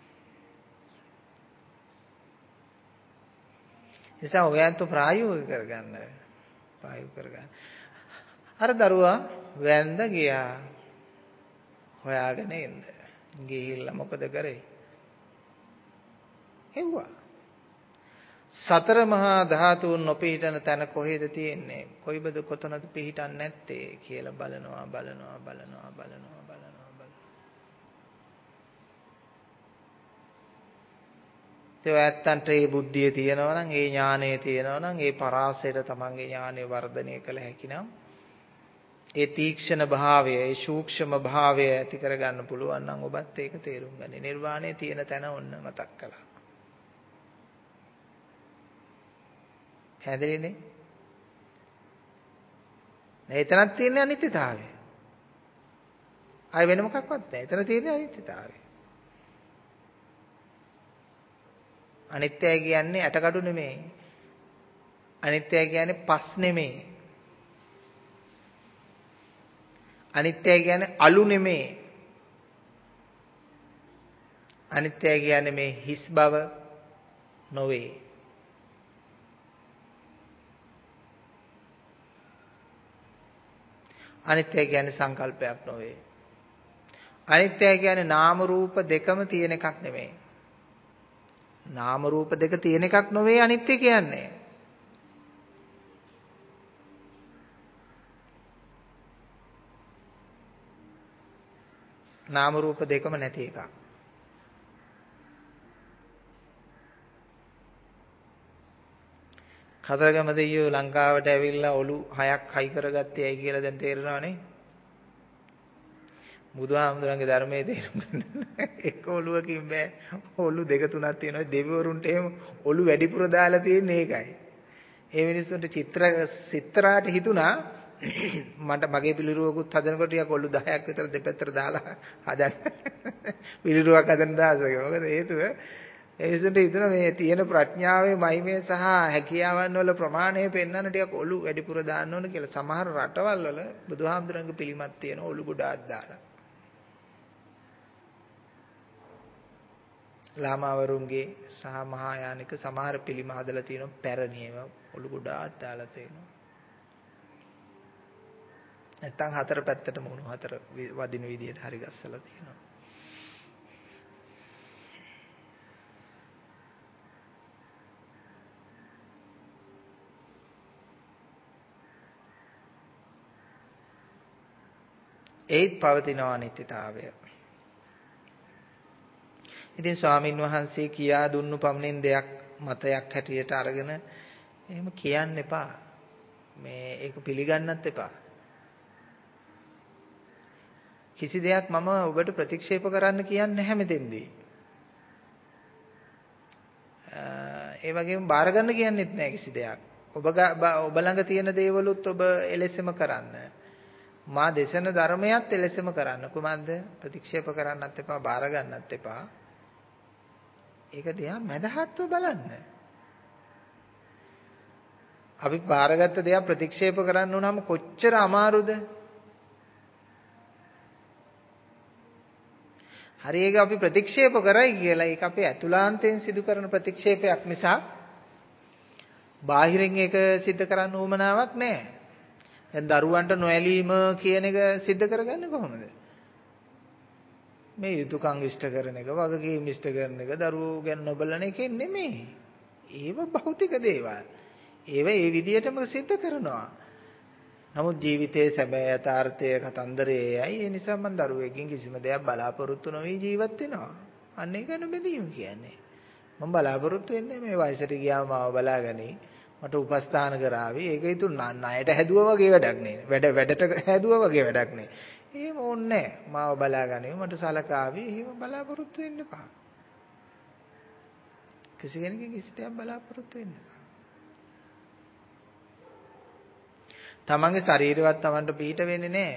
නිසා ඔයයන්ට ප්‍රායෝගික කරගන්න. ප්‍රායෝගික කරගන්න. අර දරුවා වැන්ද ගියා. හොයාගෙන එන්න. ගිහිල්ලා මොකද කරේ? හෙව්වා. සතර මහා ධාතුන් නොපිහිටන තැන කොහෙද තියෙන්නේ? කොයිබද කොතනද පිහිටන්නේ නැත්තේ කියලා බලනවා බලනවා බලනවා බලනවා බලනවා බලනවා. ඒ ඇත්තන්ට මේ බුද්ධිය තියෙනවා නම්, ඒ ඥානය තියෙනවා නම්, ඒ පරාසයට තමන්ගේ ඥානය වර්ධනය කළ හැකි නම්, ඒ තීක්ෂණ භාවය, ඒ සූක්ෂම භාවය ඇති කරගන්න පුළුවන් නම් ඔබත් ඒක තේරුම් ගන්න. නිර්වාණය තියෙන තැන ඔන්න මතක් කළා. හැදෙන්නේ. එතනක් තියෙන්නේ අනිත්‍යතාවය. ආය වෙන මොකක්වත් නැහැ. එතන තියෙන්නේ අනිත්‍යතාවය. අනිත්‍යය කියන්නේ ඇටකඩු නෙමෙයි. අනිත්‍යය කියන්නේ පස් නෙමෙයි. අනිත්‍යය කියන්නේ අලු නෙමෙයි. අනිත්‍යය කියන්නේ මේ හිස් බව නොවේ. අනිත්‍යය කියන්නේ සංකල්පයක් නොවේ. අනිත්‍යය කියන්නේ නාම රූප දෙකම තියෙන එකක් නෙමෙයි. නාම රූප දෙක තියෙන එකක් නොවේ අනිත්‍ය කියන්නේ. නාම රූප දෙකම නැති එකක්. කතරගම දෙයියෝ ලංකාවට ඇවිල්ලා ඔලු හයක් හයි කරගත්තේ ඇයි කියලා දැන් තේරෙනවනේ. බුදුහාමුදුරන්ගේ ධර්මයේ තේරුම් ගන්න. එක ඔළුවකින් බෑ. ඔළු දෙක තුනක් තියෙනවා. දෙවිවරුන්ට එහෙම ඔළු වැඩිපුර දාලා තියෙන්නේ ඒකයි. ඒ මිනිස්සුන්ට චිත්‍ර සිත්‍රාට හිතුණා මට මගේ පිළිරුවකුත් හදනකොට ටිකක් ඔළු දහයක් විතර දෙපැත්තට දාලා හදන්න. පිළිරුවක් හදන්න දාසක. මොකද හේතුව ඒ මිනිස්සුන්ට හිතුණා මේ තියෙන ප්‍රඥාවේ මහිමය සහ හැකියාවන් වල ප්‍රමාණය පෙන්වන්න ටිකක් ඔළු වැඩිපුර දාන්න ඕන කියලා. සමහර රටවල් වල බුදුහාමුදුරන්ගේ පිළිමත් තියෙන ඔළු ගොඩාක් දාලා. ලාමාවරුන්ගේ සහ මහායානික සමහර පිළිම හදලා තියෙනවා පැරණි ඒවා ඔළු ගොඩාක් දාලා තියෙනවා. නැත්තම් හතර පැත්තටම උණු හතර වදින විදියට හරි ගස්සලා තියෙනවා. ඒත් පවතින අනිත්‍යතාවය. ඉතින් ස්වාමින් වහන්සේ කියා දුන්නු පමණින් දෙයක් මතයක් හැටියට අරගෙන එහෙම කියන්න එපා. මේ ඒක පිළිගන්නත් එපා. කිසි දෙයක් මම ඔබට ප්‍රතික්ෂේප කරන්න කියන්නේ නැහැ මෙතෙන්දී. ඒ වගේම බාර ගන්න කියන්නෙත් නැහැ කිසි දෙයක්. ඔබ ඔබ ළඟ තියෙන දේවලුත් ඔබ එලෙසම කරන්න. මා දේශන ධර්මයක් එලෙසම කරන්න. කොහොමද? ප්‍රතික්ෂේප කරන්නත් එපා, බාර ගන්නත් එපා. ඒක දිහා මදහත්ව බලන්න. අපි බාරගත්ත දේක් ප්‍රතික්ෂේප කරන්න උනම කොච්චර අමාරුද? හරි ඒක අපි ප්‍රතික්ෂේප කරයි කියලා ඒක අපේ ඇතුළාන්තයෙන් සිදු කරන ප්‍රතික්ෂේපයක් නිසා බාහිරින් ඒක सिद्ध කරන්න උවමනාවක් නැහැ. දැන් දරුවන්ට නොඇලීම කියන එක सिद्ध කරගන්නේ කොහොමද? මේ යුතුයකම් ඉෂ්ට කරන එක, වගකීම් ඉෂ්ට කරන එක, දරුවෝ ගැන නොබලන එකෙන් නෙමෙයි. ඒව භෞතික දේවල්. ඒව ඒ විදිහටම सिद्ध කරනවා. නමුත් ජීවිතයේ සැබෑ යථාර්ථය කතන්දරයයි. ඒ නිසා මම දරුවෙක්ගෙන් කිසිම දෙයක් බලාපොරොත්තු නොවි ජීවත් වෙනවා. අන්න ඒක නෙමෙදීම කියන්නේ. මම බලාපොරොත්තු වෙන්නේ මේ වයසට ගියාම මාව බලාගනි. මට උපස්ථාන කරાવી. ඒක ඊතු ණයට හැදුවා වගේ වැඩක් නේ. වැඩ වැඩට හැදුවා වගේ වැඩක් නේ. එහෙම ඕනේ නැහැ. මාව බලාගනි. මට සලකාවි. එහෙම බලාපොරොත්තු වෙන්න එපා. කිසි කෙනෙක්ගෙන් කිසි දෙයක් බලාපොරොත්තු වෙන්න එපා. තමන්ගේ ශරීරවත් තමන්ට පිට වෙන්නේ නැහැ.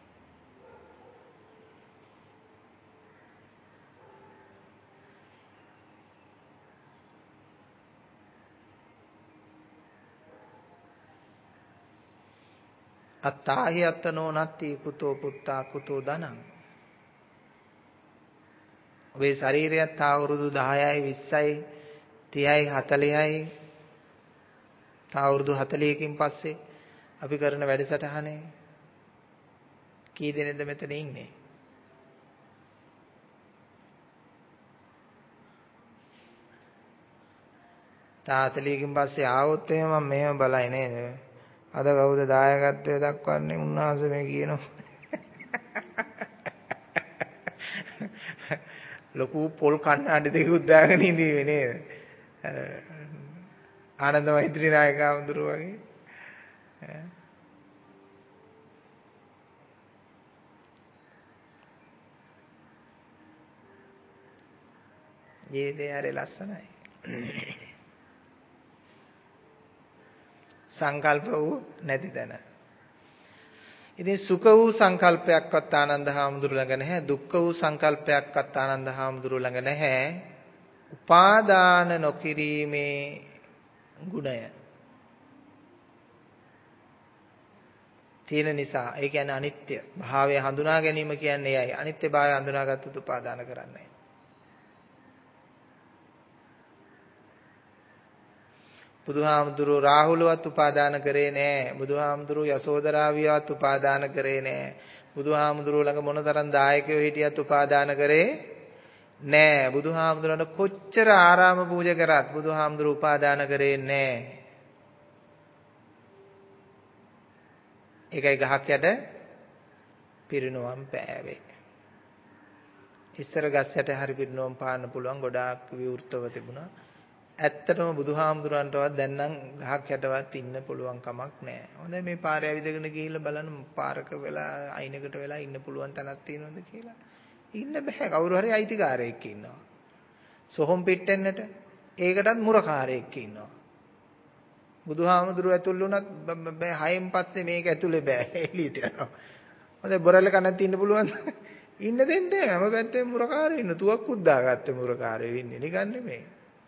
අත්තාහි අත්තනෝ නත්ති කුතෝ පුත්තා කුතෝ ධනං. ඔබේ ශරීරයත් අවුරුදු දහයයි විස්සයි තිහයි හතළිහයි තා අවුරුදු හතළිහකින් පස්සේ අපි කරන වැඩසටහනේ කී දෙනෙක්ද මෙතන ඉන්නේ? තා හතළිහකින් පස්සේ ආවොත් එහෙම මම මෙහෙම බලයි නේද? අද කවුද දායකත්වයේ දක්වන්නේ? උන්වහන්සේ මේ කියනවා. ලොකු පොල් කණ්ණාඩි දෙකක් දාගෙන ඉඳීවේ නේද? ආනන්ද මෛත්‍රී නායක වඳුරු වගේ. ජීවිතය හරි ලස්සනයි. සංකල්ප වූ නැති තැන. ඉතින් සුඛ වූ සංකල්පයක්වත් ආනන්ද හාමුදුරු ළඟ නැහැ. දුක්ඛ වූ සංකල්පයක්වත් ආනන්ද හාමුදුරු ළඟ නැහැ. උපාදාන නොකිරීමේ ගුණය තියෙන නිසා ඒ කියන්නේ අනිත්‍ය භාවය හඳුනා ගැනීම කියන්නේ එයයි. අනිත්‍ය භාවය හඳුනාගත්තොත් උපාදාන කරන්නේ. බුදුහාමුදුරුවෝ රාහුලවත් උපාදාන කරේ නෑ. බුදුහාමුදුරුවෝ යසෝදරාවියවත් උපාදාන කරේ නෑ. බුදුහාමුදුරුවෝ ළඟ මොනතරම් දායකයෝ හිටියත් උපාදාන කරේ නෑ. බුදුහාමුදුරන්ට කොච්චර ආරාම පූජා කරත් බුදුහාමුදුරුවෝ උපාදාන කරේ නෑ. ඒකයි ගහක් යට පිරිනුවම් පෑවේ. ඉස්සර ගස් යට හරි පිරිනුවම් පාන්න පුළුවන් ගොඩාක් විවෘතව තිබුණා. ඇත්තටම බුදුහාමුදුරන්ටවත් දැන් නම් ගහක් යටවත් ඉන්න පුළුවන් කමක් නැහැ. හොඳයි මේ පාරේ ඇවිදගෙන ගිහිල්ලා බලන්න පාරක වෙලා අයිනකට වෙලා ඉන්න පුළුවන් තැනක් තියෙනවද කියලා. ඉන්න බෑ. කවුරු හරි අයිතිකාරයෙක් ඉන්නවා. සොහොන් පිටෙන්නට ඒකටත් මුරකාරයෙක් ඉන්නවා. බුදුහාමුදුරුවෝ ඇතුල් වුණත් බෑ හයෙන් පස්සේ මේක ඇතුලේ බෑ එළියට යනවා. හොඳයි බොරැල්ල කනක් ඉන්න පුළුවන්. ඉන්න දෙන්නේ හැම පැත්තෙම මුරකාරයෝ ඉන්න. තුවක්කුත් දාගත්ත මුරකාරයෝ ඉන්නේ. නිකන් නෙමෙයි.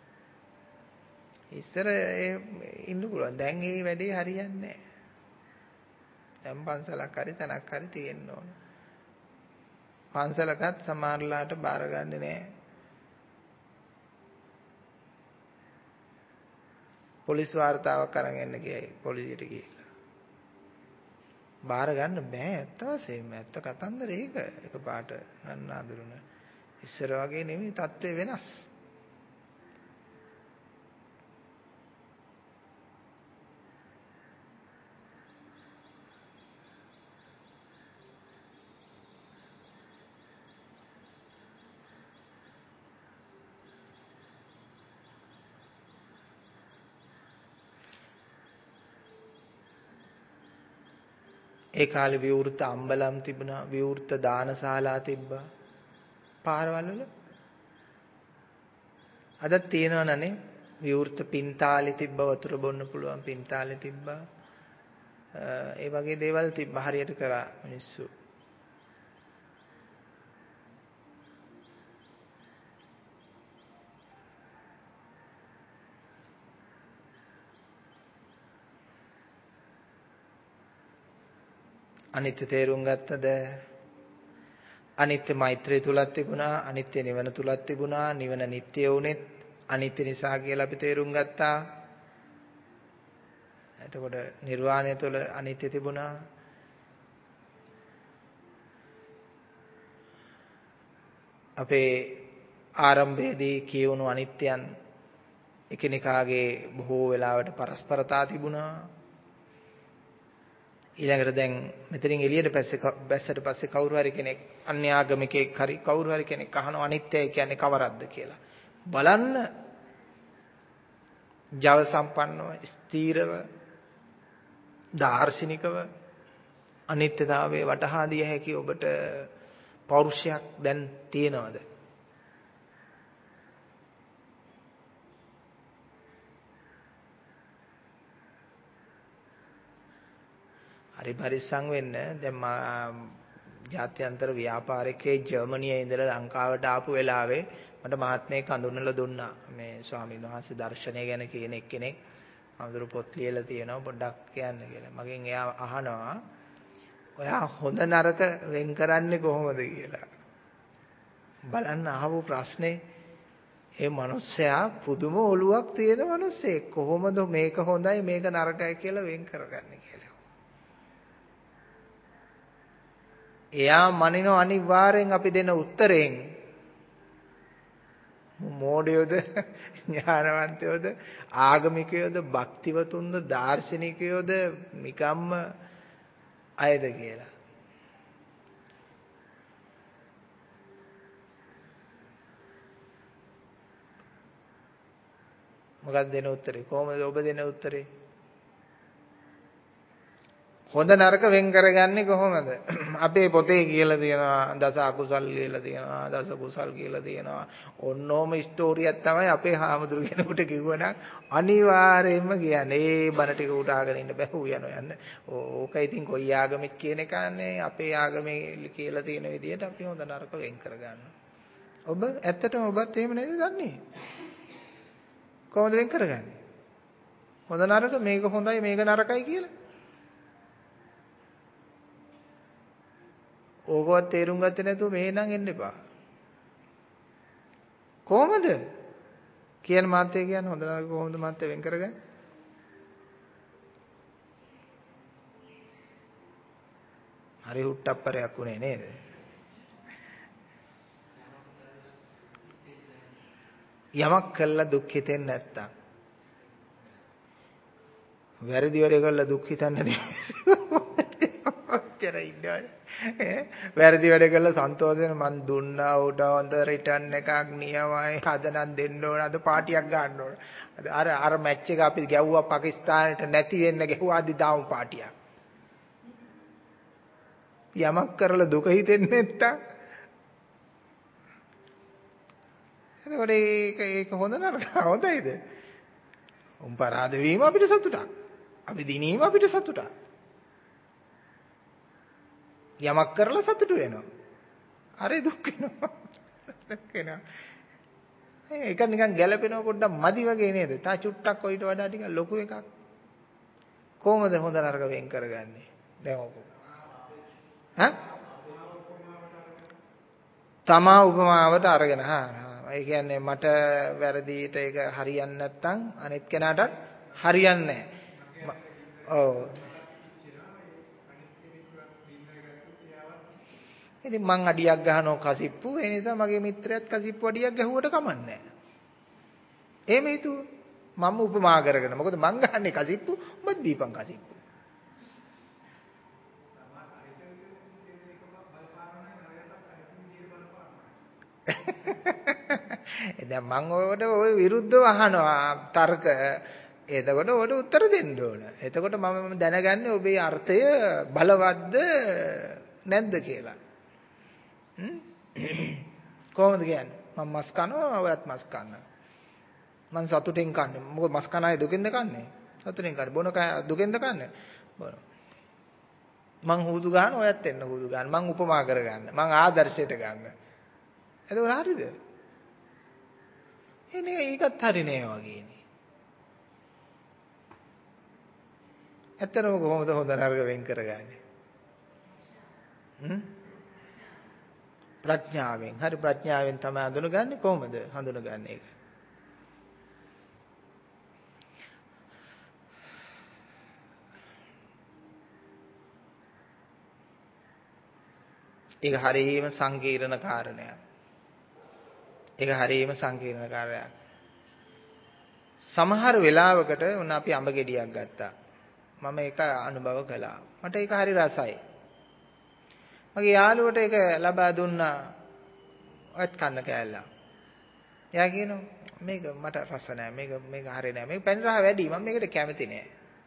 ඉස්සර ඒ ඉන්න පුළුවන්. දැන් මේ වැඩේ හරියන්නේ නැහැ. දැන් පන්සලක් හරි තැනක් හරි තියෙන්න ඕන. පන්සලකත් සමහරලාට බාරගන්නේ නැහැ. පොලිස් වාර්තාවක් අරන් එන්න කියයි පොලිසියට ගිහිල්ලා. බාර ගන්න බෑ ඇත්ත වශයෙන්ම. ඇත්ත කතන්දර ඒක. එකපාරට නන්නාඳුරන. ඉස්සර වගේ නෙමෙයි තත්ත්වය වෙනස්. ඒ කාලේ විවෘත අම්බලම් තිබුණා, විවෘත දානශාලා තිබ්බා. පාරවල් වල අදත් තියෙනවා නනේ. විවෘත පින්තාලේ තිබ්බා, වතුර බොන්න පුළුවන් පින්තාලේ තිබ්බා. ඒ වගේ දේවල් තිබ්බා. හරියට කරා මිනිස්සු. අනිත්‍ය තේරුම් ගත්තද? අනිත්‍ය මෛත්‍රිය තුලත් තිබුණා, අනිත්‍ය නිවන තුලත් තිබුණා. නිවන නිට්ටය වුණෙත් අනිත්‍ය නිසා කියලා අපි තේරුම් ගත්තා. එතකොට නිර්වාණය තුල අනිත්‍ය තිබුණා. අපේ ආරම්භයේදී කියවුණු අනිත්‍යයන් එකිනෙකාගේ බොහෝ වෙලාවට පරස්පරතා තිබුණා. ඊළඟට දැන් මෙතනින් එළියට පස්සේ බැස්සට පස්සේ කවුරු හරි කෙනෙක් අන්‍යාගමිකයෙක් හරි කවුරු හරි කෙනෙක් අහනවා අනිත්‍යය කියන්නේ කවරක්ද කියලා. බලන්න ජව සම්පන්නව ස්ථීරව දාර්ශනිකව අනිත්‍යතාවයේ වටහා දිය හැකි ඔබට පෞරුෂයක් දැන් තියෙනවද? හරි පරිස්සම් වෙන්න. දැන් මා ජාත්‍යන්තර ව්‍යාපාරිකයේ ජර්මනියේ ඉඳලා ලංකාවට ආපු වෙලාවේ මට මහත්මයෙක් හඳුන්වලා දුන්නා. මේ ස්වාමීන් වහන්සේ දර්ශනය ගැන කියන එක්කෙනෙක්. අඳුරු පොත් ලියලා තියෙනවා පොඩ්ඩක් කියන්න කියලා. මගෙන් එයා අහනවා ඔයා හොඳ නරක වෙන් කරන්නේ කොහොමද කියලා. බලන්න අහපු ප්‍රශ්නේ. ඒ මිනිස්සයා පුදුම ඔළුවක් තියෙන මිනිස්සෙක්. කොහොමද මේක හොඳයි මේක නරකයි කියලා වෙන් කරගන්නේ කියලා. එයා මනින අනිවාර්යෙන් අපි දෙන උත්තරයෙන් මෝඩයෝද ඥානවන්තයෝද ආගමිකයෝද භක්තිවතුන්ද දාර්ශනිකයෝද නිකම්ම අයද කියලා. මොකක්ද දෙන උත්තරේ? කොහොමද ඔබ දෙන උත්තරේ? හොඳ නරක වෙන් කරගන්නේ කොහොමද? අපේ පොතේ කියලා තියෙනවා දස අකුසල් කියලා තියෙනවා දස කුසල් කියලා තියෙනවා. ඔන්නෝම ස්ටෝරියක් තමයි අපේ හාමුදුරු කෙනෙකුට කිව්වනම් අනිවාර්යයෙන්ම කියන්නේ. ඒ බණ ටික උටාගෙන ඉන්න බෑ ඌ යනවා යන්න. ඕක ඉතින් කොයි ආගමෙක් කියන එකන්නේ අපේ ආගමේ කියලා තියෙන විදිහට අපි හොඳ නරක වෙන් කරගන්නවා. ඔබ ඇත්තටම ඔබත් එහෙම නේද දන්නේ? කොහොමද වෙන් කරගන්නේ? හොඳ නරක මේක හොඳයි මේක නරකයි කියලා. ඕකවත් තේරුම් ගත්තේ නැතුව මෙහෙනම් එන්න එපා. කොහොමද? කියන මාත්‍ය කියන්නේ හොඳ නරක කොහොමද මාත්‍ය වෙන් කරගන්නේ? හරි හුට්ටප්පරයක් උනේ නේද? යමක් කළා දුක් හිතෙන්නේ නැත්තම්. වැරදි වැඩ කළා දුක් හිතන්නේ නැති. ඔච්චර ඉන්නවනේ. වැරදි වැඩ කළා සන්තෝෂ වෙන මං දුන්නා උට හොඳ රිටර්න් එකක් නියමයි. අද නම් දෙන්න ඕන. අද පාටියක් ගන්න ඕන. අර අර මැච් එක අපි ගැව්වා පාකිස්තානයට නැති වෙන්න ගැහුවා අද දාමු පාටියක්. යමක් කරලා දුක හිතෙන්නේ නැත්තම් එතකොට ඒක ඒක හොඳ නරක හොඳයිද? උන් පරාද වීම අපිට සතුටක්. අපි දිනීම අපිට සතුටක්. යමක් කරලා සතුටු වෙනවා. අර දුක් වෙනවා. දුක් වෙනවා. ඒක නිකන් ගැළපෙනව පොඩ්ඩක් මදි වගේ නේද? තා චුට්ටක් ඔයිට වඩා ටිකක් ලොකු එකක්. කොහොමද හොඳ නරක වෙන් කරගන්නේ? දැන් ඔක. ඈ? තමා උපමාවට අරගෙන හා ඒ කියන්නේ මට වැරදිට ඒක හරියන්නේ නැත්නම් අනිත් කෙනාටත් හරියන්නේ නැහැ. ඔව්. ඉතින් මං අඩියක් ගහනවා කසිප්පු. ඒ නිසා මගේ මිත්‍රයාත් කසිප්පු අඩියක් ගැහුවට කමන්නේ නැහැ. එහෙම හිතුව. මම උපමා කරගෙන. මොකද මං ගහන්නේ කසිප්පු, උඹත් දීපන් කසිප්පු. දැන් මං ඔයාලට ওই විරුද්ධව අහනවා තර්ක. එතකොට ඔයාලට උත්තර දෙන්න ඕන. එතකොට මම දැනගන්නේ ඔබේ අර්ථය බලවත්ද නැද්ද කියලා. කොහොමද කියන්නේ? මම මස් කනවා ඔයත් මස් කන්න. මං සතුටින් කන්නේ. මොකද මස් කන අය දුකෙන්ද කන්නේ? සතුටින් කන්නේ. බොන කය දුකෙන්ද කන්නේ? බොන. මං හුදු ගන්න ඔයත් එන්න හුදු ගන්න. මං උපමා කරගන්න. මං ආදර්ශයට ගන්න. එතකොට හරිද? එනේ ඒකත් හරි නෑ වගේනේ. ඇත්තටම කොහොමද හොඳ නරක වෙන් කරගන්නේ? හ්ම්? ප්‍රඥාවෙන්. හරි ප්‍රඥාවෙන් තමයි හඳුනගන්නේ. කොහොමද හඳුනගන්නේ ඒක? ඒක හරියම සංකීර්ණ කාරණයක්. ඒක හරියම සංකීර්ණ කාර්යයක්. සමහර වෙලාවකට උන අපි අඹ ගෙඩියක් ගත්තා. මම ඒක අනුභව කළා. මට ඒක හරි රසයි. මගේ යාළුවට ඒක ලබා දුන්නා. ඔයත් කන්න කෑල්ලා. එයා කියනවා මේක මට රස නෑ. මේක මේක හරි නෑ. මේක පැණි රහ වැඩි. මම මේකට කැමති නෑ.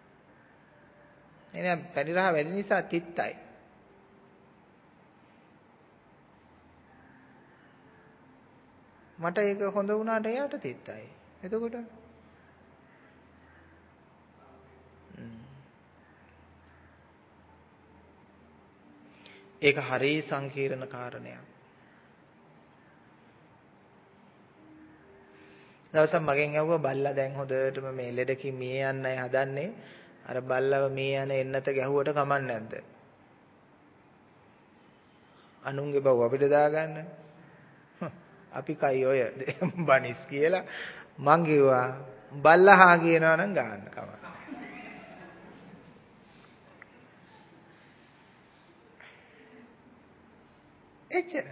එනේ පැණි රහ වැඩි නිසා තිත්තයි. මට ඒක හොඳ වුණාට එයාට තිත්තයි. එතකොට ඒක හරිය සංකීර්ණ කාරණයක්. දවසක් මගෙන් ඇහුවා බල්ලා දැන් හොඳටම මේ ලෙඩකින් මිය යන්නයි හදන්නේ. අර බල්ලව මිය යන එන්නත ගැහුවට කමක් නැද්ද? අනුන්ගේ බව අපිට දාගන්න. අපි කයි ඔය බනිස් කියලා මං කිව්වා බල්ලා හා කියනවා නම් ගන්න කමක්. එච්චර.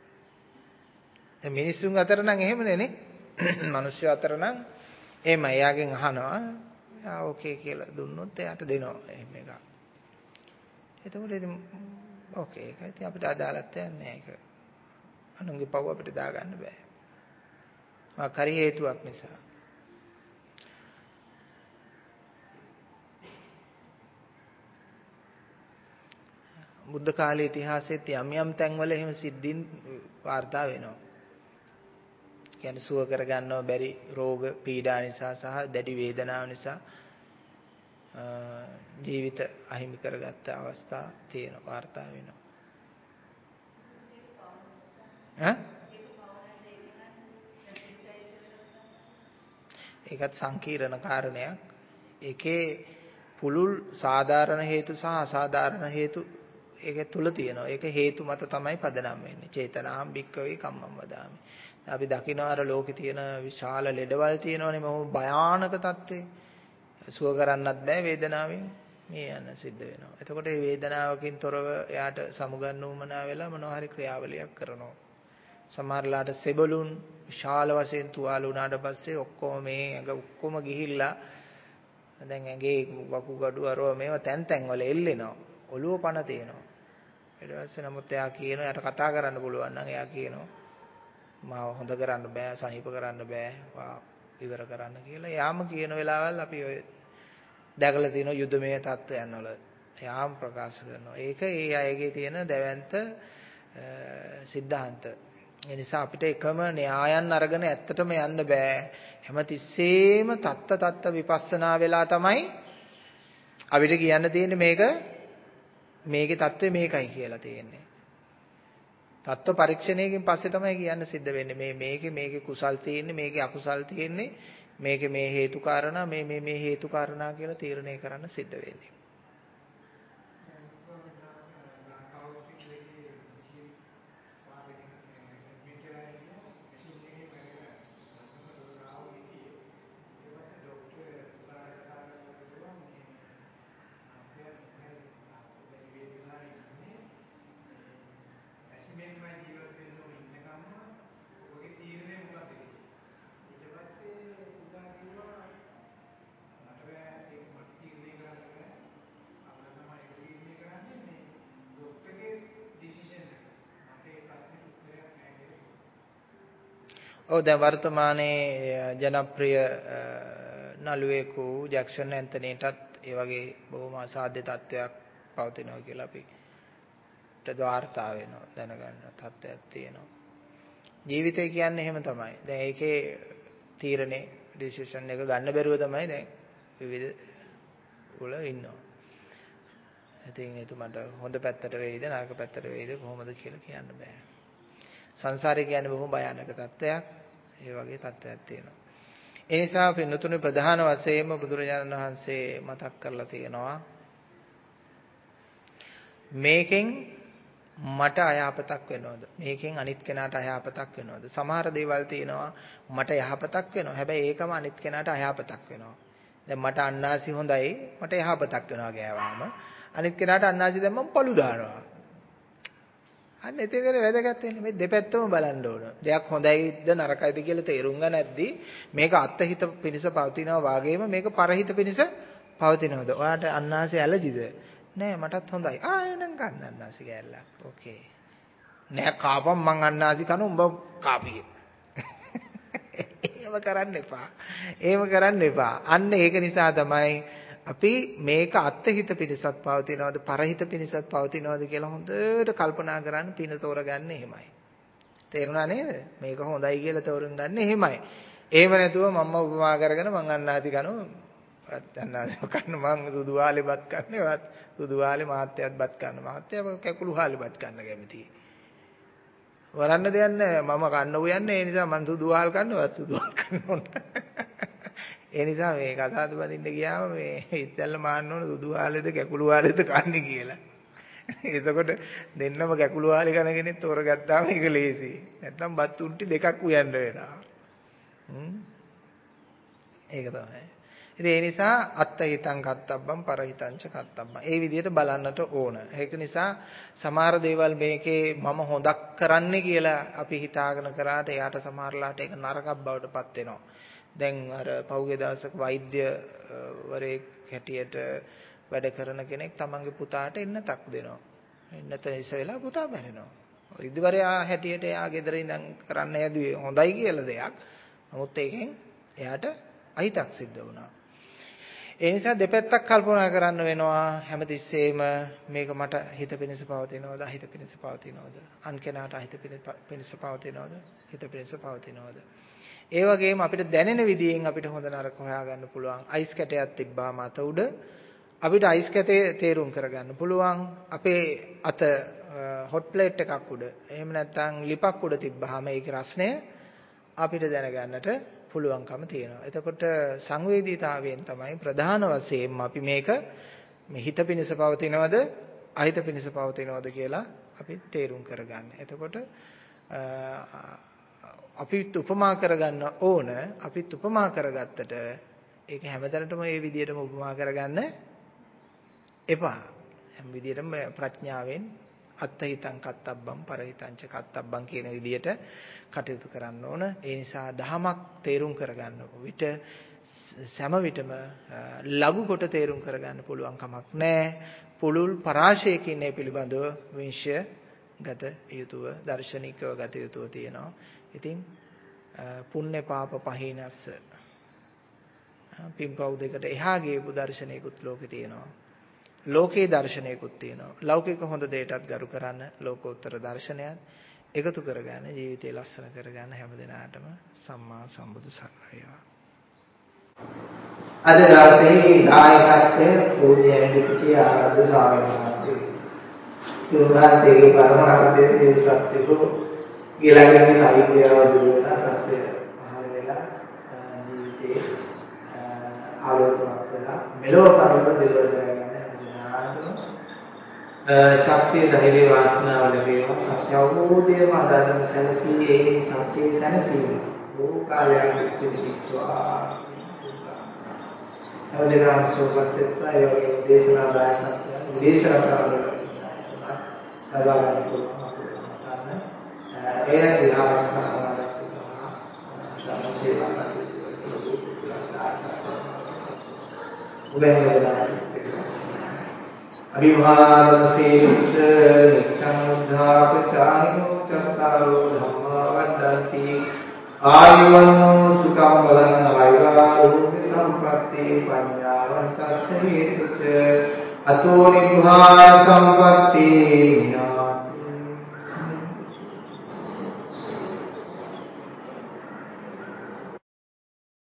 ඒ මිනිසුන් අතර නම් එහෙමනේ නේ. මිනිස්සු අතර නම් එහෙම එයාගෙන් අහනවා. ආ ඕකේ කියලා දුන්නොත් එයාට දෙනවා එහෙම එකක්. එතකොට ඉතින් ඕකේ ඒක ඉතින් අපිට අදාළත් නැහැ ඒක. අනුන්ගේ පව් අපිට දාගන්න බෑ. ආ කරි හේතුවක් නිසා. බුද්ධ කාලයේ ඉතිහාසෙත් යම් යම් තැන්වල එහෙම සිද්ධීන් වාර්තා වෙනවා. කියන්නේ සුව කරගන්නව බැරි රෝග පීඩා නිසා සහ දැඩි වේදනාව නිසා ජීවිත අහිමි කරගත්ත අවස්ථා තියෙන වාර්තා වෙනවා. ඈ? ඒකත් සංකීර්ණ කාරණයක්. ඒකේ පුළුල් සාධාරණ හේතු සහ අසාධාරණ හේතු ඒක තුල තියෙනවා. ඒක හේතු මත තමයි පදනම් වෙන්නේ. චේතනාම් භික්කවේ කම්මම් වදාමි. අපි දකිනවා අර ලෝකේ තියෙන විශාල ලෙඩවල් තියෙනවනේ මොහොම භයානක තත්ත්වේ. සුව කරන්නත් බෑ වේදනාවෙන් මේ යන සිද්ධ වෙනවා. එතකොට මේ වේදනාවකින් තොරව එයාට සමුගන්න උවමනා වෙලා මොනවා හරි ක්‍රියාවලියක් කරනවා. සමහරලාට සෙබළුන් විශාල වශයෙන් තුවාල වුණාට පස්සේ ඔක්කොම මේ ඇඟ ඔක්කොම ගිහිල්ලා දැන් ඇඟේ වකුගඩු අරව මේවා තැන් තැන් වල එල්ලෙනවා. ඔළුව පණ තියෙනවා. ඊට පස්සේ නමුත් එයා කියනවා එයාට කතා කරන්න පුළුවන් නම් එයා කියනවා මාව හොඳ කරන්න බෑ, සනීප කරන්න බෑ, ඉවර කරන්න කියලා. එයාම කියන වෙලාවල් අපි ඔය දැකලා තියෙනවා යුද්ධමය තත්ත්වයන් වල. එයාම ප්‍රකාශ කරනවා. ඒක ඒ අයගේ තියෙන දැවැන්ත සිද්ධාන්ත. ඒ නිසා අපිට එකම න්‍යායන් අරගෙන ඇත්තටම යන්න බෑ. හැමතිස්සෙම තත්ත තත්ත විපස්සනා වෙලා තමයි අපිට කියන්න තියෙන්නේ මේක මේකේ தત્ත්වය මේකයි කියලා තියෙන්නේ. தত্ত্ব පරීක්ෂණයකින් පස්සේ තමයි කියන්න සිද්ධ වෙන්නේ මේ මේකේ මේකේ කුසල් තියෙන්නේ මේකේ අකුසල් තියෙන්නේ මේකේ මේ හේතු කාරණා මේ මේ මේ හේතු කාරණා කියලා තීරණය කරන්න සිද්ධ වෙන්නේ. ඔව් දැන් වර්තමානයේ ජනප්‍රිය නළුවෙකු ජැක්සන් ඇන්තනීටත් ඒ වගේ බොහොම අසාධ්‍ය තත්ත්වයක් පවතිනවා කියලා අපිට වාර්තා වෙනවා දැනගන්න තත්ත්වයක් තියෙනවා. ජීවිතය කියන්නේ එහෙම තමයි. දැන් ඒකේ තීරණේ ඩිසිෂන් එක ගන්න බැරුව තමයි දැන් විවිධ වල ඉන්නවා. ඉතින් එතුමන්ට හොඳ පැත්තට වෙයිද නරක පැත්තට වෙයිද කොහොමද කියලා කියන්න බෑ. සංසාරය කියන්නේ බොහොම භයානක තත්ත්වයක්. ඒ වගේ තත්ත්වයක් තියෙනවා. ඒ නිසා අපි නතුනේ ප්‍රධාන වශයෙන්ම බුදුරජාණන් වහන්සේ මතක් කරලා තියෙනවා මේකෙන් මට අයහපතක් වෙනවද? මේකෙන් අනිත් කෙනාට අයහපතක් වෙනවද? සමහර දේවල් තියෙනවා මට යහපතක් වෙනවා. හැබැයි ඒකම අනිත් කෙනාට අයහපතක් වෙනවා. දැන් මට අන්නාසි හොඳයි මට යහපතක් වෙනවා ගෑවාම. අනිත් කෙනාට අන්නාසි දැම්මම පළු දානවා. අන්න එතකොට වැදගත් වෙන්නේ මේ දෙපැත්තම බලන්න ඕන. දෙයක් හොඳයිද නරකයිද කියලා තේරුම් ගන්න නැද්දි මේක අත්හිත පිණිස පවතිනවා වාගේම මේක පරහිත පිණිස පවතිනවද? ඔයාට අන්නාසි ඇලර්ජිද? නෑ මටත් හොඳයි. ආ එහෙනම් ගන්න අන්නාසි කෑල්ලක්. ඕකේ. නෑ කාපම් මං අන්නාසි කන උඹ කාපිය. එහෙම කරන්න එපා. එහෙම කරන්න එපා. අන්න ඒක නිසා තමයි අපි මේක අත්හිත පිණිසත් පවතිනවද පරහිත පිණිසත් පවතිනවද කියලා හොඳට කල්පනා කරන්න පින තෝරගන්න එහෙමයි. තේරුණා නේද? මේක හොඳයි කියලා තෝරුම් ගන්න එහෙමයි. එහෙම නැතුව මම්ම උපමා කරගෙන මං අන්නාසි කනවා අන්නාසි කන්න මං සුදු වාලේ බත් කන්නේවත් සුදු වාලේ මාත්‍යයත් බත් කන්න මාත්‍යව කැකුළු වාලේ බත් කන්න කැමතියි. වරන්න දෙයක් නැහැ මම කන්න උයන්නේ ඒ නිසා මං සුදු වාල් කන්නවත් සුදු වාල් කන්න ඕන. ඒ නිසා මේ කතාවද බඳින්න ගියාම මේ ඉස්සෙල්ල මාන්න ඕන සුදු වාලේද කැකුළු වාලේද කන්නේ කියලා. එතකොට දෙන්නම කැකුළු වාලේ කන කෙනෙක් තෝරගත්තාම ඒක ලේසියි. නැත්තම් බත් උන්ටි දෙකක් උයන්න වෙනවා. හ්ම්. ඒක තමයි. ඉතින් ඒ නිසා අත්තහිතං කත්තබ්බම් පරහිතංච කත්තබ්බම්. ඒ විදිහට බලන්නට ඕන. ඒක නිසා සමහර දේවල් මේකේ මම හොදක් කරන්නේ කියලා අපි හිතාගෙන කරාට එයාට සමහරලාට ඒක නරකක් බවට පත් වෙනවා. දැන් අර පහුගිය දවසක වෛද්‍යවරයෙක් හැටියට වැඩ කරන කෙනෙක් තමන්ගේ පුතාට එන්නතක් දෙනවා. එන්නත ඉස වෙලා පුතා මැරෙනවා. වෛද්‍යවරයා හැටියට එයා ගෙදර ඉඳන් කරන්න හැදුවේ හොඳයි කියලා දෙයක්. නමුත් ඒකෙන් එයාට අහිතක් සිද්ධ වුණා. ඒ නිසා දෙපැත්තක් කල්පනා කරන්න වෙනවා හැමතිස්සෙම මේක මට හිත පිණිස පවතිනවද අහිත පිණිස පවතිනවද අන් කෙනාට අහිත පිණිස පවතිනවද හිත පිණිස පවතිනවද. ඒ වගේම අපිට දැනෙන විදියෙන් අපිට හොඳ නරක හොයාගන්න පුළුවන්. අයිස් කැටයක් තිබ්බාම අත උඩ අපිට අයිස් කැටේ තේරුම් කරගන්න පුළුවන්. අපේ අත හොට් ප්ලේට් එකක් උඩ එහෙම නැත්නම් ලිපක් උඩ තිබ්බාම ඒකේ රසණය අපිට දැනගන්නට පුළුවන්කම තියෙනවා. එතකොට සංවේදීතාවයෙන් තමයි ප්‍රධාන වශයෙන්ම අපි මේක මේ හිත පිණිස පවතිනවද අහිත පිණිස පවතිනවද කියලා අපි තේරුම් කරගන්න. එතකොට අපිත් උපමා කරගන්න ඕන. අපිත් උපමා කරගත්තට ඒක හැමතැනටම මේ විදිහටම උපමා කරගන්න එපා. හැම විදිහටම ප්‍රඥාවෙන් අත්තහිතං කත්තබ්බම් පරහිතංච කත්තබ්බම් කියන විදිහට කටයුතු කරන්න ඕන. ඒ නිසා දහමක් තේරුම් කරගන්න විට සෑම විටම ලඝු කොට තේරුම් කරගන්න පුළුවන් කමක් නැහැ. පුළුල් පරාශයකින් මේ පිළිබඳව විශ්ය ගත යුතුව දර්ශනිකව ගත යුතුව තියෙනවා. ඉතින් පුණ්‍ය පාප පහිනස්ස පින්පව් දෙකට එහා ගියපු දර්ශනයකුත් ලෝකේ තියෙනවා. ලෝකේ දර්ශනයකුත් තියෙනවා. ලෞකික හොඳ දෙයටත් ගරු කරන්න ලෝකෝත්තර දර්ශනයත් එකතු කරගන්න ජීවිතය ලස්සන කරගන්න හැම දිනාටම සම්මා සම්බුදු සරණ වේවා. අද දවසේ දායකත්වය පූජ්‍ය ඇන්ටිපිටිය ආරාධ්‍ය ස්වාමීන් වහන්සේ. උන්වහන්සේගේ පරමාර්ථයේ තියෙන සත්‍යකෝ ඊළඟට අවිද්‍යාව දුර වෙන සත්‍ය පහළ වෙලා ජීවිතේ ආලෝකවත් වෙලා මෙලොව පරලොව දෙවියන් ගන්න ශක්තිය ධෛර්ය වාසනාව ලැබේවා. සත්‍ය අවබෝධයම අදාළම සැලසී ඒ සත්‍යයේ සැනසීම ඕකාලයක් පිළිපිටවා. අවදේශනා සෝපස්තය ඒ වගේ දේශනා දායකත්වයන් දේශනා කරන ලබාගන්න පුළුවන් අපේ ඒ විහාරස්ථානවලට සාම සේවා කටයුතු අභිවාදන සීලස නිච්ඡං උද්ධාපචාරිනෝ චත්තාරෝ ධම්මා වඩ්ඩಂತಿ ආයුවන්නෝ සුඛං බලං ආයුරෝග්‍ය සම්පatti පඤ්ඤාවන්තස්ස හේතුච අතෝ නිභාන සම්පatti